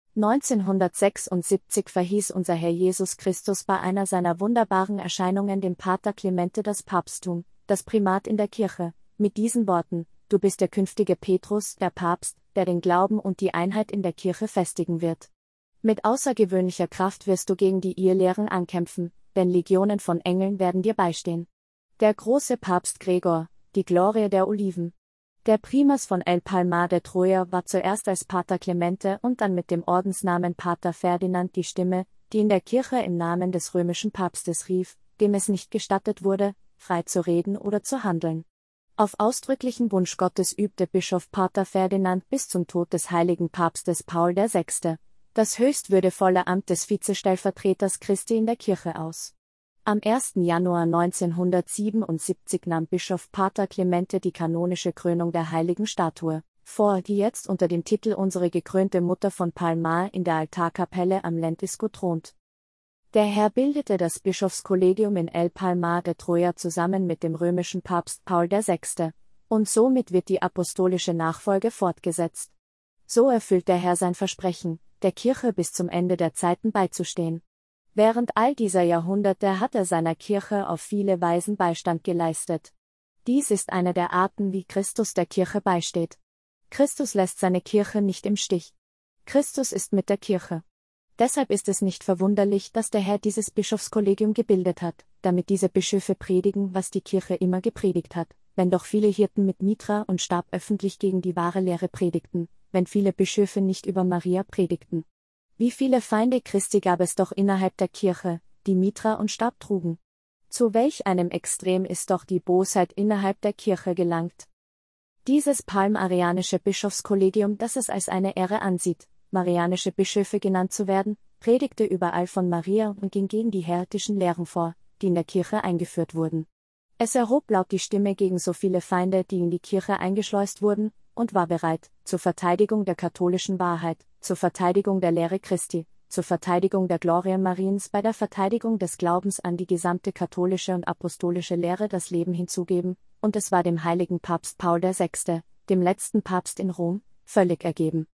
neunzehnhundertsechsundsiebzig verhieß unser Herr Jesus Christus bei einer seiner wunderbaren Erscheinungen dem Pater Clemente das Papsttum, das Primat in der Kirche, mit diesen Worten: Du bist der künftige Petrus, der Papst, der den Glauben und die Einheit in der Kirche festigen wird. Mit außergewöhnlicher Kraft wirst du gegen die Irrlehren ankämpfen, denn Legionen von Engeln werden dir beistehen. Der große Papst Gregor, die Glorie der Oliven. Der Primas von El Palmar de Troya war zuerst als Pater Clemente und dann mit dem Ordensnamen Pater Ferdinand die Stimme, die in der Kirche im Namen des römischen Papstes rief, dem es nicht gestattet wurde, frei zu reden oder zu handeln. Auf ausdrücklichen Wunsch Gottes übte Bischof Pater Ferdinand bis zum Tod des heiligen Papstes Paul der Sechste. das höchst würdevolle Amt des Vizestellvertreters Christi in der Kirche aus. Am ersten Januar neunzehnhundertsiebenundsiebzig nahm Bischof Pater Clemente die kanonische Krönung der heiligen Statue vor, die jetzt unter dem Titel Unsere gekrönte Mutter von Palmar in der Altarkapelle am Lentisco thront. Der Herr bildete das Bischofskollegium in El Palmar de Troya zusammen mit dem römischen Papst Paul der Sechste, und somit wird die apostolische Nachfolge fortgesetzt. So erfüllt der Herr sein Versprechen, der Kirche bis zum Ende der Zeiten beizustehen. Während all dieser Jahrhunderte hat er seiner Kirche auf viele Weisen Beistand geleistet. Dies ist eine der Arten, wie Christus der Kirche beisteht. Christus lässt seine Kirche nicht im Stich. Christus ist mit der Kirche. Deshalb ist es nicht verwunderlich, dass der Herr dieses Bischofskollegium gebildet hat, damit diese Bischöfe predigen, was die Kirche immer gepredigt hat, wenn doch viele Hirten mit Mitra und Stab öffentlich gegen die wahre Lehre predigten, wenn viele Bischöfe nicht über Maria predigten. Wie viele Feinde Christi gab es doch innerhalb der Kirche, die Mitra und Stab trugen. Zu welch einem Extrem ist doch die Bosheit innerhalb der Kirche gelangt. Dieses palmarianische Bischofskollegium, das es als eine Ehre ansieht, marianische Bischöfe genannt zu werden, predigte überall von Maria und ging gegen die häretischen Lehren vor, die in der Kirche eingeführt wurden. Es erhob laut die Stimme gegen so viele Feinde, die in die Kirche eingeschleust wurden, und war bereit, zur Verteidigung der katholischen Wahrheit, zur Verteidigung der Lehre Christi, zur Verteidigung der Glorien Mariens, bei der Verteidigung des Glaubens an die gesamte katholische und apostolische Lehre das Leben hinzugeben, und es war dem heiligen Papst Paul der Sechste, dem letzten Papst in Rom, völlig ergeben.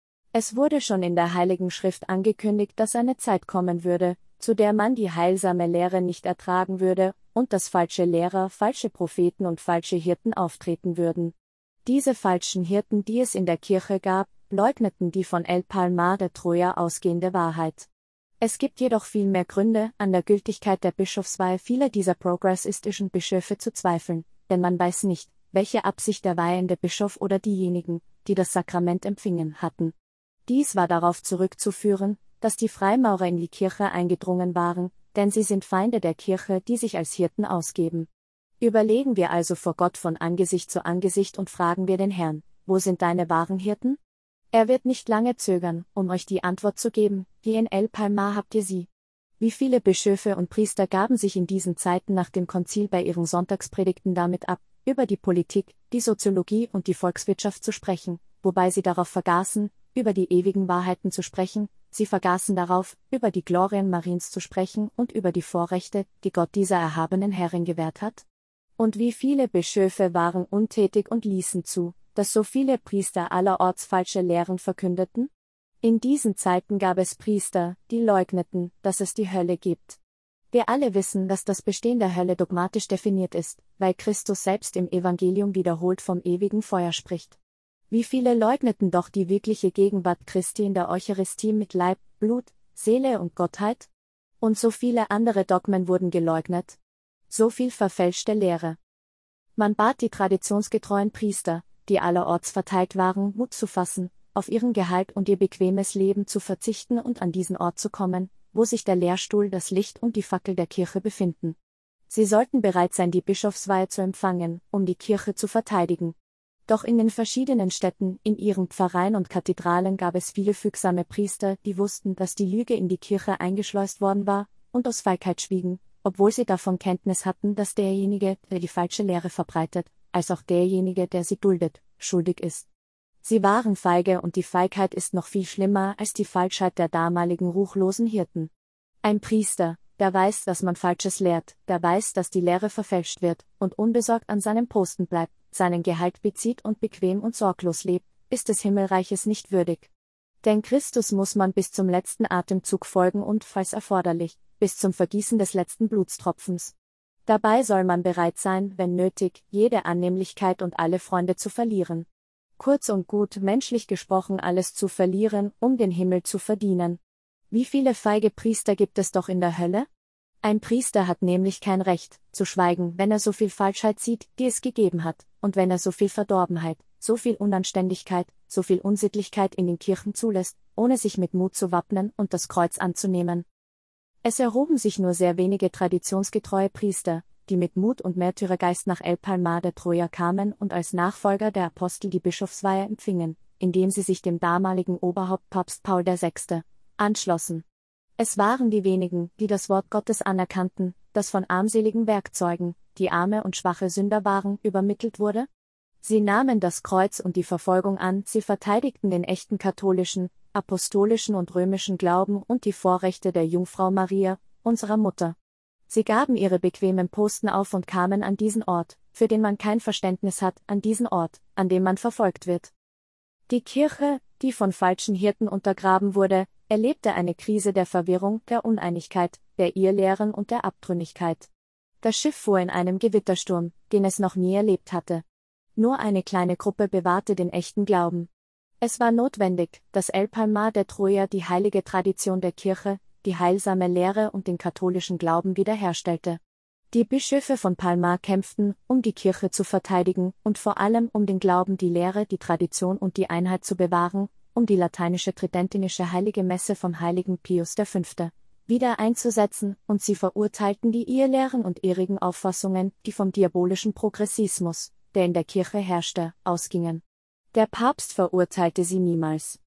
Es wurde schon in der Heiligen Schrift angekündigt, dass eine Zeit kommen würde, zu der man die heilsame Lehre nicht ertragen würde, und dass falsche Lehrer, falsche Propheten und falsche Hirten auftreten würden. Diese falschen Hirten, die es in der Kirche gab, leugneten die von El Palmar de Troya ausgehende Wahrheit. Es gibt jedoch viel mehr Gründe, an der Gültigkeit der Bischofsweihe vieler dieser progressistischen Bischöfe zu zweifeln, denn man weiß nicht, welche Absicht der weihende Bischof oder diejenigen, die das Sakrament empfingen, hatten. Dies war darauf zurückzuführen, dass die Freimaurer in die Kirche eingedrungen waren, denn sie sind Feinde der Kirche, die sich als Hirten ausgeben. Überlegen wir also vor Gott von Angesicht zu Angesicht und fragen wir den Herrn: Wo sind deine wahren Hirten? Er wird nicht lange zögern, um euch die Antwort zu geben: Hier in El Palmar habt ihr sie. Wie viele Bischöfe und Priester gaben sich in diesen Zeiten nach dem Konzil bei ihren Sonntagspredigten damit ab, über die Politik, die Soziologie und die Volkswirtschaft zu sprechen, wobei sie darauf vergaßen, über die ewigen Wahrheiten zu sprechen, sie vergaßen darauf, über die Glorien Mariens zu sprechen und über die Vorrechte, die Gott dieser erhabenen Herrin gewährt hat? Und wie viele Bischöfe waren untätig und ließen zu, dass so viele Priester allerorts falsche Lehren verkündeten? In diesen Zeiten gab es Priester, die leugneten, dass es die Hölle gibt. Wir alle wissen, dass das Bestehen der Hölle dogmatisch definiert ist, weil Christus selbst im Evangelium wiederholt vom ewigen Feuer spricht. Wie viele leugneten doch die wirkliche Gegenwart Christi in der Eucharistie mit Leib, Blut, Seele und Gottheit? Und so viele andere Dogmen wurden geleugnet. So viel verfälschte Lehre. Man bat die traditionsgetreuen Priester, die allerorts verteilt waren, Mut zu fassen, auf ihren Gehalt und ihr bequemes Leben zu verzichten und an diesen Ort zu kommen, wo sich der Lehrstuhl, das Licht und die Fackel der Kirche befinden. Sie sollten bereit sein, die Bischofsweihe zu empfangen, um die Kirche zu verteidigen. Doch in den verschiedenen Städten, in ihren Pfarreien und Kathedralen gab es viele fügsame Priester, die wussten, dass die Lüge in die Kirche eingeschleust worden war, und aus Feigheit schwiegen, obwohl sie davon Kenntnis hatten, dass derjenige, der die falsche Lehre verbreitet, als auch derjenige, der sie duldet, schuldig ist. Sie waren feige, und die Feigheit ist noch viel schlimmer als die Falschheit der damaligen ruchlosen Hirten. Ein Priester, der weiß, dass man Falsches lehrt, der weiß, dass die Lehre verfälscht wird, und unbesorgt an seinem Posten bleibt, seinen Gehalt bezieht und bequem und sorglos lebt, ist des Himmelreiches nicht würdig. Denn Christus muss man bis zum letzten Atemzug folgen und, falls erforderlich, bis zum Vergießen des letzten Blutstropfens. Dabei soll man bereit sein, wenn nötig, jede Annehmlichkeit und alle Freunde zu verlieren. Kurz und gut, menschlich gesprochen, alles zu verlieren, um den Himmel zu verdienen. Wie viele feige Priester gibt es doch in der Hölle? Ein Priester hat nämlich kein Recht, zu schweigen, wenn er so viel Falschheit sieht, die es gegeben hat, und wenn er so viel Verdorbenheit, so viel Unanständigkeit, so viel Unsittlichkeit in den Kirchen zulässt, ohne sich mit Mut zu wappnen und das Kreuz anzunehmen. Es erhoben sich nur sehr wenige traditionsgetreue Priester, die mit Mut und Märtyrergeist nach El Palmar de Troya kamen und als Nachfolger der Apostel die Bischofsweihe empfingen, indem sie sich dem damaligen Oberhaupt Papst Paul der Sechste anschlossen. Es waren die wenigen, die das Wort Gottes anerkannten, das von armseligen Werkzeugen, die arme und schwache Sünder waren, übermittelt wurde. Sie nahmen das Kreuz und die Verfolgung an, sie verteidigten den echten katholischen, apostolischen und römischen Glauben und die Vorrechte der Jungfrau Maria, unserer Mutter. Sie gaben ihre bequemen Posten auf und kamen an diesen Ort, für den man kein Verständnis hat, an diesen Ort, an dem man verfolgt wird. Die Kirche, die von falschen Hirten untergraben wurde, erlebte eine Krise der Verwirrung, der Uneinigkeit, der Irrlehren und der Abtrünnigkeit. Das Schiff fuhr in einem Gewittersturm, den es noch nie erlebt hatte. Nur eine kleine Gruppe bewahrte den echten Glauben. Es war notwendig, dass El Palmar de Troya die heilige Tradition der Kirche, die heilsame Lehre und den katholischen Glauben wiederherstellte. Die Bischöfe von Palmar kämpften, um die Kirche zu verteidigen und vor allem um den Glauben, die Lehre, die Tradition und die Einheit zu bewahren, um die lateinische tridentinische Heilige Messe vom heiligen Pius der Fünfte wieder einzusetzen, und sie verurteilten die Irrlehren und irrigen Auffassungen, die vom diabolischen Progressismus, der in der Kirche herrschte, ausgingen. Der Papst verurteilte sie niemals.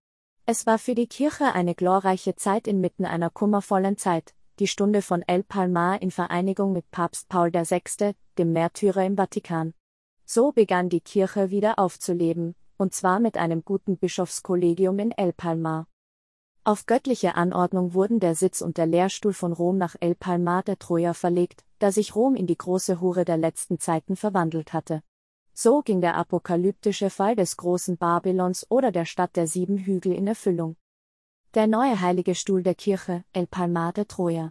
Es war für die Kirche eine glorreiche Zeit inmitten einer kummervollen Zeit, die Stunde von El Palmar in Vereinigung mit Papst Paul der Sechste, dem Märtyrer im Vatikan. So begann die Kirche wieder aufzuleben, und zwar mit einem guten Bischofskollegium in El Palmar. Auf göttliche Anordnung wurden der Sitz und der Lehrstuhl von Rom nach El Palmar de Troya verlegt, da sich Rom in die große Hure der letzten Zeiten verwandelt hatte. So ging der apokalyptische Fall des großen Babylons oder der Stadt der sieben Hügel in Erfüllung. Der neue heilige Stuhl der Kirche, El Palmar de Troya.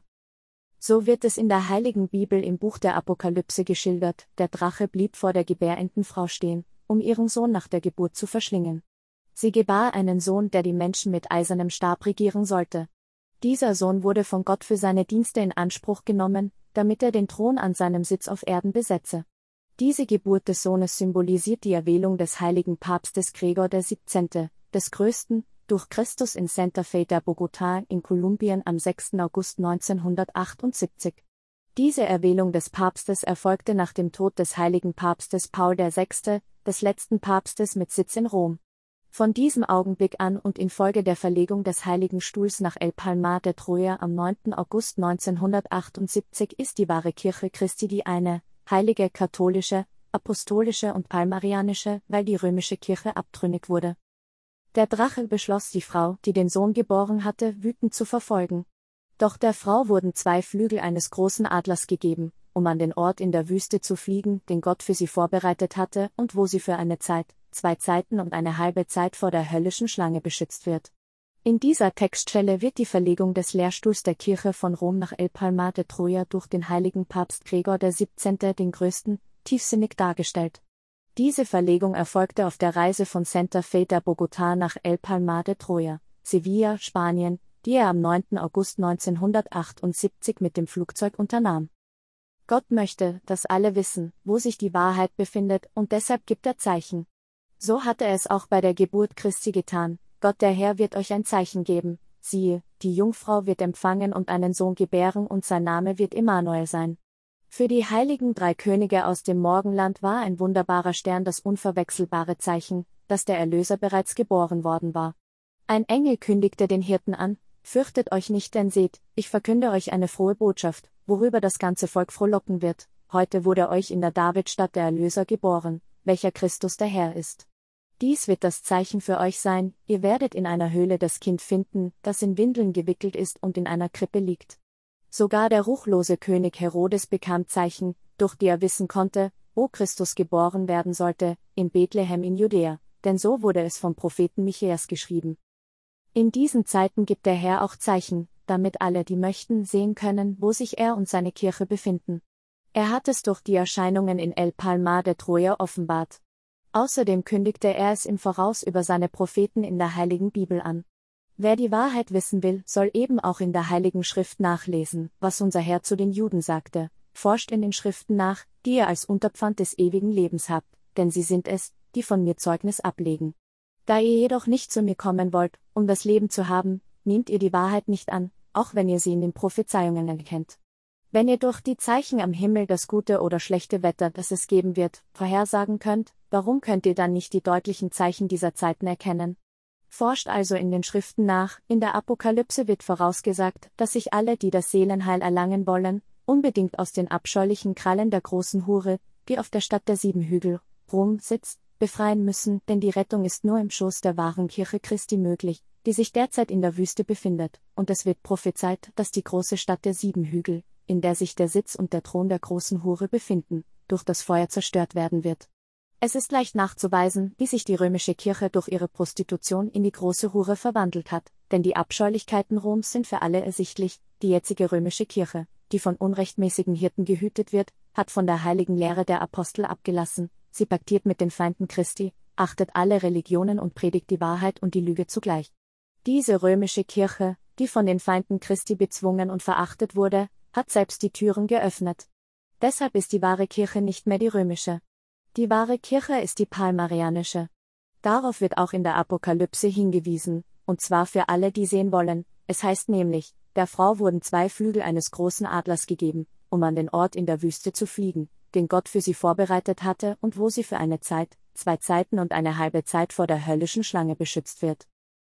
So wird es in der Heiligen Bibel im Buch der Apokalypse geschildert: Der Drache blieb vor der gebärenden Frau stehen, um ihren Sohn nach der Geburt zu verschlingen. Sie gebar einen Sohn, der die Menschen mit eisernem Stab regieren sollte. Dieser Sohn wurde von Gott für seine Dienste in Anspruch genommen, damit er den Thron an seinem Sitz auf Erden besetze. Diese Geburt des Sohnes symbolisiert die Erwählung des heiligen Papstes Gregor der Siebzehnte, des Größten, durch Christus in Santa Fe de Bogotá in Kolumbien am sechsten August neunzehnhundertachtundsiebzig. Diese Erwählung des Papstes erfolgte nach dem Tod des heiligen Papstes Paul der Sechste, des letzten Papstes mit Sitz in Rom. Von diesem Augenblick an und infolge der Verlegung des Heiligen Stuhls nach El Palmar de Troya am neunten August neunzehnhundertachtundsiebzig ist die wahre Kirche Christi die eine, heilige, katholische, apostolische und palmarianische, weil die römische Kirche abtrünnig wurde. Der Drache beschloss, die Frau, die den Sohn geboren hatte, wütend zu verfolgen. Doch der Frau wurden zwei Flügel eines großen Adlers gegeben, um an den Ort in der Wüste zu fliegen, den Gott für sie vorbereitet hatte und wo sie für eine Zeit, zwei Zeiten und eine halbe Zeit vor der höllischen Schlange beschützt wird. In dieser Textstelle wird die Verlegung des Lehrstuhls der Kirche von Rom nach El Palmar de Troya durch den heiligen Papst Gregor der Siebzehnte, den Größten, tiefsinnig dargestellt. Diese Verlegung erfolgte auf der Reise von Santa Fe de Bogotá nach El Palmar de Troya, Sevilla, Spanien, die er am neunten August neunzehnhundertachtundsiebzig mit dem Flugzeug unternahm. Gott möchte, dass alle wissen, wo sich die Wahrheit befindet, und deshalb gibt er Zeichen. So hatte er es auch bei der Geburt Christi getan: Gott der Herr wird euch ein Zeichen geben, siehe, die Jungfrau wird empfangen und einen Sohn gebären und sein Name wird Immanuel sein. Für die heiligen drei Könige aus dem Morgenland war ein wunderbarer Stern das unverwechselbare Zeichen, dass der Erlöser bereits geboren worden war. Ein Engel kündigte den Hirten an: Fürchtet euch nicht, denn seht, ich verkünde euch eine frohe Botschaft, worüber das ganze Volk frohlocken wird: Heute wurde euch in der Davidstadt der Erlöser geboren, welcher Christus der Herr ist. Dies wird das Zeichen für euch sein: Ihr werdet in einer Höhle das Kind finden, das in Windeln gewickelt ist und in einer Krippe liegt. Sogar der ruchlose König Herodes bekam Zeichen, durch die er wissen konnte, wo Christus geboren werden sollte, in Bethlehem in Judäa, denn so wurde es vom Propheten Michäas geschrieben. In diesen Zeiten gibt der Herr auch Zeichen, damit alle, die möchten, sehen können, wo sich er und seine Kirche befinden. Er hat es durch die Erscheinungen in El Palmar de Troya offenbart. Außerdem kündigte er es im Voraus über seine Propheten in der Heiligen Bibel an. Wer die Wahrheit wissen will, soll eben auch in der Heiligen Schrift nachlesen, was unser Herr zu den Juden sagte: Forscht in den Schriften nach, die ihr als Unterpfand des ewigen Lebens habt, denn sie sind es, die von mir Zeugnis ablegen. Da ihr jedoch nicht zu mir kommen wollt, um das Leben zu haben, nehmt ihr die Wahrheit nicht an, auch wenn ihr sie in den Prophezeiungen erkennt. Wenn ihr durch die Zeichen am Himmel das gute oder schlechte Wetter, das es geben wird, vorhersagen könnt, warum könnt ihr dann nicht die deutlichen Zeichen dieser Zeiten erkennen? Forscht also in den Schriften nach. In der Apokalypse wird vorausgesagt, dass sich alle, die das Seelenheil erlangen wollen, unbedingt aus den abscheulichen Krallen der großen Hure, die auf der Stadt der sieben Hügel, Rom, sitzt, befreien müssen, denn die Rettung ist nur im Schoß der wahren Kirche Christi möglich, die sich derzeit in der Wüste befindet, und es wird prophezeit, dass die große Stadt der sieben Hügel, in der sich der Sitz und der Thron der großen Hure befinden, durch das Feuer zerstört werden wird. Es ist leicht nachzuweisen, wie sich die römische Kirche durch ihre Prostitution in die große Hure verwandelt hat, denn die Abscheulichkeiten Roms sind für alle ersichtlich. Die jetzige römische Kirche, die von unrechtmäßigen Hirten gehütet wird, hat von der heiligen Lehre der Apostel abgelassen, sie paktiert mit den Feinden Christi, achtet alle Religionen und predigt die Wahrheit und die Lüge zugleich. Diese römische Kirche, die von den Feinden Christi bezwungen und verachtet wurde, hat selbst die Türen geöffnet. Deshalb ist die wahre Kirche nicht mehr die römische. Die wahre Kirche ist die palmarianische. Darauf wird auch in der Apokalypse hingewiesen, und zwar für alle, die sehen wollen. Es heißt nämlich: Der Frau wurden zwei Flügel eines großen Adlers gegeben, um an den Ort in der Wüste zu fliegen, den Gott für sie vorbereitet hatte und wo sie für eine Zeit, zwei Zeiten und eine halbe Zeit vor der höllischen Schlange beschützt wird.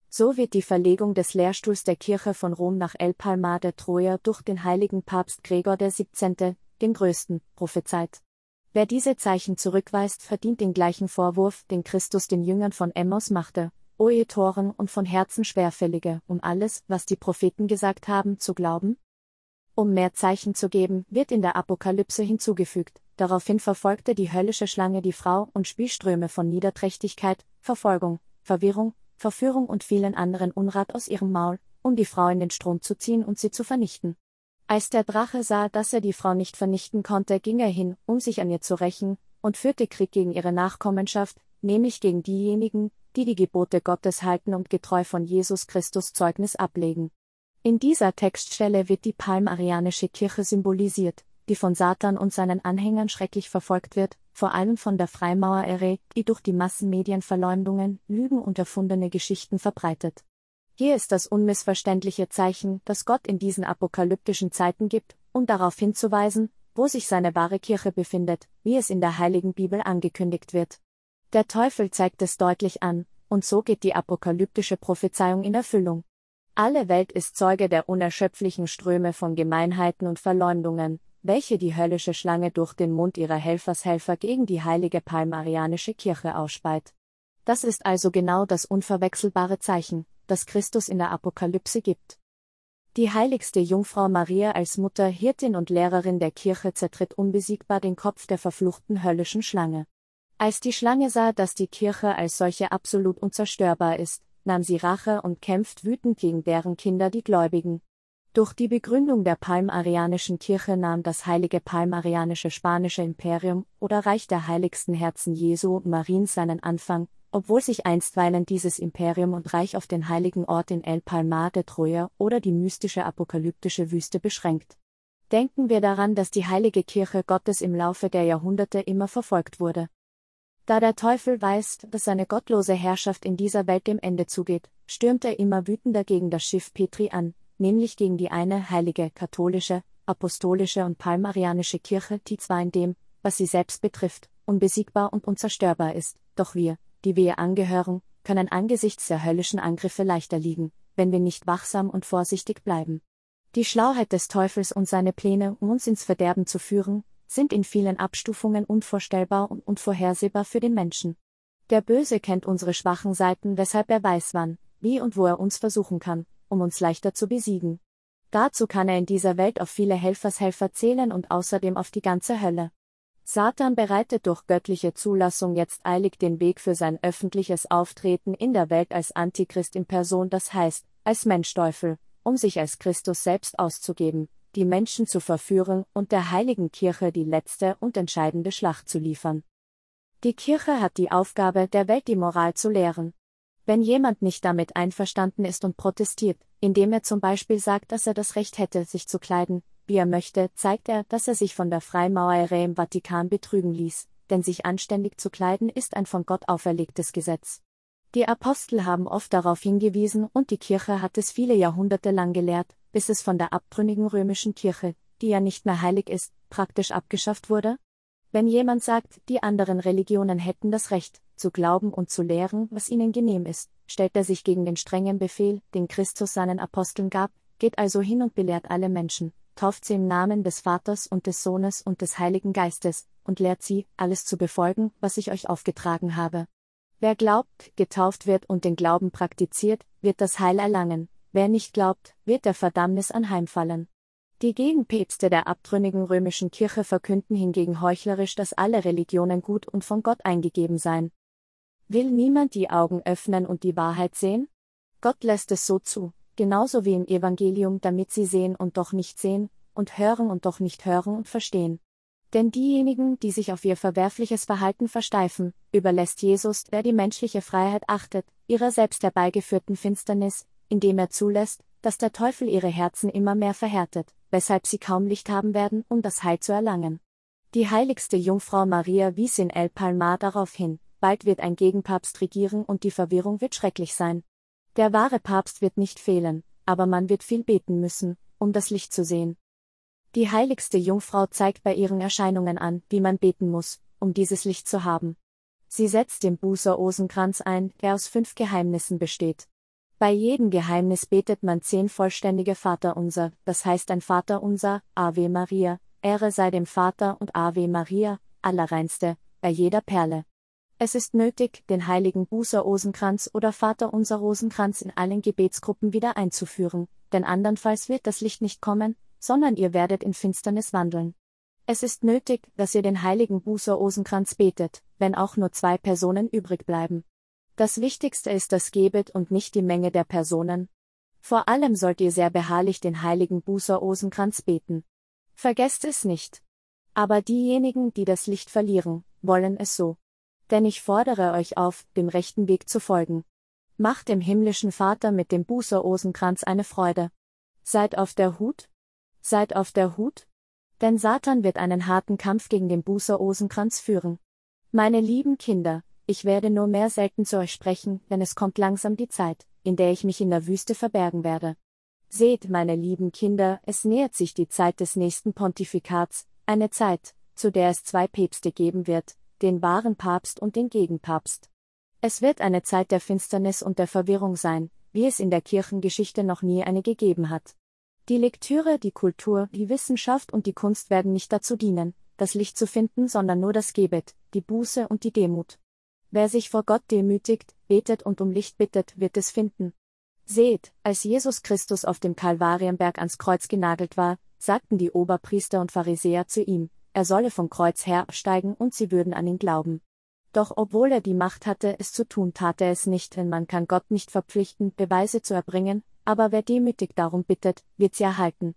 So wird die Verlegung des Lehrstuhls der Kirche von Rom nach El Palmar de Troya durch den heiligen Papst Gregor der Siebzehnte, den Größten, prophezeit. Wer diese Zeichen zurückweist, verdient den gleichen Vorwurf, den Christus den Jüngern von Emmaus machte: O ihr Toren und von Herzen Schwerfällige, um alles, was die Propheten gesagt haben, zu glauben? Um mehr Zeichen zu geben, wird in der Apokalypse hinzugefügt: Daraufhin verfolgte die höllische Schlange die Frau und spie Ströme von Niederträchtigkeit, Verfolgung, Verwirrung, Verführung und vielen anderen Unrat aus ihrem Maul, um die Frau in den Strom zu ziehen und sie zu vernichten. Als der Drache sah, dass er die Frau nicht vernichten konnte, ging er hin, um sich an ihr zu rächen, und führte Krieg gegen ihre Nachkommenschaft, nämlich gegen diejenigen, die die Gebote Gottes halten und getreu von Jesus Christus Zeugnis ablegen. In dieser Textstelle wird die palmarianische Kirche symbolisiert, die von Satan und seinen Anhängern schrecklich verfolgt wird, vor allem von der Freimaurerei, die durch die Massenmedien Verleumdungen, Lügen und erfundene Geschichten verbreitet. Hier ist das unmissverständliche Zeichen, das Gott in diesen apokalyptischen Zeiten gibt, um darauf hinzuweisen, wo sich seine wahre Kirche befindet, wie es in der Heiligen Bibel angekündigt wird. Der Teufel zeigt es deutlich an, und so geht die apokalyptische Prophezeiung in Erfüllung. Alle Welt ist Zeuge der unerschöpflichen Ströme von Gemeinheiten und Verleumdungen, welche die höllische Schlange durch den Mund ihrer Helfershelfer gegen die heilige palmarianische Kirche ausspeit. Das ist also genau das unverwechselbare Zeichen, das Christus in der Apokalypse gibt. Die heiligste Jungfrau Maria als Mutter, Hirtin und Lehrerin der Kirche zertritt unbesiegbar den Kopf der verfluchten höllischen Schlange. Als die Schlange sah, dass die Kirche als solche absolut unzerstörbar ist, nahm sie Rache und kämpft wütend gegen deren Kinder, die Gläubigen. Durch die Begründung der palmarianischen Kirche nahm das heilige palmarianische spanische Imperium oder Reich der heiligsten Herzen Jesu und Marien seinen Anfang, obwohl sich einstweilen dieses Imperium und Reich auf den heiligen Ort in El Palmar de Troya oder die mystische apokalyptische Wüste beschränkt. Denken wir daran, dass die heilige Kirche Gottes im Laufe der Jahrhunderte immer verfolgt wurde. Da der Teufel weiß, dass seine gottlose Herrschaft in dieser Welt dem Ende zugeht, stürmt er immer wütender gegen das Schiff Petri an, nämlich gegen die eine heilige, katholische, apostolische und palmarianische Kirche, die zwar in dem, was sie selbst betrifft, unbesiegbar und unzerstörbar ist, doch wir, die wir ihr angehören, können angesichts der höllischen Angriffe leichter liegen, wenn wir nicht wachsam und vorsichtig bleiben. Die Schlauheit des Teufels und seine Pläne, um uns ins Verderben zu führen, sind in vielen Abstufungen unvorstellbar und unvorhersehbar für den Menschen. Der Böse kennt unsere schwachen Seiten, weshalb er weiß wann, wie und wo er uns versuchen kann, um uns leichter zu besiegen. Dazu kann er in dieser Welt auf viele Helfershelfer zählen und außerdem auf die ganze Hölle. Satan bereitet durch göttliche Zulassung jetzt eilig den Weg für sein öffentliches Auftreten in der Welt als Antichrist in Person, das heißt, als Menschteufel, um sich als Christus selbst auszugeben, die Menschen zu verführen und der heiligen Kirche die letzte und entscheidende Schlacht zu liefern. Die Kirche hat die Aufgabe, der Welt die Moral zu lehren. Wenn jemand nicht damit einverstanden ist und protestiert, indem er zum Beispiel sagt, dass er das Recht hätte, sich zu kleiden, wie er möchte, zeigt er, dass er sich von der Freimaurerei im Vatikan betrügen ließ, denn sich anständig zu kleiden ist ein von Gott auferlegtes Gesetz. Die Apostel haben oft darauf hingewiesen und die Kirche hat es viele Jahrhunderte lang gelehrt, bis es von der abtrünnigen römischen Kirche, die ja nicht mehr heilig ist, praktisch abgeschafft wurde? Wenn jemand sagt, die anderen Religionen hätten das Recht, zu glauben und zu lehren, was ihnen genehm ist, stellt er sich gegen den strengen Befehl, den Christus seinen Aposteln gab: Geht also hin und belehrt alle Menschen, tauft sie im Namen des Vaters und des Sohnes und des Heiligen Geistes, und lehrt sie, alles zu befolgen, was ich euch aufgetragen habe. Wer glaubt, getauft wird und den Glauben praktiziert, wird das Heil erlangen, wer nicht glaubt, wird der Verdammnis anheimfallen. Die Gegenpäpste der abtrünnigen römischen Kirche verkünden hingegen heuchlerisch, dass alle Religionen gut und von Gott eingegeben seien. Will niemand die Augen öffnen und die Wahrheit sehen? Gott lässt es so zu, genauso wie im Evangelium, damit sie sehen und doch nicht sehen, und hören und doch nicht hören und verstehen. Denn diejenigen, die sich auf ihr verwerfliches Verhalten versteifen, überlässt Jesus, der die menschliche Freiheit achtet, ihrer selbst herbeigeführten Finsternis, indem er zulässt, dass der Teufel ihre Herzen immer mehr verhärtet, weshalb sie kaum Licht haben werden, um das Heil zu erlangen. Die heiligste Jungfrau Maria wies in El Palmar darauf hin: Bald wird ein Gegenpapst regieren und die Verwirrung wird schrecklich sein. Der wahre Papst wird nicht fehlen, aber man wird viel beten müssen, um das Licht zu sehen. Die heiligste Jungfrau zeigt bei ihren Erscheinungen an, wie man beten muss, um dieses Licht zu haben. Sie setzt den Bußer-Rosenkranz ein, der aus fünf Geheimnissen besteht. Bei jedem Geheimnis betet man zehn vollständige Vaterunser, das heißt ein Vaterunser, Ave Maria, Ehre sei dem Vater und Ave Maria, Allerreinste, bei jeder Perle. Es ist nötig, den heiligen Bußer-Rosenkranz oder Vaterunser-Rosenkranz in allen Gebetsgruppen wieder einzuführen, denn andernfalls wird das Licht nicht kommen, sondern ihr werdet in Finsternis wandeln. Es ist nötig, dass ihr den heiligen Bußer-Rosenkranz betet, wenn auch nur zwei Personen übrig bleiben. Das Wichtigste ist das Gebet und nicht die Menge der Personen. Vor allem sollt ihr sehr beharrlich den heiligen Bußer-Rosenkranz beten. Vergesst es nicht. Aber diejenigen, die das Licht verlieren, wollen es so. Denn ich fordere euch auf, dem rechten Weg zu folgen. Macht dem himmlischen Vater mit dem Bußer-Rosenkranz eine Freude. Seid auf der Hut? Seid auf der Hut? Denn Satan wird einen harten Kampf gegen den Bußer-Rosenkranz führen. Meine lieben Kinder, ich werde nur mehr selten zu euch sprechen, denn es kommt langsam die Zeit, in der ich mich in der Wüste verbergen werde. Seht, meine lieben Kinder, es nähert sich die Zeit des nächsten Pontifikats, eine Zeit, zu der es zwei Päpste geben wird, den wahren Papst und den Gegenpapst. Es wird eine Zeit der Finsternis und der Verwirrung sein, wie es in der Kirchengeschichte noch nie eine gegeben hat. Die Lektüre, die Kultur, die Wissenschaft und die Kunst werden nicht dazu dienen, das Licht zu finden, sondern nur das Gebet, die Buße und die Demut. Wer sich vor Gott demütigt, betet und um Licht bittet, wird es finden. Seht, als Jesus Christus auf dem Kalvarienberg ans Kreuz genagelt war, sagten die Oberpriester und Pharisäer zu ihm, er solle vom Kreuz herabsteigen und sie würden an ihn glauben. Doch obwohl er die Macht hatte, es zu tun, tat er es nicht, denn man kann Gott nicht verpflichten, Beweise zu erbringen, aber wer demütig darum bittet, wird sie erhalten.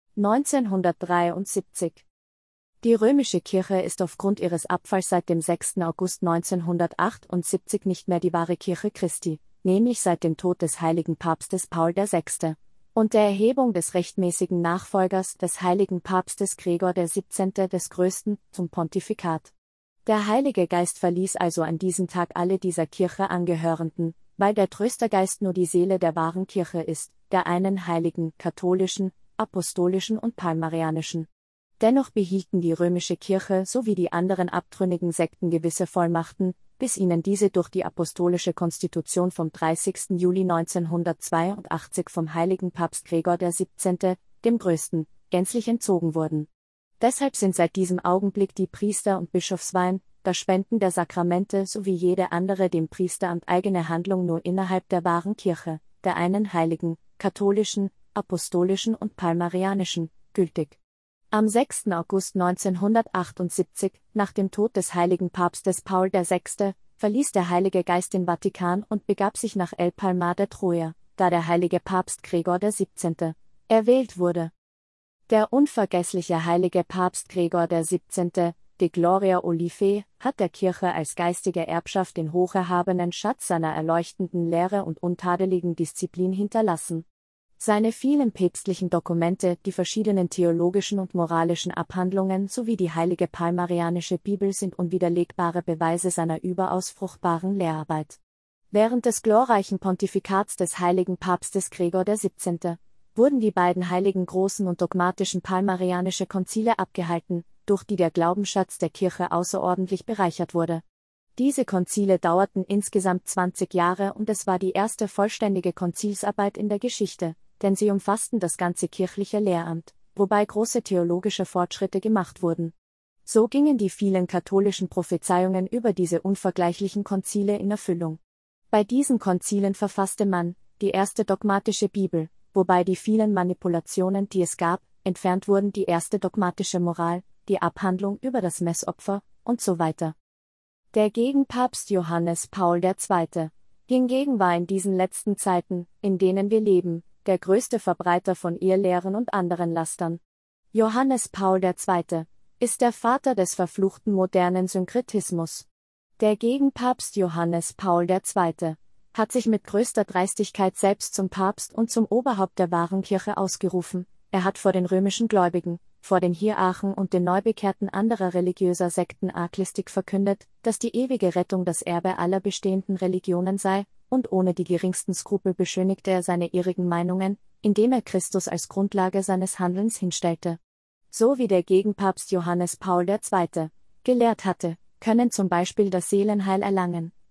neunzehnhundertdreiundsiebzig. Die römische Kirche ist aufgrund ihres Abfalls seit dem sechsten August neunzehnhundertachtundsiebzig nicht mehr die wahre Kirche Christi, nämlich seit dem Tod des heiligen Papstes Paul der Sechste. Und der Erhebung des rechtmäßigen Nachfolgers des heiligen Papstes Gregor der Siebzehnte des Größten zum Pontifikat. Der Heilige Geist verließ also an diesem Tag alle dieser Kirche Angehörenden, weil der Tröstergeist nur die Seele der wahren Kirche ist, der einen heiligen, katholischen, apostolischen und palmarianischen. Dennoch behielten die römische Kirche sowie die anderen abtrünnigen Sekten gewisse Vollmachten, bis ihnen diese durch die apostolische Konstitution vom dreißigsten Juli neunzehnhundertzweiundachtzig vom heiligen Papst Gregor der Siebzehnte, dem Größten, gänzlich entzogen wurden. Deshalb sind seit diesem Augenblick die Priester- und Bischofsweihen, das Spenden der Sakramente sowie jede andere dem Priesteramt eigene Handlung nur innerhalb der wahren Kirche, der einen heiligen, katholischen, apostolischen und palmarianischen, gültig. Am sechsten August neunzehnhundertachtundsiebzig, nach dem Tod des heiligen Papstes Paul der Sechste, verließ der Heilige Geist den Vatikan und begab sich nach El Palmar de Troya, da der heilige Papst Gregor der Siebzehnte erwählt wurde. Der unvergessliche heilige Papst Gregor der Siebzehnte, de Gloria Olivae, hat der Kirche als geistige Erbschaft den hocherhabenen Schatz seiner erleuchtenden Lehre und untadeligen Disziplin hinterlassen. Seine vielen päpstlichen Dokumente, die verschiedenen theologischen und moralischen Abhandlungen sowie die heilige palmarianische Bibel sind unwiderlegbare Beweise seiner überaus fruchtbaren Lehrarbeit. Während des glorreichen Pontifikats des heiligen Papstes Gregor der Siebzehnte wurden die beiden heiligen großen und dogmatischen palmarianische Konzile abgehalten, durch die der Glaubensschatz der Kirche außerordentlich bereichert wurde. Diese Konzile dauerten insgesamt zwanzig Jahre und es war die erste vollständige Konzilsarbeit in der Geschichte, denn sie umfassten das ganze kirchliche Lehramt, wobei große theologische Fortschritte gemacht wurden. So gingen die vielen katholischen Prophezeiungen über diese unvergleichlichen Konzile in Erfüllung. Bei diesen Konzilen verfasste man die erste dogmatische Bibel, wobei die vielen Manipulationen, die es gab, entfernt wurden, die erste dogmatische Moral, die Abhandlung über das Messopfer und so weiter. Der Gegenpapst Johannes Paul der Zweite hingegen war in diesen letzten Zeiten, in denen wir leben, der größte Verbreiter von Irrlehren und anderen Lastern. Johannes Paul der Zweite ist der Vater des verfluchten modernen Synkretismus. Der Gegenpapst Johannes Paul der Zweite hat sich mit größter Dreistigkeit selbst zum Papst und zum Oberhaupt der wahren Kirche ausgerufen. Er hat vor den römischen Gläubigen, vor den Hierarchen und den Neubekehrten anderer religiöser Sekten arglistig verkündet, dass die ewige Rettung das Erbe aller bestehenden Religionen sei, und ohne die geringsten Skrupel beschönigte er seine irrigen Meinungen, indem er Christus als Grundlage seines Handelns hinstellte. So wie der Gegenpapst Johannes Paul der Zweite gelehrt hatte, können zum Beispiel das Seelenheil erlangen,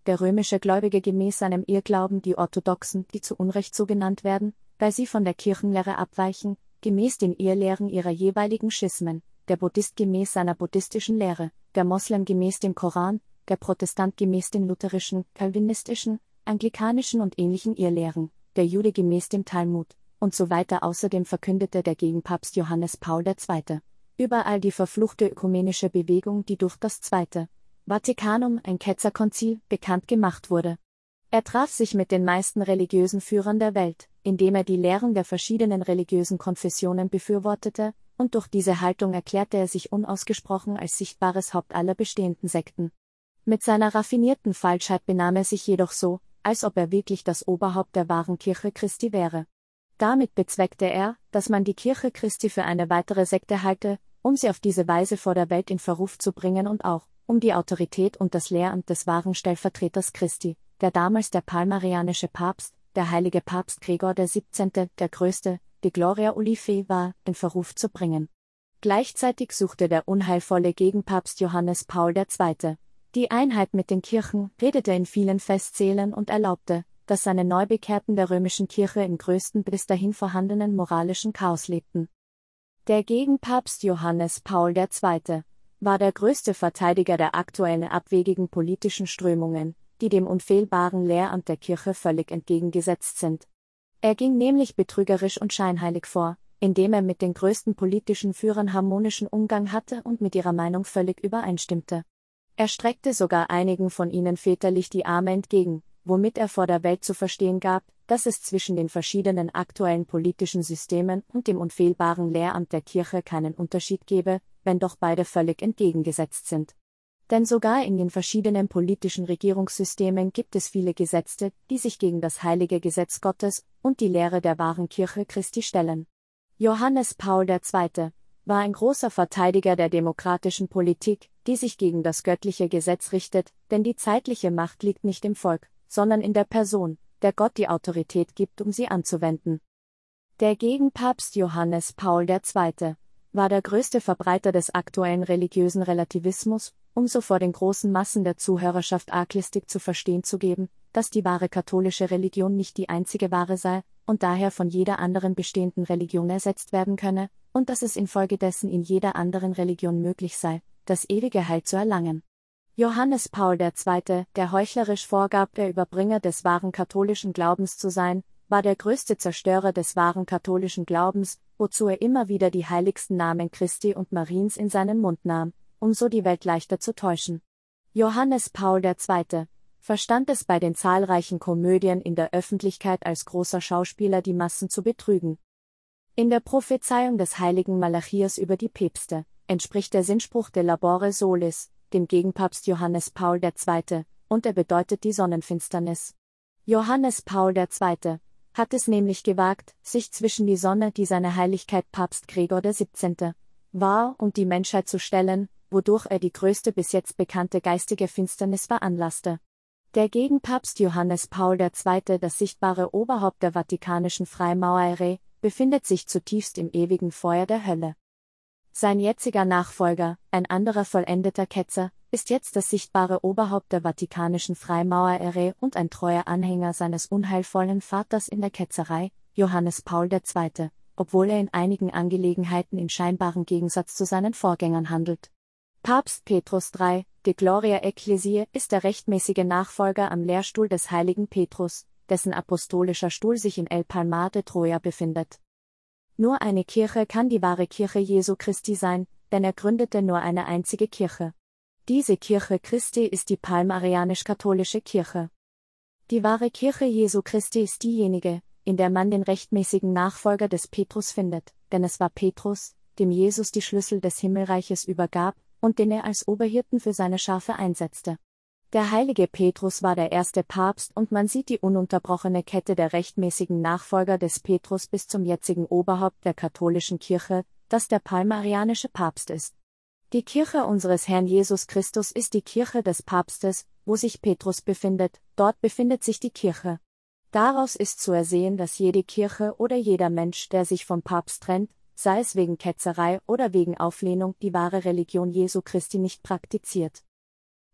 der römische Gläubige gemäß seinem Irrglauben, die Orthodoxen, die zu Unrecht so genannt werden, weil sie von der Kirchenlehre abweichen, gemäß den Irrlehren ihrer jeweiligen Schismen, der Buddhist gemäß seiner buddhistischen Lehre, der Moslem gemäß dem Koran, der Protestant gemäß den lutherischen, calvinistischen, anglikanischen und ähnlichen Irrlehren, der Jude gemäß dem Talmud, und so weiter. Außerdem verkündete der Gegenpapst Johannes Paul der Zweite. Überall die verfluchte ökumenische Bewegung, die durch das Zweite Vatikanum, ein Ketzerkonzil, bekannt gemacht wurde. Er traf sich mit den meisten religiösen Führern der Welt, indem er die Lehren der verschiedenen religiösen Konfessionen befürwortete, und durch diese Haltung erklärte er sich unausgesprochen als sichtbares Haupt aller bestehenden Sekten. Mit seiner raffinierten Falschheit benahm er sich jedoch so, als ob er wirklich das Oberhaupt der wahren Kirche Christi wäre. Damit bezweckte er, dass man die Kirche Christi für eine weitere Sekte halte, um sie auf diese Weise vor der Welt in Verruf zu bringen und auch, um die Autorität und das Lehramt des wahren Stellvertreters Christi, der damals der palmarianische Papst, der heilige Papst Gregor der Siebzehnte, der Größte, die Gloria Olivae war, in Verruf zu bringen. Gleichzeitig suchte der unheilvolle Gegenpapst Johannes Paul der Zweite die Einheit mit den Kirchen, redete in vielen Festsälen und erlaubte, dass seine Neubekehrten der römischen Kirche im größten bis dahin vorhandenen moralischen Chaos lebten. Der Gegenpapst Johannes Paul der Zweite war der größte Verteidiger der aktuellen abwegigen politischen Strömungen, die dem unfehlbaren Lehramt der Kirche völlig entgegengesetzt sind. Er ging nämlich betrügerisch und scheinheilig vor, indem er mit den größten politischen Führern harmonischen Umgang hatte und mit ihrer Meinung völlig übereinstimmte. Er streckte sogar einigen von ihnen väterlich die Arme entgegen, womit er vor der Welt zu verstehen gab, dass es zwischen den verschiedenen aktuellen politischen Systemen und dem unfehlbaren Lehramt der Kirche keinen Unterschied gebe, wenn doch beide völlig entgegengesetzt sind. Denn sogar in den verschiedenen politischen Regierungssystemen gibt es viele Gesetze, die sich gegen das heilige Gesetz Gottes und die Lehre der wahren Kirche Christi stellen. Johannes Paul der Zweite war ein großer Verteidiger der demokratischen Politik, die sich gegen das göttliche Gesetz richtet, denn die zeitliche Macht liegt nicht im Volk, sondern in der Person, der Gott die Autorität gibt, um sie anzuwenden. Der Gegenpapst Johannes Paul der Zweite war der größte Verbreiter des aktuellen religiösen Relativismus, um so vor den großen Massen der Zuhörerschaft arglistig zu verstehen zu geben, dass die wahre katholische Religion nicht die einzige wahre sei und daher von jeder anderen bestehenden Religion ersetzt werden könne, und dass es infolgedessen in jeder anderen Religion möglich sei, das ewige Heil zu erlangen. Johannes Paul der Zweite, der heuchlerisch vorgab, der Überbringer des wahren katholischen Glaubens zu sein, war der größte Zerstörer des wahren katholischen Glaubens, wozu er immer wieder die heiligsten Namen Christi und Mariens in seinen Mund nahm, um so die Welt leichter zu täuschen. Johannes Paul der Zweite verstand es bei den zahlreichen Komödien in der Öffentlichkeit als großer Schauspieler die Massen zu betrügen. In der Prophezeiung des heiligen Malachias über die Päpste entspricht der Sinnspruch de labore solis dem Gegenpapst Johannes Paul der Zweite, und er bedeutet die Sonnenfinsternis. Johannes Paul der Zweite hat es nämlich gewagt, sich zwischen die Sonne, die seine Heiligkeit Papst Gregor der Siebzehnte war, und die Menschheit zu stellen, wodurch er die größte bis jetzt bekannte geistige Finsternis veranlasste. Der Gegenpapst Johannes Paul der Zweite, das sichtbare Oberhaupt der vatikanischen Freimaurerei, befindet sich zutiefst im ewigen Feuer der Hölle. Sein jetziger Nachfolger, ein anderer vollendeter Ketzer, ist jetzt das sichtbare Oberhaupt der vatikanischen Freimaurerei und ein treuer Anhänger seines unheilvollen Vaters in der Ketzerei, Johannes Paul der Zweite, obwohl er in einigen Angelegenheiten in scheinbarem Gegensatz zu seinen Vorgängern handelt. Papst Petrus der Dritte, de Gloria Ecclesiae, ist der rechtmäßige Nachfolger am Lehrstuhl des heiligen Petrus, dessen apostolischer Stuhl sich in El Palmar de Troya befindet. Nur eine Kirche kann die wahre Kirche Jesu Christi sein, denn er gründete nur eine einzige Kirche. Diese Kirche Christi ist die palmarianisch-katholische Kirche. Die wahre Kirche Jesu Christi ist diejenige, in der man den rechtmäßigen Nachfolger des Petrus findet, denn es war Petrus, dem Jesus die Schlüssel des Himmelreiches übergab, und den er als Oberhirten für seine Schafe einsetzte. Der heilige Petrus war der erste Papst und man sieht die ununterbrochene Kette der rechtmäßigen Nachfolger des Petrus bis zum jetzigen Oberhaupt der katholischen Kirche, das der palmarianische Papst ist. Die Kirche unseres Herrn Jesus Christus ist die Kirche des Papstes, wo sich Petrus befindet, dort befindet sich die Kirche. Daraus ist zu ersehen, dass jede Kirche oder jeder Mensch, der sich vom Papst trennt, sei es wegen Ketzerei oder wegen Auflehnung, die wahre Religion Jesu Christi nicht praktiziert.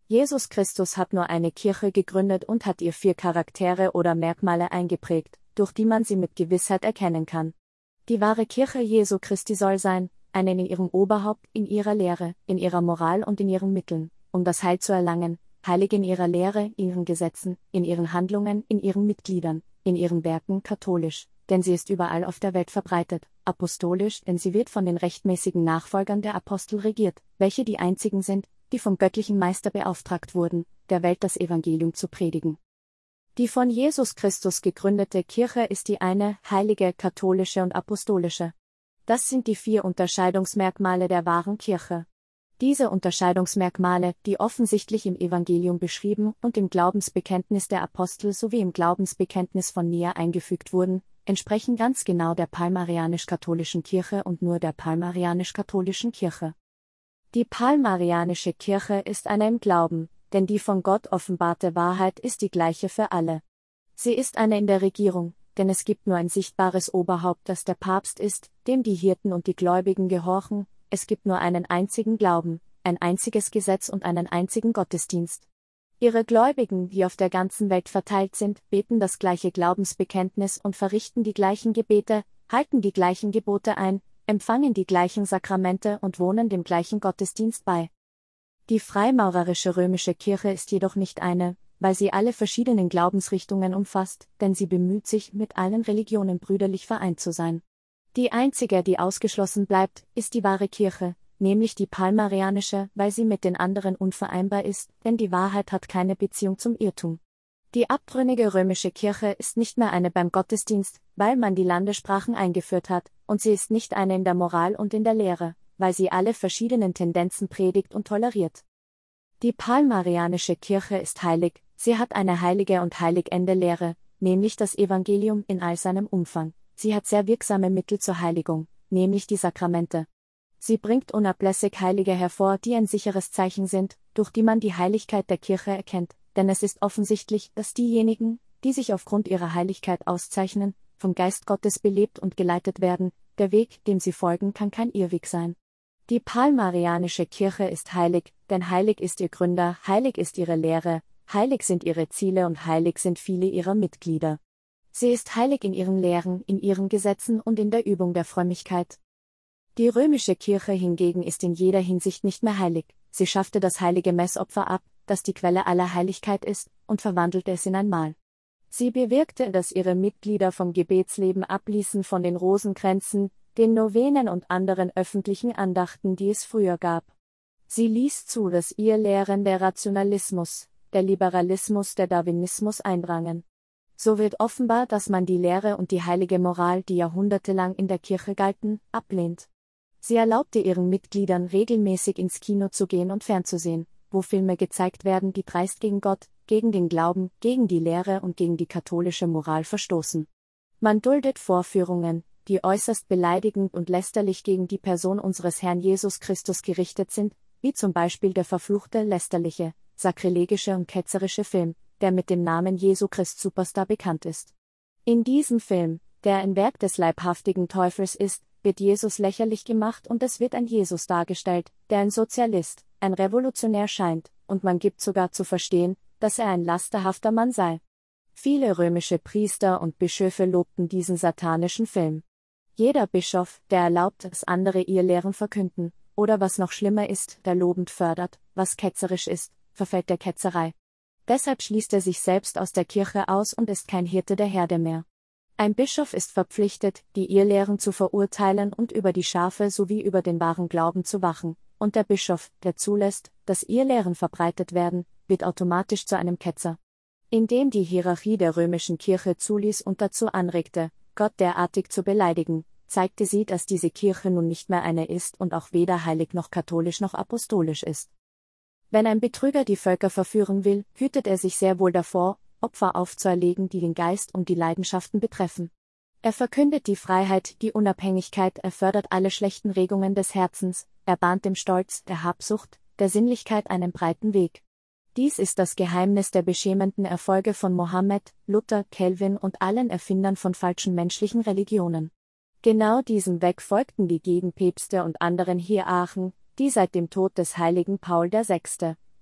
Jesus Christus hat nur eine Kirche gegründet und hat ihr vier Charaktere oder Merkmale eingeprägt, durch die man sie mit Gewissheit erkennen kann. Die wahre Kirche Jesu Christi soll sein, eine in ihrem Oberhaupt, in ihrer Lehre, in ihrer Moral und in ihren Mitteln, um das Heil zu erlangen, heilig in ihrer Lehre, in ihren Gesetzen, in ihren Handlungen, in ihren Mitgliedern, in ihren Werken, katholisch, denn sie ist überall auf der Welt verbreitet, apostolisch, denn sie wird von den rechtmäßigen Nachfolgern der Apostel regiert, welche die einzigen sind, die vom göttlichen Meister beauftragt wurden, der Welt das Evangelium zu predigen. Die von Jesus Christus gegründete Kirche ist die eine, heilige, katholische und apostolische. Das sind die vier Unterscheidungsmerkmale der wahren Kirche. Diese Unterscheidungsmerkmale, die offensichtlich im Evangelium beschrieben und im Glaubensbekenntnis der Apostel sowie im Glaubensbekenntnis von Nia eingefügt wurden, entsprechen ganz genau der palmarianisch-katholischen Kirche und nur der palmarianisch-katholischen Kirche. Die palmarianische Kirche ist eine im Glauben, denn die von Gott offenbarte Wahrheit ist die gleiche für alle. Sie ist eine in der Regierung, denn es gibt nur ein sichtbares Oberhaupt, das der Papst ist, dem die Hirten und die Gläubigen gehorchen, es gibt nur einen einzigen Glauben, ein einziges Gesetz und einen einzigen Gottesdienst. Ihre Gläubigen, die auf der ganzen Welt verteilt sind, beten das gleiche Glaubensbekenntnis und verrichten die gleichen Gebete, halten die gleichen Gebote ein, empfangen die gleichen Sakramente und wohnen dem gleichen Gottesdienst bei. Die freimaurerische römische Kirche ist jedoch nicht eine, weil sie alle verschiedenen Glaubensrichtungen umfasst, denn sie bemüht sich, mit allen Religionen brüderlich vereint zu sein. Die einzige, die ausgeschlossen bleibt, ist die wahre Kirche, nämlich die palmarianische, weil sie mit den anderen unvereinbar ist, denn die Wahrheit hat keine Beziehung zum Irrtum. Die abtrünnige römische Kirche ist nicht mehr eine beim Gottesdienst, weil man die Landessprachen eingeführt hat, und sie ist nicht eine in der Moral und in der Lehre, weil sie alle verschiedenen Tendenzen predigt und toleriert. Die palmarianische Kirche ist heilig, sie hat eine heilige und heiligende Lehre, nämlich das Evangelium in all seinem Umfang. Sie hat sehr wirksame Mittel zur Heiligung, nämlich die Sakramente. Sie bringt unablässig Heilige hervor, die ein sicheres Zeichen sind, durch die man die Heiligkeit der Kirche erkennt, denn es ist offensichtlich, dass diejenigen, die sich aufgrund ihrer Heiligkeit auszeichnen, vom Geist Gottes belebt und geleitet werden, der Weg, dem sie folgen, kann kein Irrweg sein. Die palmarianische Kirche ist heilig, denn heilig ist ihr Gründer, heilig ist ihre Lehre, heilig sind ihre Ziele und heilig sind viele ihrer Mitglieder. Sie ist heilig in ihren Lehren, in ihren Gesetzen und in der Übung der Frömmigkeit. Die römische Kirche hingegen ist in jeder Hinsicht nicht mehr heilig, sie schaffte das heilige Messopfer ab, das die Quelle aller Heiligkeit ist, und verwandelte es in ein Mahl. Sie bewirkte, dass ihre Mitglieder vom Gebetsleben abließen, von den Rosenkränzen, den Novenen und anderen öffentlichen Andachten, die es früher gab. Sie ließ zu, dass ihr Lehren der Rationalismus, der Liberalismus, der Darwinismus eindrangen. So wird offenbar, dass man die Lehre und die heilige Moral, die jahrhundertelang in der Kirche galten, ablehnt. Sie erlaubte ihren Mitgliedern regelmäßig ins Kino zu gehen und fernzusehen, wo Filme gezeigt werden, die dreist gegen Gott, gegen den Glauben, gegen die Lehre und gegen die katholische Moral verstoßen. Man duldet Vorführungen, die äußerst beleidigend und lästerlich gegen die Person unseres Herrn Jesus Christus gerichtet sind, wie zum Beispiel der verfluchte, lästerliche, sakrilegische und ketzerische Film, der mit dem Namen Jesu Christ Superstar bekannt ist. In diesem Film, der ein Werk des leibhaftigen Teufels ist, wird Jesus lächerlich gemacht und es wird ein Jesus dargestellt, der ein Sozialist, ein Revolutionär scheint, und man gibt sogar zu verstehen, dass er ein lasterhafter Mann sei. Viele römische Priester und Bischöfe lobten diesen satanischen Film. Jeder Bischof, der erlaubt, dass andere ihr Lehren verkünden, oder was noch schlimmer ist, der lobend fördert, was ketzerisch ist, verfällt der Ketzerei. Deshalb schließt er sich selbst aus der Kirche aus und ist kein Hirte der Herde mehr. Ein Bischof ist verpflichtet, die Irrlehren zu verurteilen und über die Schafe sowie über den wahren Glauben zu wachen, und der Bischof, der zulässt, dass Irrlehren verbreitet werden, wird automatisch zu einem Ketzer. Indem die Hierarchie der römischen Kirche zuließ und dazu anregte, Gott derartig zu beleidigen, zeigte sie, dass diese Kirche nun nicht mehr eine ist und auch weder heilig noch katholisch noch apostolisch ist. Wenn ein Betrüger die Völker verführen will, hütet er sich sehr wohl davor, Opfer aufzuerlegen, die den Geist und die Leidenschaften betreffen. Er verkündet die Freiheit, die Unabhängigkeit, er fördert alle schlechten Regungen des Herzens, er bahnt dem Stolz, der Habsucht, der Sinnlichkeit einen breiten Weg. Dies ist das Geheimnis der beschämenden Erfolge von Mohammed, Luther, Calvin und allen Erfindern von falschen menschlichen Religionen. Genau diesem Weg folgten die Gegenpäpste und anderen Hierarchen, die seit dem Tod des heiligen Paul der Sechste.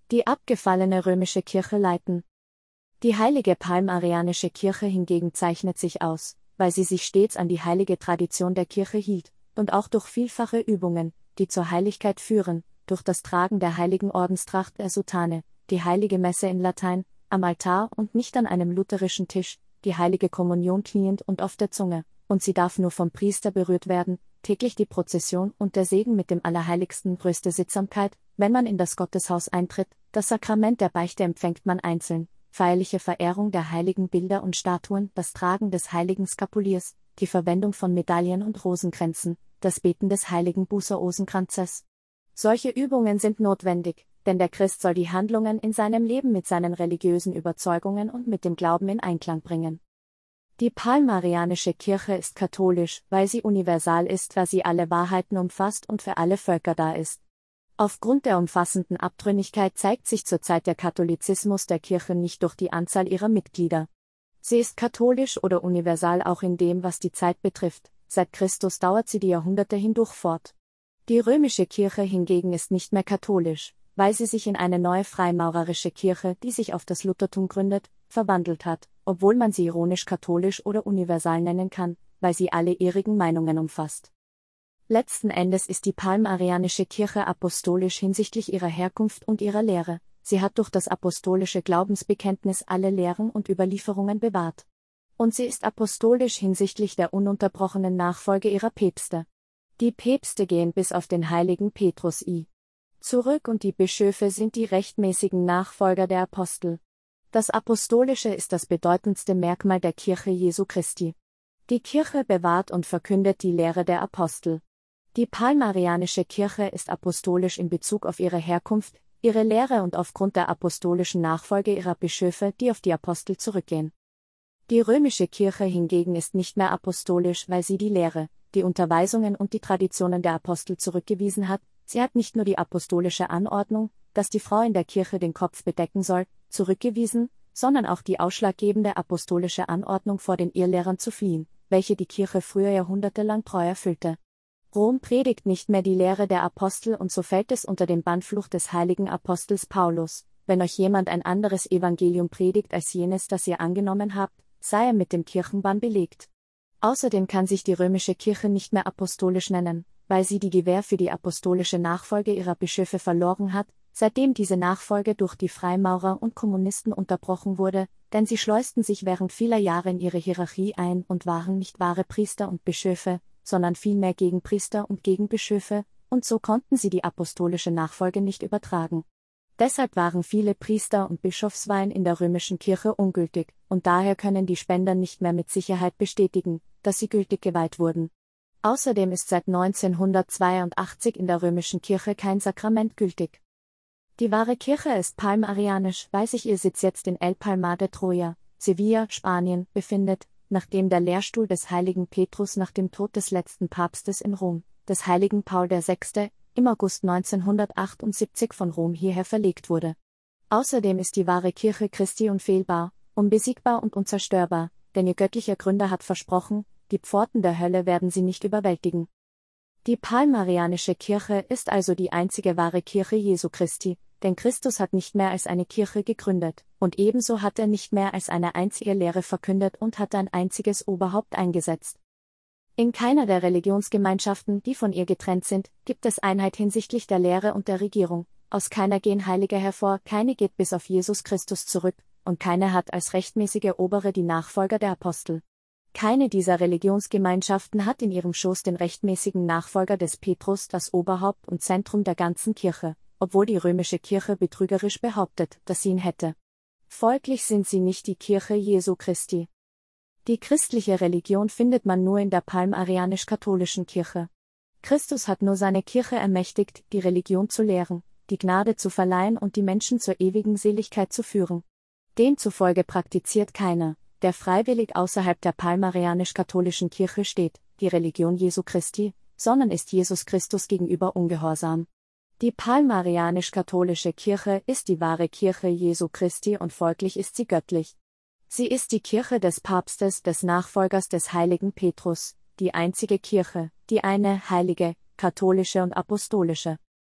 die abgefallene römische Kirche leiten. Die heilige palmarianische Kirche hingegen zeichnet sich aus, weil sie sich stets an die heilige Tradition der Kirche hielt, und auch durch vielfache Übungen, die zur Heiligkeit führen, durch das Tragen der heiligen Ordenstracht der Soutane, die heilige Messe in Latein, am Altar und nicht an einem lutherischen Tisch, die heilige Kommunion kniend und auf der Zunge, und sie darf nur vom Priester berührt werden, täglich die Prozession und der Segen mit dem Allerheiligsten, größte Sittsamkeit, wenn man in das Gotteshaus eintritt, das Sakrament der Beichte empfängt man einzeln, feierliche Verehrung der heiligen Bilder und Statuen, das Tragen des heiligen Skapuliers, die Verwendung von Medaillen und Rosenkränzen, das Beten des heiligen Bußer-Rosenkranzes. Solche Übungen sind notwendig, denn der Christ soll die Handlungen in seinem Leben mit seinen religiösen Überzeugungen und mit dem Glauben in Einklang bringen. Die palmarianische Kirche ist katholisch, weil sie universal ist, weil sie alle Wahrheiten umfasst und für alle Völker da ist. Aufgrund der umfassenden Abtrünnigkeit zeigt sich zur Zeit der Katholizismus der Kirche nicht durch die Anzahl ihrer Mitglieder. Sie ist katholisch oder universal auch in dem, was die Zeit betrifft, seit Christus dauert sie die Jahrhunderte hindurch fort. Die römische Kirche hingegen ist nicht mehr katholisch, weil sie sich in eine neue freimaurerische Kirche, die sich auf das Luthertum gründet, verwandelt hat, obwohl man sie ironisch katholisch oder universal nennen kann, weil sie alle ihrigen Meinungen umfasst. Letzten Endes ist die palmarianische Kirche apostolisch hinsichtlich ihrer Herkunft und ihrer Lehre, sie hat durch das apostolische Glaubensbekenntnis alle Lehren und Überlieferungen bewahrt. Und sie ist apostolisch hinsichtlich der ununterbrochenen Nachfolge ihrer Päpste. Die Päpste gehen bis auf den heiligen Petrus I. zurück und die Bischöfe sind die rechtmäßigen Nachfolger der Apostel. Das Apostolische ist das bedeutendste Merkmal der Kirche Jesu Christi. Die Kirche bewahrt und verkündet die Lehre der Apostel. Die palmarianische Kirche ist apostolisch in Bezug auf ihre Herkunft, ihre Lehre und aufgrund der apostolischen Nachfolge ihrer Bischöfe, die auf die Apostel zurückgehen. Die römische Kirche hingegen ist nicht mehr apostolisch, weil sie die Lehre, die Unterweisungen und die Traditionen der Apostel zurückgewiesen hat. Sie hat nicht nur die apostolische Anordnung, dass die Frau in der Kirche den Kopf bedecken soll, zurückgewiesen, sondern auch die ausschlaggebende apostolische Anordnung, vor den Irrlehrern zu fliehen, welche die Kirche früher jahrhundertelang treu erfüllte. Rom predigt nicht mehr die Lehre der Apostel und so fällt es unter den Bannfluch des heiligen Apostels Paulus: Wenn euch jemand ein anderes Evangelium predigt als jenes, das ihr angenommen habt, sei er mit dem Kirchenbann belegt. Außerdem kann sich die römische Kirche nicht mehr apostolisch nennen, weil sie die Gewähr für die apostolische Nachfolge ihrer Bischöfe verloren hat, seitdem diese Nachfolge durch die Freimaurer und Kommunisten unterbrochen wurde, denn sie schleusten sich während vieler Jahre in ihre Hierarchie ein und waren nicht wahre Priester und Bischöfe, sondern vielmehr Gegenpriester und Gegenbischöfe, und so konnten sie die apostolische Nachfolge nicht übertragen. Deshalb waren viele Priester und Bischofsweihen in der römischen Kirche ungültig, und daher können die Spender nicht mehr mit Sicherheit bestätigen, dass sie gültig geweiht wurden. Außerdem ist seit neunzehnhundertzweiundachtzig in der römischen Kirche kein Sakrament gültig. Die wahre Kirche ist palmarianisch, weil sich ihr Sitz jetzt in El Palmar de Troya, Sevilla, Spanien, befindet, nachdem der Lehrstuhl des heiligen Petrus nach dem Tod des letzten Papstes in Rom, des heiligen Paul der Sechste, im August neunzehnhundertachtundsiebzig von Rom hierher verlegt wurde. Außerdem ist die wahre Kirche Christi unfehlbar, unbesiegbar und unzerstörbar, denn ihr göttlicher Gründer hat versprochen, die Pforten der Hölle werden sie nicht überwältigen. Die palmarianische Kirche ist also die einzige wahre Kirche Jesu Christi, denn Christus hat nicht mehr als eine Kirche gegründet, und ebenso hat er nicht mehr als eine einzige Lehre verkündet und hat ein einziges Oberhaupt eingesetzt. In keiner der Religionsgemeinschaften, die von ihr getrennt sind, gibt es Einheit hinsichtlich der Lehre und der Regierung, aus keiner gehen Heilige hervor, keine geht bis auf Jesus Christus zurück, und keine hat als rechtmäßige Obere die Nachfolger der Apostel. Keine dieser Religionsgemeinschaften hat in ihrem Schoß den rechtmäßigen Nachfolger des Petrus, das Oberhaupt und Zentrum der ganzen Kirche, obwohl die römische Kirche betrügerisch behauptet, dass sie ihn hätte. Folglich sind sie nicht die Kirche Jesu Christi. Die christliche Religion findet man nur in der palmarianisch-katholischen Kirche. Christus hat nur seine Kirche ermächtigt, die Religion zu lehren, die Gnade zu verleihen und die Menschen zur ewigen Seligkeit zu führen. Demzufolge praktiziert keiner, der freiwillig außerhalb der palmarianisch-katholischen Kirche steht, die Religion Jesu Christi, sondern ist Jesus Christus gegenüber ungehorsam. Die palmarianisch-katholische Kirche ist die wahre Kirche Jesu Christi und folglich ist sie göttlich. Sie ist die Kirche des Papstes, des Nachfolgers des heiligen Petrus, die einzige Kirche, die eine heilige, katholische und apostolische.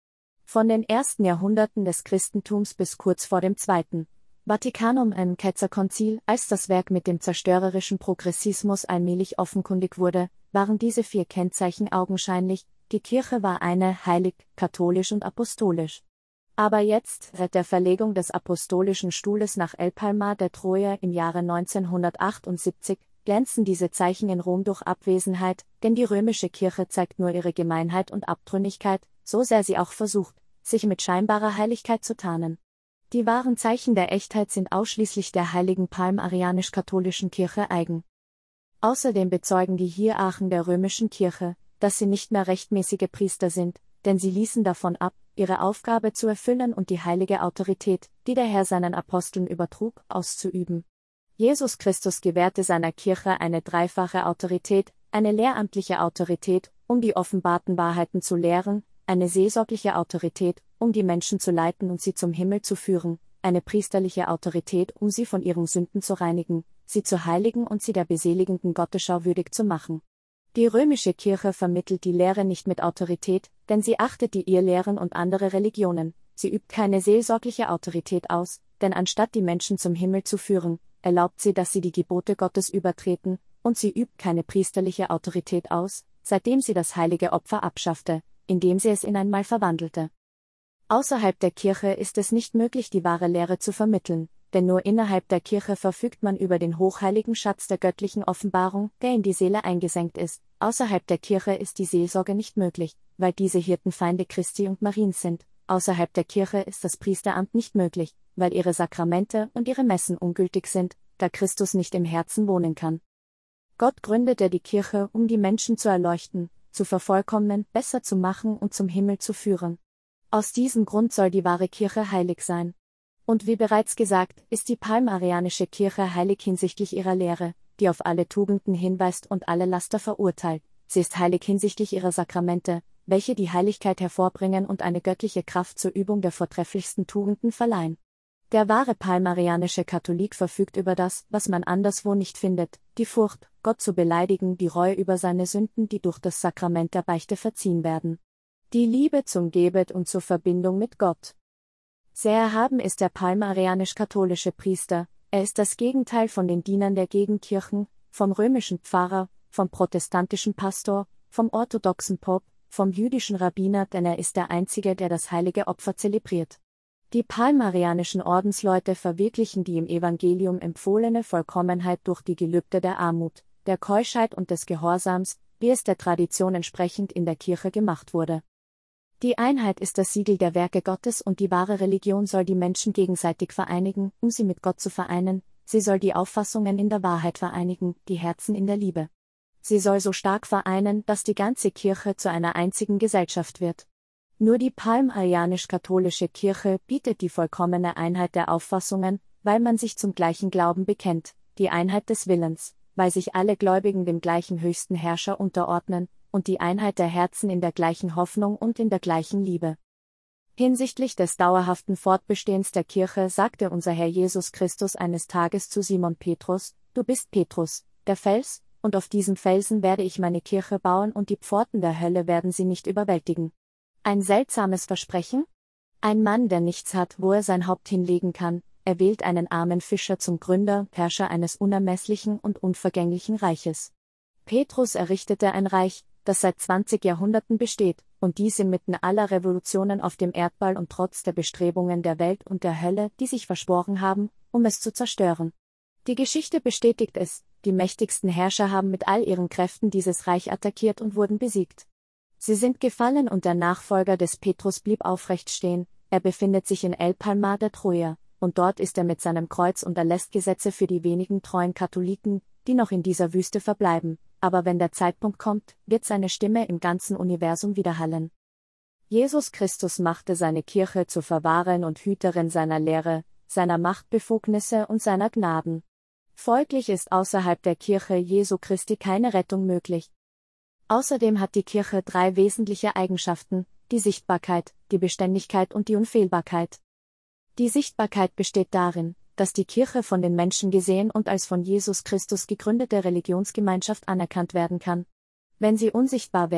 Von den ersten Jahrhunderten des Christentums bis kurz vor dem Zweiten Vatikanum im Ketzerkonzil, als das Werk mit dem zerstörerischen Progressismus allmählich offenkundig wurde, waren diese vier Kennzeichen augenscheinlich: die Kirche war eine, heilig, katholisch und apostolisch. Aber jetzt, seit der Verlegung des Apostolischen Stuhles nach El Palmar de Troya im Jahre neunzehnhundertachtundsiebzig, glänzen diese Zeichen in Rom durch Abwesenheit, denn die römische Kirche zeigt nur ihre Gemeinheit und Abtrünnigkeit, so sehr sie auch versucht, sich mit scheinbarer Heiligkeit zu tarnen. Die wahren Zeichen der Echtheit sind ausschließlich der heiligen palm-arianisch-katholischen Kirche eigen. Außerdem bezeugen die Hierarchen der römischen Kirche, dass sie nicht mehr rechtmäßige Priester sind, denn sie ließen davon ab, ihre Aufgabe zu erfüllen und die heilige Autorität, die der Herr seinen Aposteln übertrug, auszuüben. Jesus Christus gewährte seiner Kirche eine dreifache Autorität, eine lehramtliche Autorität, um die offenbarten Wahrheiten zu lehren, eine seelsorgliche Autorität, um die Menschen zu leiten und sie zum Himmel zu führen, eine priesterliche Autorität, um sie von ihren Sünden zu reinigen, sie zu heiligen und sie der beseligenden Gottesschau würdig zu machen. Die römische Kirche vermittelt die Lehre nicht mit Autorität, denn sie achtet die Irrlehren und andere Religionen, sie übt keine seelsorgliche Autorität aus, denn anstatt die Menschen zum Himmel zu führen, erlaubt sie, dass sie die Gebote Gottes übertreten, und sie übt keine priesterliche Autorität aus, seitdem sie das heilige Opfer abschaffte, indem sie es in ein Mahl verwandelte. Außerhalb der Kirche ist es nicht möglich, die wahre Lehre zu vermitteln, denn nur innerhalb der Kirche verfügt man über den hochheiligen Schatz der göttlichen Offenbarung, der in die Seele eingesenkt ist. Außerhalb der Kirche ist die Seelsorge nicht möglich, weil diese Hirten Feinde Christi und Mariens sind. Außerhalb der Kirche ist das Priesteramt nicht möglich, weil ihre Sakramente und ihre Messen ungültig sind, da Christus nicht im Herzen wohnen kann. Gott gründete die Kirche, um die Menschen zu erleuchten, zu vervollkommnen, besser zu machen und zum Himmel zu führen. Aus diesem Grund soll die wahre Kirche heilig sein. Und wie bereits gesagt, ist die palmarianische Kirche heilig hinsichtlich ihrer Lehre, die auf alle Tugenden hinweist und alle Laster verurteilt. Sie ist heilig hinsichtlich ihrer Sakramente, welche die Heiligkeit hervorbringen und eine göttliche Kraft zur Übung der vortrefflichsten Tugenden verleihen. Der wahre palmarianische Katholik verfügt über das, was man anderswo nicht findet, die Furcht, Gott zu beleidigen, die Reue über seine Sünden, die durch das Sakrament der Beichte verziehen werden. Die Liebe zum Gebet und zur Verbindung mit Gott. Sehr erhaben ist der palmarianisch-katholische Priester, er ist das Gegenteil von den Dienern der Gegenkirchen, vom römischen Pfarrer, vom protestantischen Pastor, vom orthodoxen Pop, vom jüdischen Rabbiner, denn er ist der Einzige, der das heilige Opfer zelebriert. Die palmarianischen Ordensleute verwirklichen die im Evangelium empfohlene Vollkommenheit durch die Gelübde der Armut, der Keuschheit und des Gehorsams, wie es der Tradition entsprechend in der Kirche gemacht wurde. Die Einheit ist das Siegel der Werke Gottes und die wahre Religion soll die Menschen gegenseitig vereinigen, um sie mit Gott zu vereinen, sie soll die Auffassungen in der Wahrheit vereinigen, die Herzen in der Liebe. Sie soll so stark vereinen, dass die ganze Kirche zu einer einzigen Gesellschaft wird. Nur die palmarianisch-katholische Kirche bietet die vollkommene Einheit der Auffassungen, weil man sich zum gleichen Glauben bekennt, die Einheit des Willens, weil sich alle Gläubigen dem gleichen höchsten Herrscher unterordnen, und die Einheit der Herzen in der gleichen Hoffnung und in der gleichen Liebe. Hinsichtlich des dauerhaften Fortbestehens der Kirche sagte unser Herr Jesus Christus eines Tages zu Simon Petrus: Du bist Petrus, der Fels, und auf diesem Felsen werde ich meine Kirche bauen und die Pforten der Hölle werden sie nicht überwältigen. Ein seltsames Versprechen? Ein Mann, der nichts hat, wo er sein Haupt hinlegen kann, er wählt einen armen Fischer zum Gründer, Herrscher eines unermesslichen und unvergänglichen Reiches. Petrus errichtete ein Reich, das seit zwanzig Jahrhunderten besteht, und dies inmitten aller Revolutionen auf dem Erdball und trotz der Bestrebungen der Welt und der Hölle, die sich verschworen haben, um es zu zerstören. Die Geschichte bestätigt es, die mächtigsten Herrscher haben mit all ihren Kräften dieses Reich attackiert und wurden besiegt. Sie sind gefallen und der Nachfolger des Petrus blieb aufrecht stehen, er befindet sich in El Palmar de Troya, und dort ist er mit seinem Kreuz und erlässt Gesetze für die wenigen treuen Katholiken, die noch in dieser Wüste verbleiben, aber wenn der Zeitpunkt kommt, wird seine Stimme im ganzen Universum widerhallen. Jesus Christus machte seine Kirche zur Verwahrerin und Hüterin seiner Lehre, seiner Machtbefugnisse und seiner Gnaden. Folglich ist außerhalb der Kirche Jesu Christi keine Rettung möglich. Außerdem hat die Kirche drei wesentliche Eigenschaften: die Sichtbarkeit, die Beständigkeit und die Unfehlbarkeit. Die Sichtbarkeit besteht darin, dass die Kirche von den Menschen gesehen und als von Jesus Christus gegründete Religionsgemeinschaft anerkannt werden kann. Wenn sie unsichtbar wäre,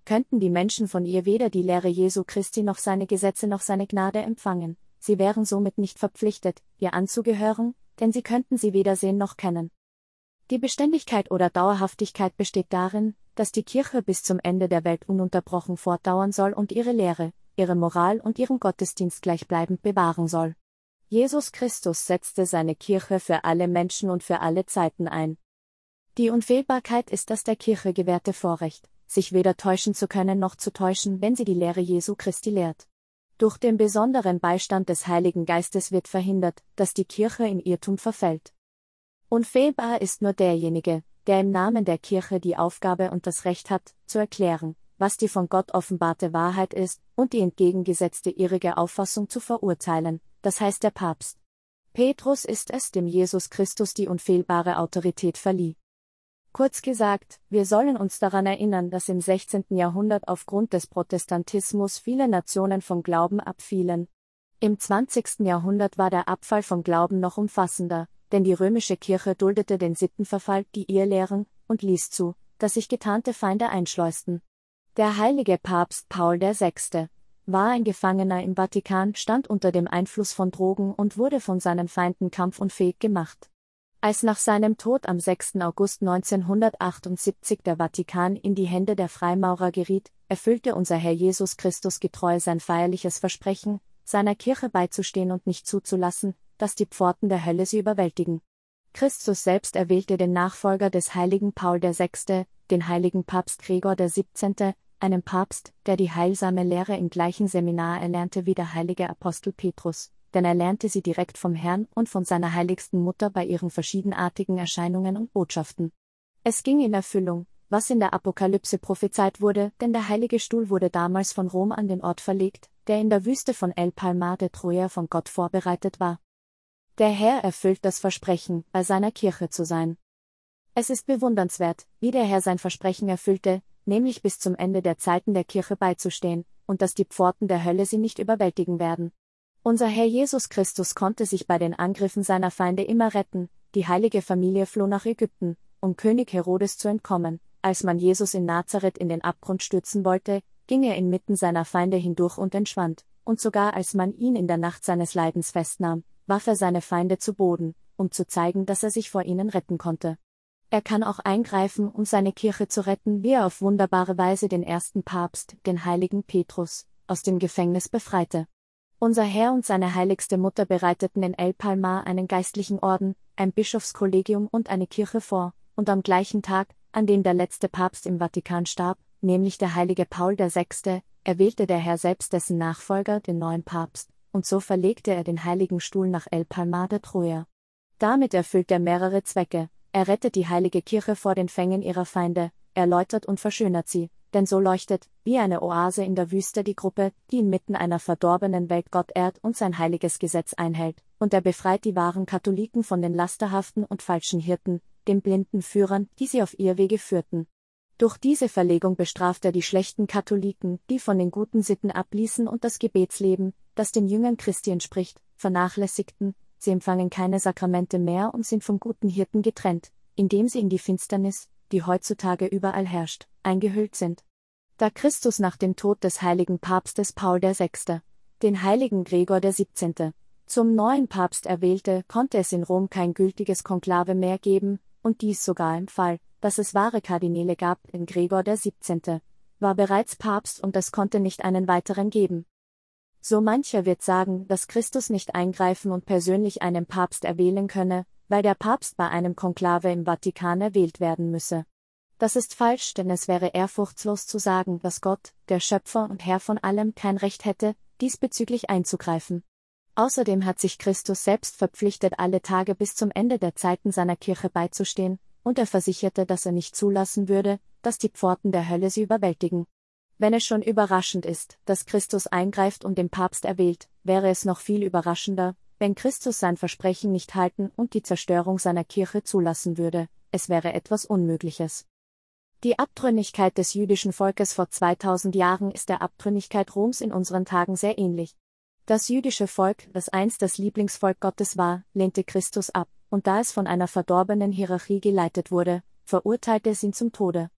könnten die Menschen von ihr weder die Lehre Jesu Christi noch seine Gesetze noch seine Gnade empfangen, sie wären somit nicht verpflichtet, ihr anzugehören, denn sie könnten sie weder sehen noch kennen. Die Beständigkeit oder Dauerhaftigkeit besteht darin, dass die Kirche bis zum Ende der Welt ununterbrochen fortdauern soll und ihre Lehre, ihre Moral und ihren Gottesdienst gleichbleibend bewahren soll. Jesus Christus setzte seine Kirche für alle Menschen und für alle Zeiten ein. Die Unfehlbarkeit ist das der Kirche gewährte Vorrecht, sich weder täuschen zu können noch zu täuschen, wenn sie die Lehre Jesu Christi lehrt. Durch den besonderen Beistand des Heiligen Geistes wird verhindert, dass die Kirche in Irrtum verfällt. Unfehlbar ist nur derjenige, der im Namen der Kirche die Aufgabe und das Recht hat, zu erklären, was die von Gott offenbarte Wahrheit ist, und die entgegengesetzte irrige Auffassung zu verurteilen, das heißt der Papst. Petrus ist es, dem Jesus Christus die unfehlbare Autorität verlieh. Kurz gesagt, wir sollen uns daran erinnern, dass im sechzehnten Jahrhundert aufgrund des Protestantismus viele Nationen vom Glauben abfielen. Im zwanzigsten Jahrhundert war der Abfall vom Glauben noch umfassender, denn die römische Kirche duldete den Sittenverfall, die Irrlehren, und ließ zu, dass sich getarnte Feinde einschleusten. Der heilige Papst Paul der Sechste war ein Gefangener im Vatikan, stand unter dem Einfluss von Drogen und wurde von seinen Feinden kampfunfähig gemacht. Als nach seinem Tod am sechsten August neunzehnhundertachtundsiebzig der Vatikan in die Hände der Freimaurer geriet, erfüllte unser Herr Jesus Christus getreu sein feierliches Versprechen, seiner Kirche beizustehen und nicht zuzulassen, dass die Pforten der Hölle sie überwältigen. Christus selbst erwählte den Nachfolger des heiligen Paul der Sechste, den heiligen Papst Gregor der Siebzehnte, einen Papst, der die heilsame Lehre im gleichen Seminar erlernte wie der heilige Apostel Petrus, denn er lernte sie direkt vom Herrn und von seiner heiligsten Mutter bei ihren verschiedenartigen Erscheinungen und Botschaften. Es ging in Erfüllung, was in der Apokalypse prophezeit wurde, denn der heilige Stuhl wurde damals von Rom an den Ort verlegt, der in der Wüste von El Palmar de Troya von Gott vorbereitet war. Der Herr erfüllt das Versprechen, bei seiner Kirche zu sein. Es ist bewundernswert, wie der Herr sein Versprechen erfüllte, nämlich bis zum Ende der Zeiten der Kirche beizustehen, und dass die Pforten der Hölle sie nicht überwältigen werden. Unser Herr Jesus Christus konnte sich bei den Angriffen seiner Feinde immer retten, die heilige Familie floh nach Ägypten, um König Herodes zu entkommen. Als man Jesus in Nazareth in den Abgrund stürzen wollte, ging er inmitten seiner Feinde hindurch und entschwand, und sogar als man ihn in der Nacht seines Leidens festnahm, warf er seine Feinde zu Boden, um zu zeigen, dass er sich vor ihnen retten konnte. Er kann auch eingreifen, um seine Kirche zu retten, wie er auf wunderbare Weise den ersten Papst, den heiligen Petrus, aus dem Gefängnis befreite. Unser Herr und seine heiligste Mutter bereiteten in El Palmar einen geistlichen Orden, ein Bischofskollegium und eine Kirche vor, und am gleichen Tag, an dem der letzte Papst im Vatikan starb, nämlich der heilige Paul der Sechste, erwählte der Herr selbst dessen Nachfolger, den neuen Papst, und so verlegte er den heiligen Stuhl nach El Palmar de Troya. Damit erfüllt er mehrere Zwecke: Er rettet die heilige Kirche vor den Fängen ihrer Feinde, erläutert und verschönert sie, denn so leuchtet, wie eine Oase in der Wüste, die Gruppe, die inmitten einer verdorbenen Welt Gott ehrt und sein heiliges Gesetz einhält, und er befreit die wahren Katholiken von den lasterhaften und falschen Hirten, den blinden Führern, die sie auf Irrwege führten. Durch diese Verlegung bestraft er die schlechten Katholiken, die von den guten Sitten abließen und das Gebetsleben, das den Jüngern Christi entspricht, vernachlässigten. Sie empfangen keine Sakramente mehr und sind vom guten Hirten getrennt, indem sie in die Finsternis, die heutzutage überall herrscht, eingehüllt sind. Da Christus nach dem Tod des heiligen Papstes Paul der Sechste, den heiligen Gregor der Siebzehnte, zum neuen Papst erwählte, konnte es in Rom kein gültiges Konklave mehr geben, und dies sogar im Fall, dass es wahre Kardinäle gab, denn Gregor der Siebzehnte war bereits Papst und es konnte nicht einen weiteren geben. So mancher wird sagen, dass Christus nicht eingreifen und persönlich einen Papst erwählen könne, weil der Papst bei einem Konklave im Vatikan erwählt werden müsse. Das ist falsch, denn es wäre ehrfurchtslos zu sagen, dass Gott, der Schöpfer und Herr von allem, kein Recht hätte, diesbezüglich einzugreifen. Außerdem hat sich Christus selbst verpflichtet, alle Tage bis zum Ende der Zeiten seiner Kirche beizustehen, und er versicherte, dass er nicht zulassen würde, dass die Pforten der Hölle sie überwältigen. Wenn es schon überraschend ist, dass Christus eingreift und den Papst erwählt, wäre es noch viel überraschender, wenn Christus sein Versprechen nicht halten und die Zerstörung seiner Kirche zulassen würde. Es wäre etwas Unmögliches. Die Abtrünnigkeit des jüdischen Volkes vor zweitausend Jahren ist der Abtrünnigkeit Roms in unseren Tagen sehr ähnlich. Das jüdische Volk, das einst das Lieblingsvolk Gottes war, lehnte Christus ab, und da es von einer verdorbenen Hierarchie geleitet wurde, verurteilte es ihn zum Tode.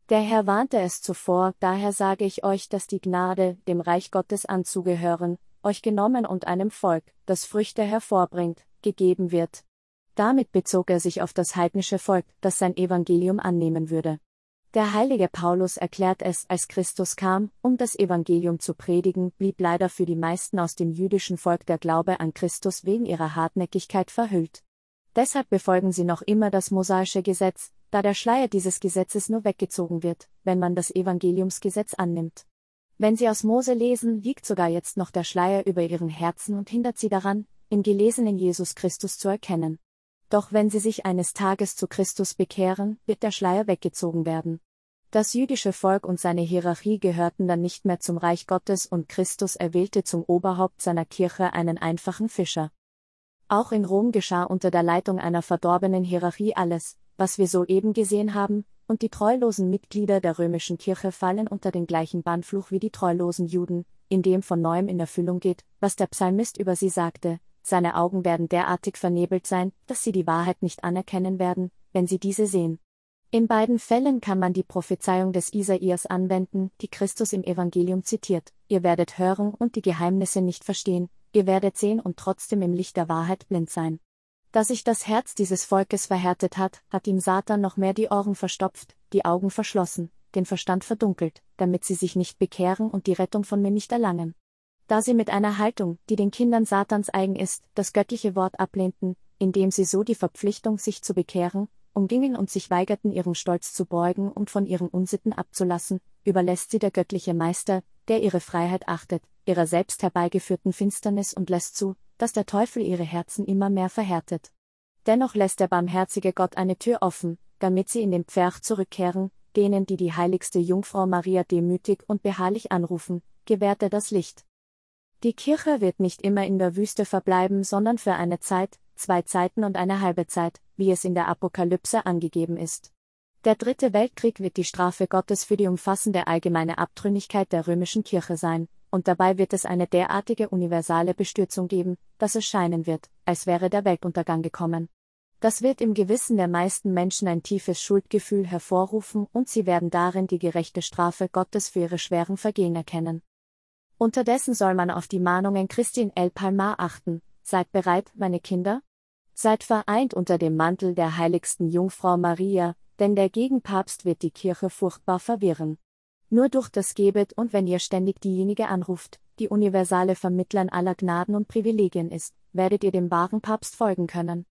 Der Herr warnte es zuvor, daher sage ich euch, dass die Gnade, dem Reich Gottes anzugehören, euch genommen und einem Volk, das Früchte hervorbringt, gegeben wird. Damit bezog er sich auf das heidnische Volk, das sein Evangelium annehmen würde. Der heilige Paulus erklärt es, als Christus kam, um das Evangelium zu predigen, blieb leider für die meisten aus dem jüdischen Volk der Glaube an Christus wegen ihrer Hartnäckigkeit verhüllt. Deshalb befolgen sie noch immer das mosaische Gesetz, da der Schleier dieses Gesetzes nur weggezogen wird, wenn man das Evangeliumsgesetz annimmt. Wenn sie aus Mose lesen, liegt sogar jetzt noch der Schleier über ihren Herzen und hindert sie daran, im Gelesenen Jesus Christus zu erkennen. Doch wenn sie sich eines Tages zu Christus bekehren, wird der Schleier weggezogen werden. Das jüdische Volk und seine Hierarchie gehörten dann nicht mehr zum Reich Gottes und Christus erwählte zum Oberhaupt seiner Kirche einen einfachen Fischer. Auch in Rom geschah unter der Leitung einer verdorbenen Hierarchie alles, was wir soeben gesehen haben, und die treulosen Mitglieder der römischen Kirche fallen unter den gleichen Bannfluch wie die treulosen Juden, in dem von neuem in Erfüllung geht, was der Psalmist über sie sagte: Seine Augen werden derartig vernebelt sein, dass sie die Wahrheit nicht anerkennen werden, wenn sie diese sehen. In beiden Fällen kann man die Prophezeiung des Isaias anwenden, die Christus im Evangelium zitiert: Ihr werdet hören und die Geheimnisse nicht verstehen, ihr werdet sehen und trotzdem im Licht der Wahrheit blind sein. Da sich das Herz dieses Volkes verhärtet hat, hat ihm Satan noch mehr die Ohren verstopft, die Augen verschlossen, den Verstand verdunkelt, damit sie sich nicht bekehren und die Rettung von mir nicht erlangen. Da sie mit einer Haltung, die den Kindern Satans eigen ist, das göttliche Wort ablehnten, indem sie so die Verpflichtung, sich zu bekehren, umgingen und sich weigerten, ihren Stolz zu beugen und von ihren Unsitten abzulassen, überlässt sie der göttliche Meister, der ihre Freiheit achtet, ihrer selbst herbeigeführten Finsternis und lässt zu, dass der Teufel ihre Herzen immer mehr verhärtet. Dennoch lässt der barmherzige Gott eine Tür offen, damit sie in den Pferch zurückkehren, denen, die die heiligste Jungfrau Maria demütig und beharrlich anrufen, gewährt er das Licht. Die Kirche wird nicht immer in der Wüste verbleiben, sondern für eine Zeit, zwei Zeiten und eine halbe Zeit, wie es in der Apokalypse angegeben ist. Der dritte Weltkrieg wird die Strafe Gottes für die umfassende allgemeine Abtrünnigkeit der römischen Kirche sein, und dabei wird es eine derartige universale Bestürzung geben, dass es scheinen wird, als wäre der Weltuntergang gekommen. Das wird im Gewissen der meisten Menschen ein tiefes Schuldgefühl hervorrufen und sie werden darin die gerechte Strafe Gottes für ihre schweren Vergehen erkennen. Unterdessen soll man auf die Mahnungen Christi in El Palmar achten: Seid bereit, meine Kinder? Seid vereint unter dem Mantel der heiligsten Jungfrau Maria, denn der Gegenpapst wird die Kirche furchtbar verwirren. Nur durch das Gebet und wenn ihr ständig diejenige anruft, die universale Vermittlerin aller Gnaden und Privilegien ist, werdet ihr dem wahren Papst folgen können.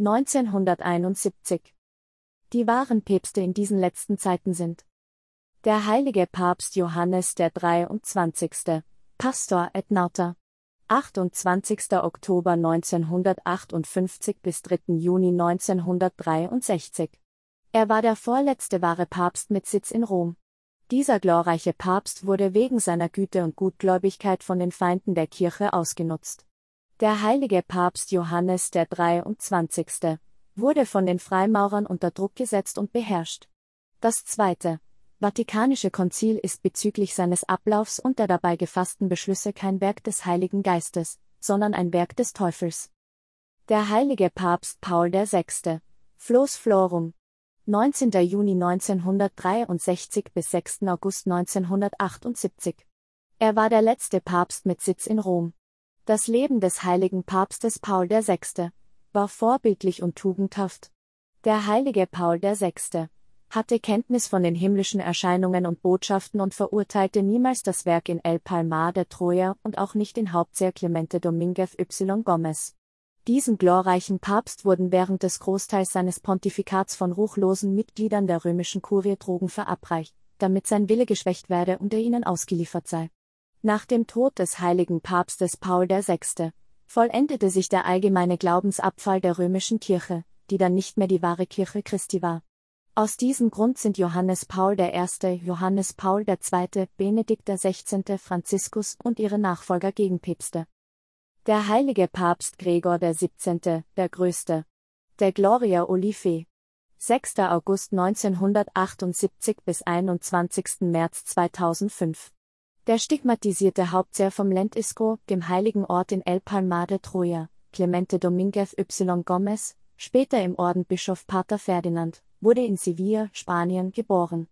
neunzehnhunderteinundsiebzig. Die wahren Päpste in diesen letzten Zeiten sind: Der heilige Papst Johannes der dreiundzwanzigste, Pastor et Martyr. achtundzwanzigster Oktober neunzehnhundertachtundfünfzig bis dritter Juni neunzehnhundertdreiundsechzig. Er war der vorletzte wahre Papst mit Sitz in Rom. Dieser glorreiche Papst wurde wegen seiner Güte und Gutgläubigkeit von den Feinden der Kirche ausgenutzt. Der heilige Papst Johannes der dreiundzwanzigste wurde von den Freimaurern unter Druck gesetzt und beherrscht. Das Zweite Vatikanische Konzil ist bezüglich seines Ablaufs und der dabei gefassten Beschlüsse kein Werk des Heiligen Geistes, sondern ein Werk des Teufels. Der heilige Papst Paul der Sechste, Flos Florum. neunzehnter Juni neunzehnhundertdreiundsechzig bis sechster August neunzehnhundertachtundsiebzig. Er war der letzte Papst mit Sitz in Rom. Das Leben des heiligen Papstes Paul der Sechste war vorbildlich und tugendhaft. Der heilige Paul der Sechste hatte Kenntnis von den himmlischen Erscheinungen und Botschaften und verurteilte niemals das Werk in El Palmar de Troya und auch nicht den Hauptseher Clemente Dominguez y Gomez. Diesem glorreichen Papst wurden während des Großteils seines Pontifikats von ruchlosen Mitgliedern der römischen Kurie Drogen verabreicht, damit sein Wille geschwächt werde und er ihnen ausgeliefert sei. Nach dem Tod des heiligen Papstes Paul der Sechste vollendete sich der allgemeine Glaubensabfall der römischen Kirche, die dann nicht mehr die wahre Kirche Christi war. Aus diesem Grund sind Johannes Paul der Erste., Johannes Paul der Zweite., Benedikt der Sechzehnte., Franziskus und ihre Nachfolger Gegenpäpste. Der heilige Papst Gregor der Siebzehnte., der Größte. Der Gloria Olivae. sechster August neunzehnhundertachtundsiebzig bis einundzwanzigster März zweitausendfünf. Der stigmatisierte Hauptseher vom Lentisco, dem heiligen Ort in El Palmar de Troya, Clemente Dominguez y Gomez, später im Orden Bischof Pater Ferdinand, wurde in Sevilla, Spanien, geboren.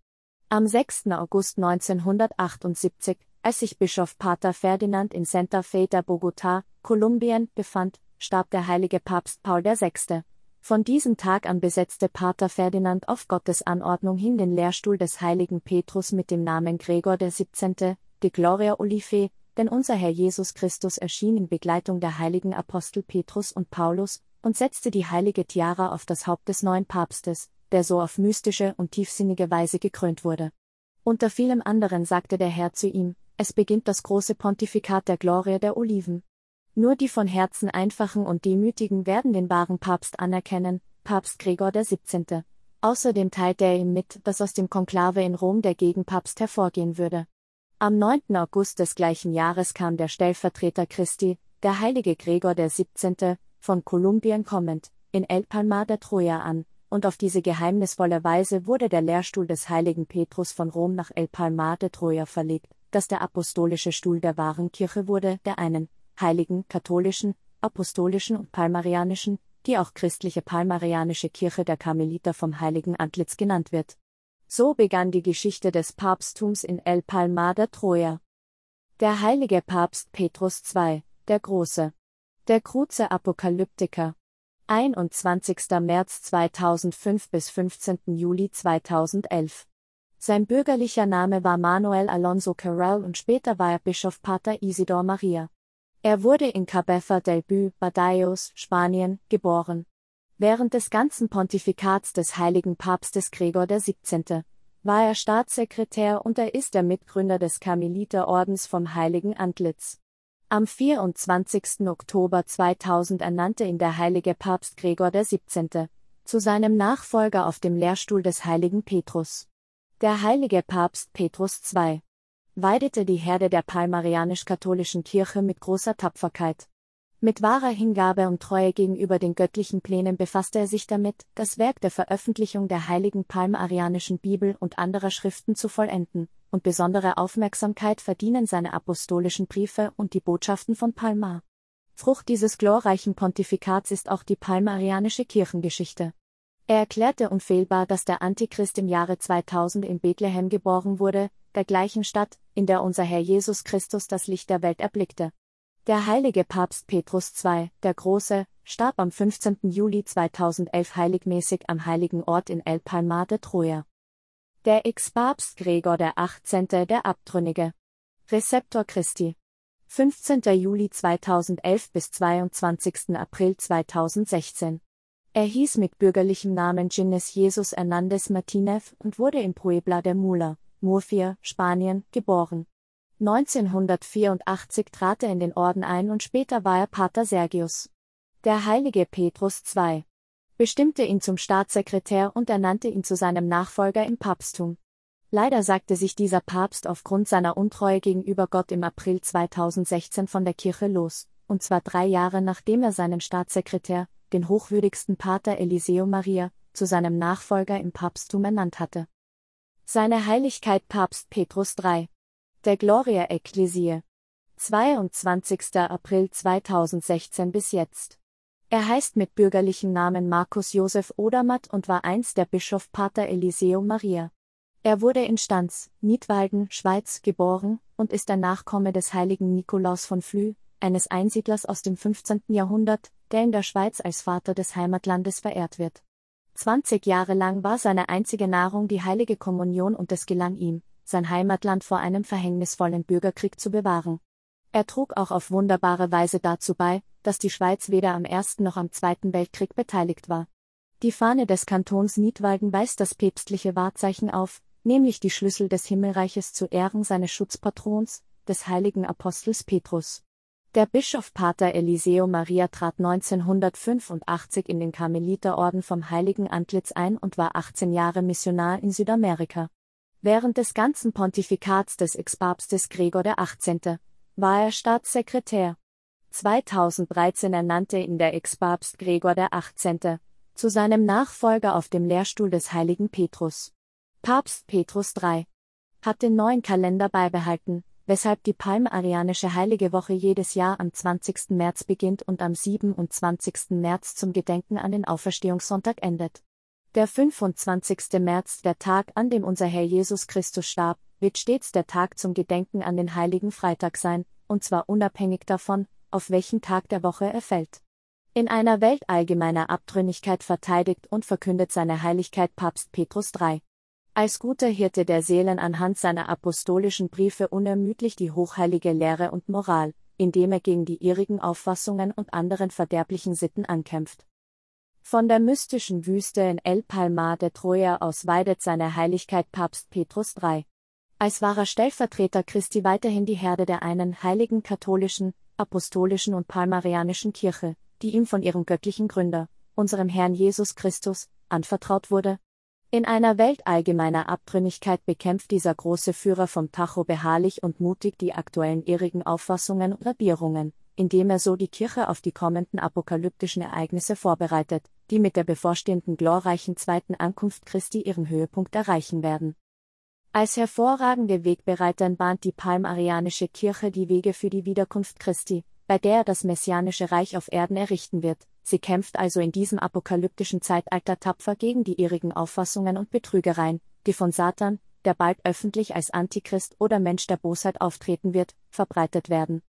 Am sechsten August neunzehnhundertachtundsiebzig, als sich Bischof Pater Ferdinand in Santa Fe de Bogotá, Kolumbien, befand, starb der heilige Papst Paul der Sechste. Von diesem Tag an besetzte Pater Ferdinand auf Gottes Anordnung hin den Lehrstuhl des heiligen Petrus mit dem Namen Gregor der Siebzehnte, de Gloria Olivae, denn unser Herr Jesus Christus erschien in Begleitung der heiligen Apostel Petrus und Paulus und setzte die heilige Tiara auf das Haupt des neuen Papstes, der so auf mystische und tiefsinnige Weise gekrönt wurde. Unter vielem anderen sagte der Herr zu ihm: Es beginnt das große Pontifikat der Glorie der Oliven. Nur die von Herzen Einfachen und Demütigen werden den wahren Papst anerkennen, Papst Gregor der Siebzehnte. Außerdem teilte er ihm mit, dass aus dem Konklave in Rom der Gegenpapst hervorgehen würde. Am neunten August des gleichen Jahres kam der Stellvertreter Christi, der heilige Gregor der Siebzehnte, von Kolumbien kommend, in El Palmar de Troya an, und auf diese geheimnisvolle Weise wurde der Lehrstuhl des heiligen Petrus von Rom nach El Palmar de Troya verlegt, das der apostolische Stuhl der wahren Kirche wurde, der einen heiligen, katholischen, apostolischen und palmarianischen, die auch christliche palmarianische Kirche der Karmeliter vom heiligen Antlitz genannt wird. So begann die Geschichte des Papsttums in El Palmar de Troya. Der heilige Papst Petrus der Zweite., der Große. Der Cruce Apokalyptica. einundzwanzigster März zweitausendfünf bis fünfzehnten Juli zweitausendelf. Sein bürgerlicher Name war Manuel Alonso Carral und später war er Bischof Pater Isidor Maria. Er wurde in Cabeza del Buey, Badajoz, Spanien, geboren. Während des ganzen Pontifikats des heiligen Papstes Gregor der Siebzehnte war er Staatssekretär und er ist der Mitgründer des Karmeliterordens vom heiligen Antlitz. Am vierundzwanzigsten Oktober zweitausend ernannte ihn der heilige Papst Gregor der Siebzehnte zu seinem Nachfolger auf dem Lehrstuhl des heiligen Petrus. Der heilige Papst Petrus der Zweite. weidete die Herde der palmarianisch-katholischen Kirche mit großer Tapferkeit. Mit wahrer Hingabe und Treue gegenüber den göttlichen Plänen befasste er sich damit, das Werk der Veröffentlichung der heiligen palmarianischen Bibel und anderer Schriften zu vollenden, und besondere Aufmerksamkeit verdienen seine apostolischen Briefe und die Botschaften von Palmar. Frucht dieses glorreichen Pontifikats ist auch die palmarianische Kirchengeschichte. Er erklärte unfehlbar, dass der Antichrist im Jahre zweitausend in Bethlehem geboren wurde, der gleichen Stadt, in der unser Herr Jesus Christus das Licht der Welt erblickte. Der heilige Papst Petrus der Zweite., der Große, starb am fünfzehnten Juli zweitausendelf heiligmäßig am heiligen Ort in El Palmar de Troya. Der Ex-Papst Gregor der Achtzehnte., der Abtrünnige. Rezeptor Christi. fünfzehnten Juli zweitausendelf bis zweiundzwanzigsten April zweitausendsechzehn. Er hieß mit bürgerlichem Namen Ginés Jesus Hernández Martínez und wurde in Puebla de Mula, Murcia, Spanien, geboren. neunzehnhundertvierundachtzig trat er in den Orden ein und später war er Pater Sergius. Der heilige Petrus der Zweite. bestimmte ihn zum Staatssekretär und ernannte ihn zu seinem Nachfolger im Papsttum. Leider sagte sich dieser Papst aufgrund seiner Untreue gegenüber Gott im April zweitausendsechzehn von der Kirche los, und zwar drei Jahre nachdem er seinen Staatssekretär, den hochwürdigsten Pater Eliseo Maria, zu seinem Nachfolger im Papsttum ernannt hatte. Seine Heiligkeit Papst Petrus der Dritte. Der Gloria Ecclesiae. zweiundzwanzigster April zweitausendsechzehn bis jetzt. Er heißt mit bürgerlichem Namen Markus Josef Odermatt und war einst der Bischof Pater Eliseo Maria. Er wurde in Stans, Nidwalden, Schweiz, geboren und ist ein Nachkomme des heiligen Nikolaus von Flüe, eines Einsiedlers aus dem fünfzehnten Jahrhundert, der in der Schweiz als Vater des Heimatlandes verehrt wird. zwanzig Jahre lang war seine einzige Nahrung die heilige Kommunion und es gelang ihm, sein Heimatland vor einem verhängnisvollen Bürgerkrieg zu bewahren. Er trug auch auf wunderbare Weise dazu bei, dass die Schweiz weder am Ersten noch am Zweiten Weltkrieg beteiligt war. Die Fahne des Kantons Nidwalden weist das päpstliche Wahrzeichen auf, nämlich die Schlüssel des Himmelreiches zu Ehren seines Schutzpatrons, des heiligen Apostels Petrus. Der Bischof Pater Eliseo Maria trat neunzehnhundertfünfundachtzig in den Karmeliterorden vom Heiligen Antlitz ein und war achtzehn Jahre Missionar in Südamerika. Während des ganzen Pontifikats des Ex-Papstes Gregor der Achtzehnte. war er Staatssekretär. zweitausenddreizehn ernannte ihn der Ex-Papst Gregor der Achtzehnte. zu seinem Nachfolger auf dem Lehrstuhl des heiligen Petrus. Papst Petrus der Dritte. hat den neuen Kalender beibehalten, weshalb die palmarianische Heilige Woche jedes Jahr am zwanzigsten März beginnt und am siebenundzwanzigsten März zum Gedenken an den Auferstehungssonntag endet. Der fünfundzwanzigste März, der Tag, an dem unser Herr Jesus Christus starb, wird stets der Tag zum Gedenken an den Heiligen Freitag sein, und zwar unabhängig davon, auf welchen Tag der Woche er fällt. In einer Welt allgemeiner Abtrünnigkeit verteidigt und verkündet seine Heiligkeit Papst Petrus der Dritte. Als guter Hirte der Seelen anhand seiner apostolischen Briefe unermüdlich die hochheilige Lehre und Moral, indem er gegen die irrigen Auffassungen und anderen verderblichen Sitten ankämpft. Von der mystischen Wüste in El Palmar de Troya aus weidet seine Heiligkeit Papst Petrus der Dritte. Als wahrer Stellvertreter Christi weiterhin die Herde der einen heiligen katholischen, apostolischen und palmarianischen Kirche, die ihm von ihrem göttlichen Gründer, unserem Herrn Jesus Christus, anvertraut wurde. In einer Welt allgemeiner Abtrünnigkeit bekämpft dieser große Führer vom Tacho beharrlich und mutig die aktuellen irrigen Auffassungen und Radierungen, indem er so die Kirche auf die kommenden apokalyptischen Ereignisse vorbereitet, die mit der bevorstehenden glorreichen zweiten Ankunft Christi ihren Höhepunkt erreichen werden. Als hervorragende Wegbereiterin bahnt die palmarianische Kirche die Wege für die Wiederkunft Christi, bei der er das messianische Reich auf Erden errichten wird. Sie kämpft also in diesem apokalyptischen Zeitalter tapfer gegen die irrigen Auffassungen und Betrügereien, die von Satan, der bald öffentlich als Antichrist oder Mensch der Bosheit auftreten wird, verbreitet werden.